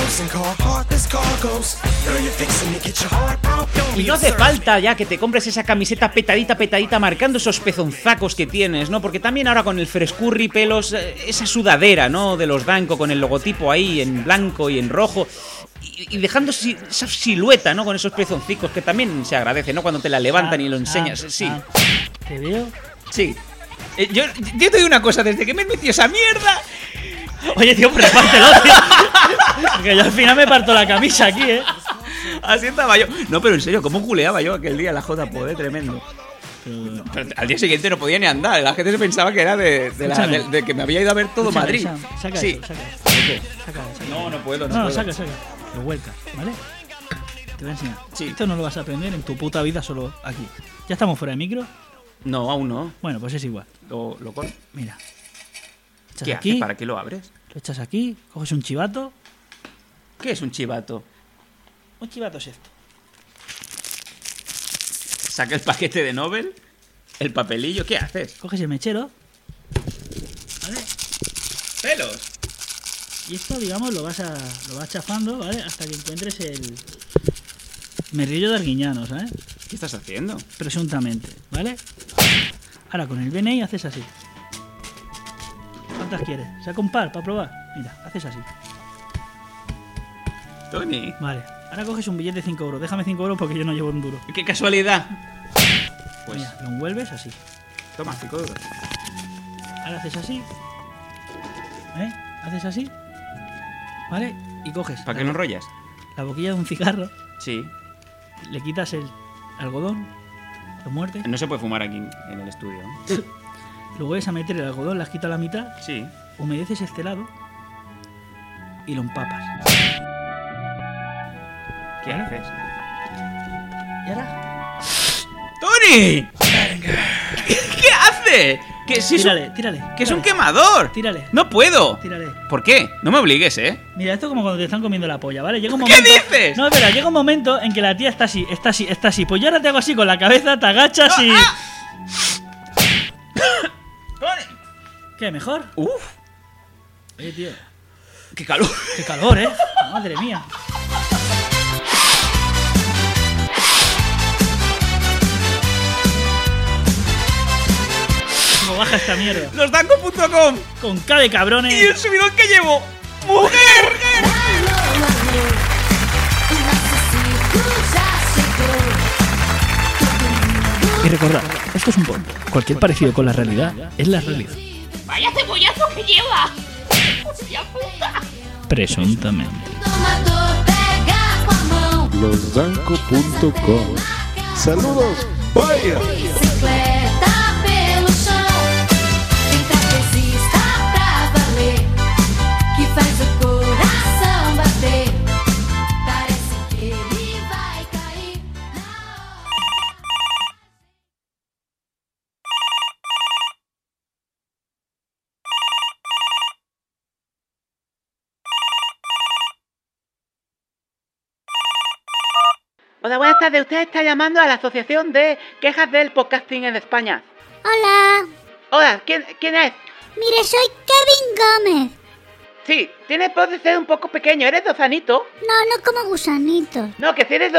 S2: Y no hace falta ya que te compres esa camiseta petadita, marcando esos pezonzacos que tienes, ¿no? Porque también ahora con el frescurri pelos, esa sudadera, ¿no? De los Danco, con el logotipo ahí en blanco y en rojo, y dejando esa silueta, ¿no? Con esos pezoncicos, que también se agradece, ¿no? Cuando te la levantan y lo enseñas, sí.
S4: ¿Te veo?
S2: Sí. Yo te digo una cosa, desde que me he metido esa mierda...
S4: Oye, tío, prepártelo, tío. Que yo al final me parto la camisa aquí, ¿eh?
S2: Así estaba yo. No, pero en serio, ¿cómo culeaba yo aquel día la J-Pod, tremendo? Pero al día siguiente no podía ni andar. La gente se pensaba que era de que me había ido a ver todo Madrid.
S4: Saca
S2: sí.
S4: eso, saca. Saca.
S2: No puedo.
S4: No, saca. Lo vuelcas, ¿vale? Te voy a enseñar.
S2: Sí.
S4: Esto no lo vas a aprender en tu puta vida solo aquí. ¿Ya estamos fuera de micro?
S2: No, aún no.
S4: Bueno, pues es igual.
S2: Lo corto.
S4: Mira.
S2: ¿Qué haces? ¿Para qué lo abres?
S4: Lo echas aquí, coges un chivato.
S2: ¿Qué es un chivato?
S4: Un chivato es esto.
S2: Saca el paquete de Nobel, el papelillo. ¿Qué haces?
S4: Coges el mechero. ¿Vale?
S2: ¡Pelos!
S4: Y esto, digamos, lo vas chafando, ¿vale? Hasta que encuentres el merrillo de Arguiñano, ¿sabes?
S2: ¿Qué estás haciendo?
S4: Presuntamente, ¿vale? Ahora con el BNI haces así. ¿Cuántas quieres? ¿Saca un par para probar? Mira, haces así.
S2: Tony.
S4: Vale, ahora coges un billete de 5 euros. Déjame 5 euros porque yo no llevo un duro.
S2: ¡Qué casualidad!
S4: Pues mira, lo envuelves así.
S2: Toma, 5 euros.
S4: Ahora haces así. Haces así. ¿Vale? Y coges.
S2: ¿Para qué no enrollas?
S4: La boquilla de un cigarro.
S2: Sí.
S4: Le quitas el algodón. Lo muerdes.
S2: No se puede fumar aquí en el estudio.
S4: Lo vuelves a meter el algodón, le has quitado la mitad.
S2: Sí.
S4: Humedeces este lado. Y lo empapas.
S2: ¿Qué haces?
S4: ¿Y ahora?
S2: ¡Tony! ¿Qué hace? Que si
S4: tírale.
S2: Que es un quemador.
S4: Tírale.
S2: No puedo.
S4: Tírale.
S2: ¿Por qué? No me obligues, ¿eh?
S4: Mira, esto es como cuando te están comiendo la polla, ¿vale? Llega un momento...
S2: ¿Qué dices?
S4: No, espera, llega un momento en que la tía está así. Pues yo ahora te hago así con la cabeza, te agachas y... ¿Qué, mejor?
S2: Uf.
S4: Oye, tío.
S2: Qué calor.
S4: Qué calor, ¿eh? Madre mía. ¿Cómo baja esta mierda?
S2: Losdanco.com.
S4: Con K de cabrones.
S2: Y el subidón que llevo. ¡Mujer!
S4: Y recordad, esto es un bond. Cualquier parecido con la realidad es la realidad.
S13: ¡Vaya cebollazo que lleva! ¡Hostia puta!
S4: Presuntamente.
S3: Losdanco.com. Saludos. Vaya.
S2: Hola, buenas tardes. Usted está llamando a la Asociación de Quejas del Podcasting en España.
S17: Hola.
S2: Hola, ¿quién es?
S17: Mire, soy Kevin Gómez.
S2: Sí, tienes voz de ser un poco pequeño. ¿Eres lozanito?
S17: No como gusanitos.
S2: No, que si eres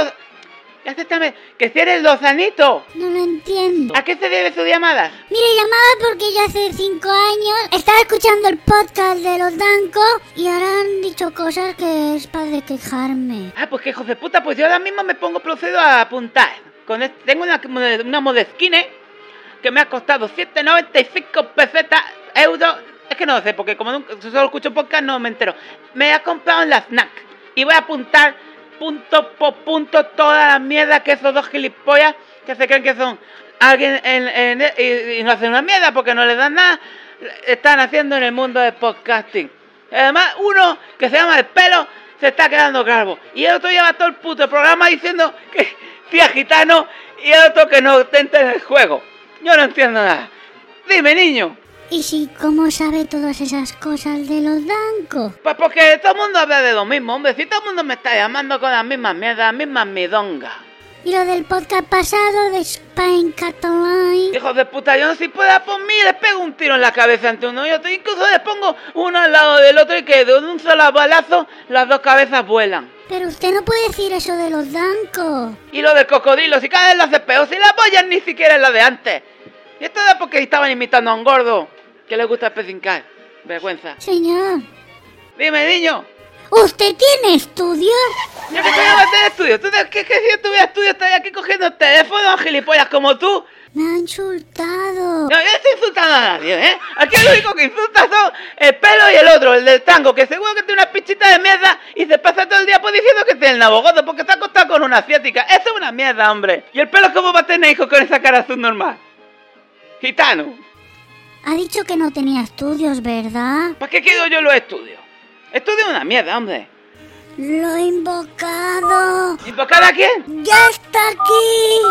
S2: que si eres lozanito.
S17: No lo entiendo.
S2: ¿A qué se debe su llamada?
S17: Mire, llamaba porque yo hace 5 años estaba escuchando el podcast de Los Danco y ahora han dicho cosas que es para de quejarme.
S2: Ah, pues que hijos de puta, pues yo ahora mismo procedo a apuntar. Tengo una Moleskine que me ha costado 195 euros. Es que no lo sé, porque como solo escucho podcast no me entero. Me ha comprado en la Snack y voy a apuntar punto por punto toda la mierda que esos dos gilipollas que se creen que son alguien y no hacen una mierda porque no les dan nada, están haciendo en el mundo del podcasting. Además, uno que se llama El Pelo se está quedando calvo y el otro lleva todo el puto programa diciendo que tía gitano y el otro que no tenta en el juego. Yo no entiendo nada. Dime, niño.
S17: ¿Y si cómo sabe todas esas cosas de Los Danco?
S2: Pues porque todo el mundo habla de lo mismo, hombre. Si todo el mundo me está llamando con las mismas mierdas, las mismas midongas.
S17: ¿Y lo del podcast pasado de Spain Catalan?
S2: Hijos de puta, yo no si pueda por mí les pego un tiro en la cabeza ante uno y otro. Incluso les pongo uno al lado del otro y que de un solo balazo las dos cabezas vuelan.
S17: Pero usted no puede decir eso de Los Danco.
S2: Y lo del cocodrilo, si cada vez lo hace peor, si la polla ni siquiera es la de antes. Y esto es porque estaban imitando a un gordo que le gusta pecincar. Vergüenza.
S17: Señor.
S2: Dime, niño.
S17: ¿Usted tiene estudios?
S2: ¿Yo qué tengo que tener estudios? ¿Tú crees que si yo tuviera estudios estaría aquí cogiendo el teléfono, gilipollas como tú?
S6: Me ha insultado.
S22: No, yo no estoy insultando a nadie, ¿eh? Aquí el único que insulta son el pelo y el otro, el del tango, que seguro que tiene una pichita de mierda y se pasa todo el día pues diciendo que tiene el nabo gordo porque se ha acostado con una asiática. Eso es una mierda, hombre. ¿Y el pelo cómo va a tener hijos con esa cara azul normal? Gitano.
S6: Ha dicho que no tenía estudios, ¿verdad?
S22: ¿Para qué quiero yo los estudios? Estudio una mierda, hombre.
S6: Lo he invocado.
S22: ¿Invocado a quién?
S6: ¡Ya está aquí!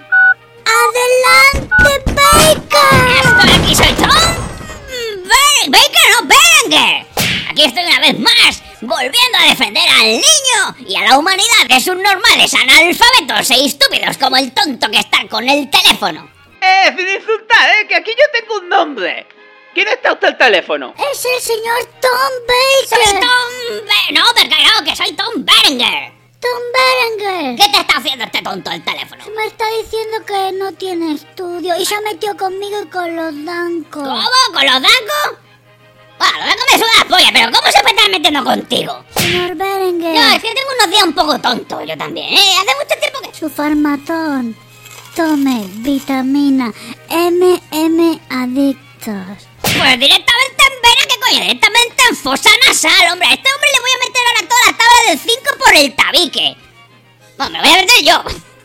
S6: ¡Adelante, Baker!
S23: ¡Estoy aquí, soy Tom! ¡Baker, no Berenguer! Aquí estoy una vez más, volviendo a defender al niño y a la humanidad de subnormales, analfabetos e estúpidos como el tonto que está con el teléfono.
S22: Sin insultar, que aquí yo tengo un nombre. ¿Quién está usted al teléfono?
S6: Es el señor Tom Baker.
S23: Soy Tom No, no, que soy Tom Berenguer.
S6: Tom Berenguer.
S23: ¿Qué te está haciendo este tonto al teléfono?
S6: Me está diciendo que no tiene estudio y se ha metido conmigo y con los dancos.
S23: ¿Cómo? ¿Con los dancos? Bueno, los dancos me suda la polla, pero ¿cómo se me está metiendo contigo?
S6: Señor Berenguer.
S23: No, es que tengo unos días un poco tontos yo también, Hace mucho tiempo que...
S6: Su farmatón. Tome vitamina MM adictos.
S23: Pues directamente en vena, ¿qué coño? Directamente en fosa nasal, hombre. A este hombre le voy a meter ahora todas las tablas del 5 por el tabique. Bueno, me lo voy a meter yo.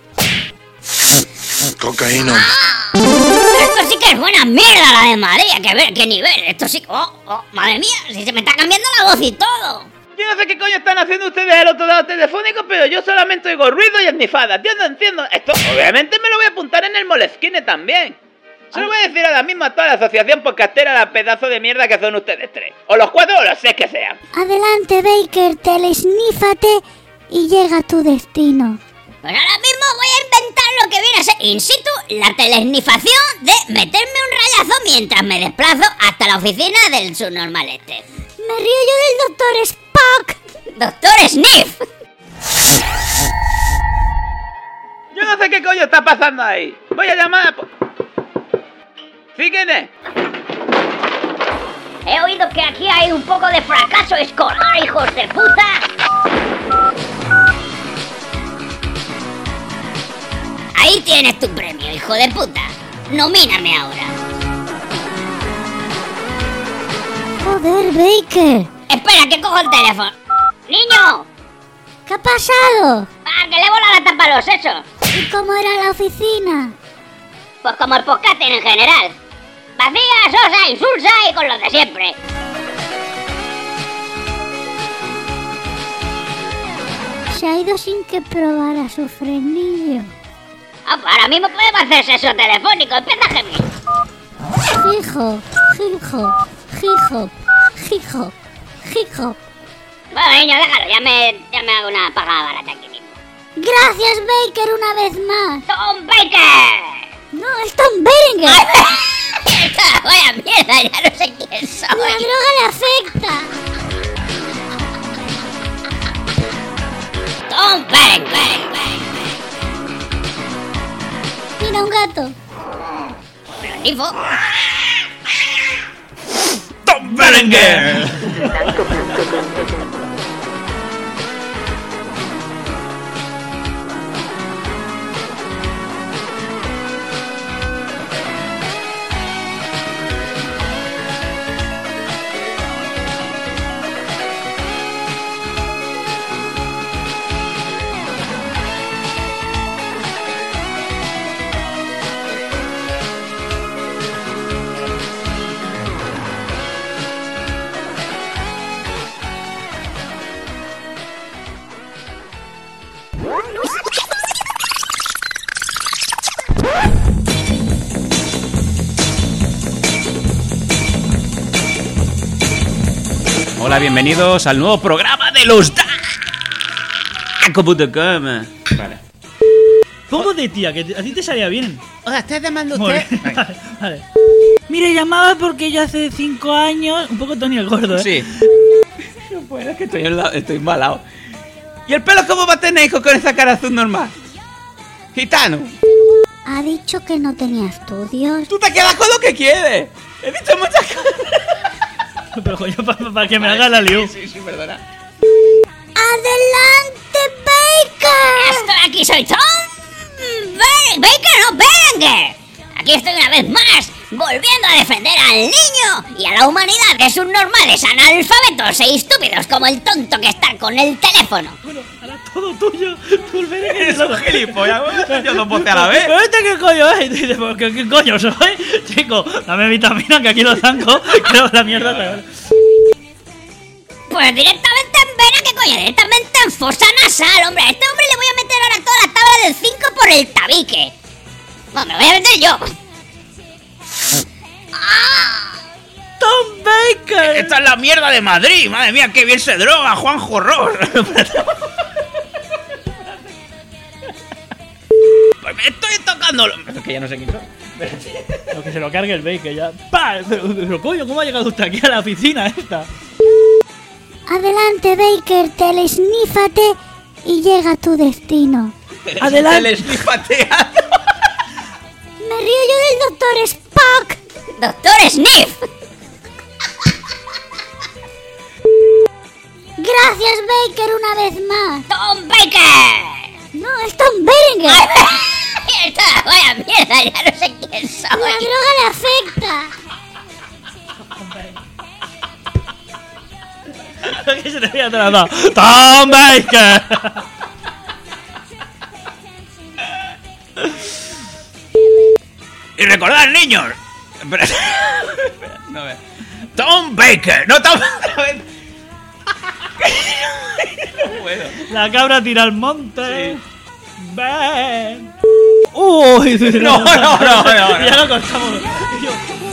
S3: Cocaína.
S23: Esto sí que es buena mierda, la de María. Qué nivel. Esto sí... madre mía, si se me está cambiando la voz y todo.
S22: Yo no sé qué coño están haciendo ustedes al otro lado telefónico, pero yo solamente oigo ruido y esnifadas. Yo no entiendo. Esto obviamente me lo voy a apuntar en el Moleskine también. Se lo voy a decir ahora mismo a toda la asociación podcastera, la pedazo de mierda que son ustedes tres. O los cuatro o los seis que sean.
S6: Adelante, Baker, telesnífate y llega a tu destino.
S23: Pues ahora mismo voy a inventar lo que viene a ser in situ la telesnifación de meterme un rayazo mientras me desplazo hasta la oficina del subnormal este.
S6: Me río yo del Dr. Spock.
S23: ¡Doctor Sniff!
S22: Yo no sé qué coño está pasando ahí. Voy a llamar a... ¿Sí quién es?
S23: He oído que aquí hay un poco de fracaso escolar, hijos de puta. Ahí tienes tu premio, hijo de puta. Nomíname ahora.
S6: Joder, Baker.
S23: Espera, que cojo el teléfono. ¡Niño!
S6: ¿Qué ha pasado?
S23: ¡Ah, que le vola la tapa a los sesos!
S6: ¿Y cómo era la oficina?
S23: Pues como el podcasting en general. Vacía, sosa, insulsa y con los de siempre.
S6: Se ha ido sin que probara su frenillo.
S23: Ah, pues ahora mismo podemos hacer sexo telefónico. Empieza a gemir.
S6: Hijo, hijo, hijo, hijo, hijo.
S23: Bueno, niño, déjalo. Ya me hago una pagada barata aquí mismo.
S6: Gracias, Baker, una vez más.
S23: ¡Tom Baker!
S6: No, es Tom Berenguer.
S23: Vaya mierda, ya no sé quién soy.
S6: La droga le afecta.
S23: Tom Berenguer.
S6: Mira, un gato.
S23: Pero tifo.
S2: ¡Tom Berenguer! Hola, bienvenidos al nuevo programa de los Daco.com. Vale.
S4: ¿Cómo de tía? Que a ti te salía bien.
S22: Hola, ¿estás llamando usted?
S4: Vale. Mire, llamaba porque ya hace 5 años... Un poco Tony el Gordo, ¿eh?
S22: Sí. No puedo, es que estoy embalado. ¿Y el pelo cómo va a tener, hijo, con esa cara azul normal? Gitano.
S6: Ha dicho que no tenía estudios.
S22: Tú te quedas con lo que quieres. He dicho muchas cosas.
S4: Pero coño, para que me haga la liu.
S22: Sí, perdona.
S6: ¡Adelante, Baker!
S23: Estoy aquí, soy Tom Baker, no Berenguer. Aquí estoy una vez más, volviendo a defender al niño y a la humanidad de subnormales, analfabetos e estúpidos como el tonto que está con el teléfono.
S4: Bueno, ahora todo tuyo.
S2: Eres un gilipollas, yo no puedo a la vez.
S4: ¿Pero este qué coño es? Y dice, ¿pero qué coño soy? Chico, dame vitamina que aquí lo zanco. Creo la mierda.
S23: Pues directamente en vena, ¿qué coño? Directamente en fosa nasal, hombre. A este hombre le voy a meter ahora toda la tabla del 5 por el tabique. No, me voy a meter yo.
S4: ¡Tom Baker!
S2: Esta es la mierda de Madrid. Madre mía, qué bien se droga, Juanjo Horror. Pues me estoy tocando. Es que ya no sé quién soy.
S4: Lo que se lo cargue el Baker ya. ¡Pah! Pero coño, ¿cómo ha llegado usted aquí a la oficina esta?
S6: Adelante, Baker, telesnífate y llega a tu destino.
S4: Adelante.
S2: Telesnifatea.
S6: Me río yo del Dr. Spock.
S23: ¡Doctor Sniff!
S6: Gracias, Baker, una vez más.
S23: ¡Tom Baker!
S6: No, es Tom Berenger.
S23: ¡Esta vaya mierda! Ya no sé quién soy.
S6: La droga le afecta.
S4: ¿Qué se te había tratado? ¡Tom Baker!
S2: Y recordad, niños. Espera, no, a ver. Tom Baker, no Tom. No puedo.
S4: La cabra tira al monte. Sí. ¡Ven! ¡Uy!
S2: No.
S4: Ya lo cortamos.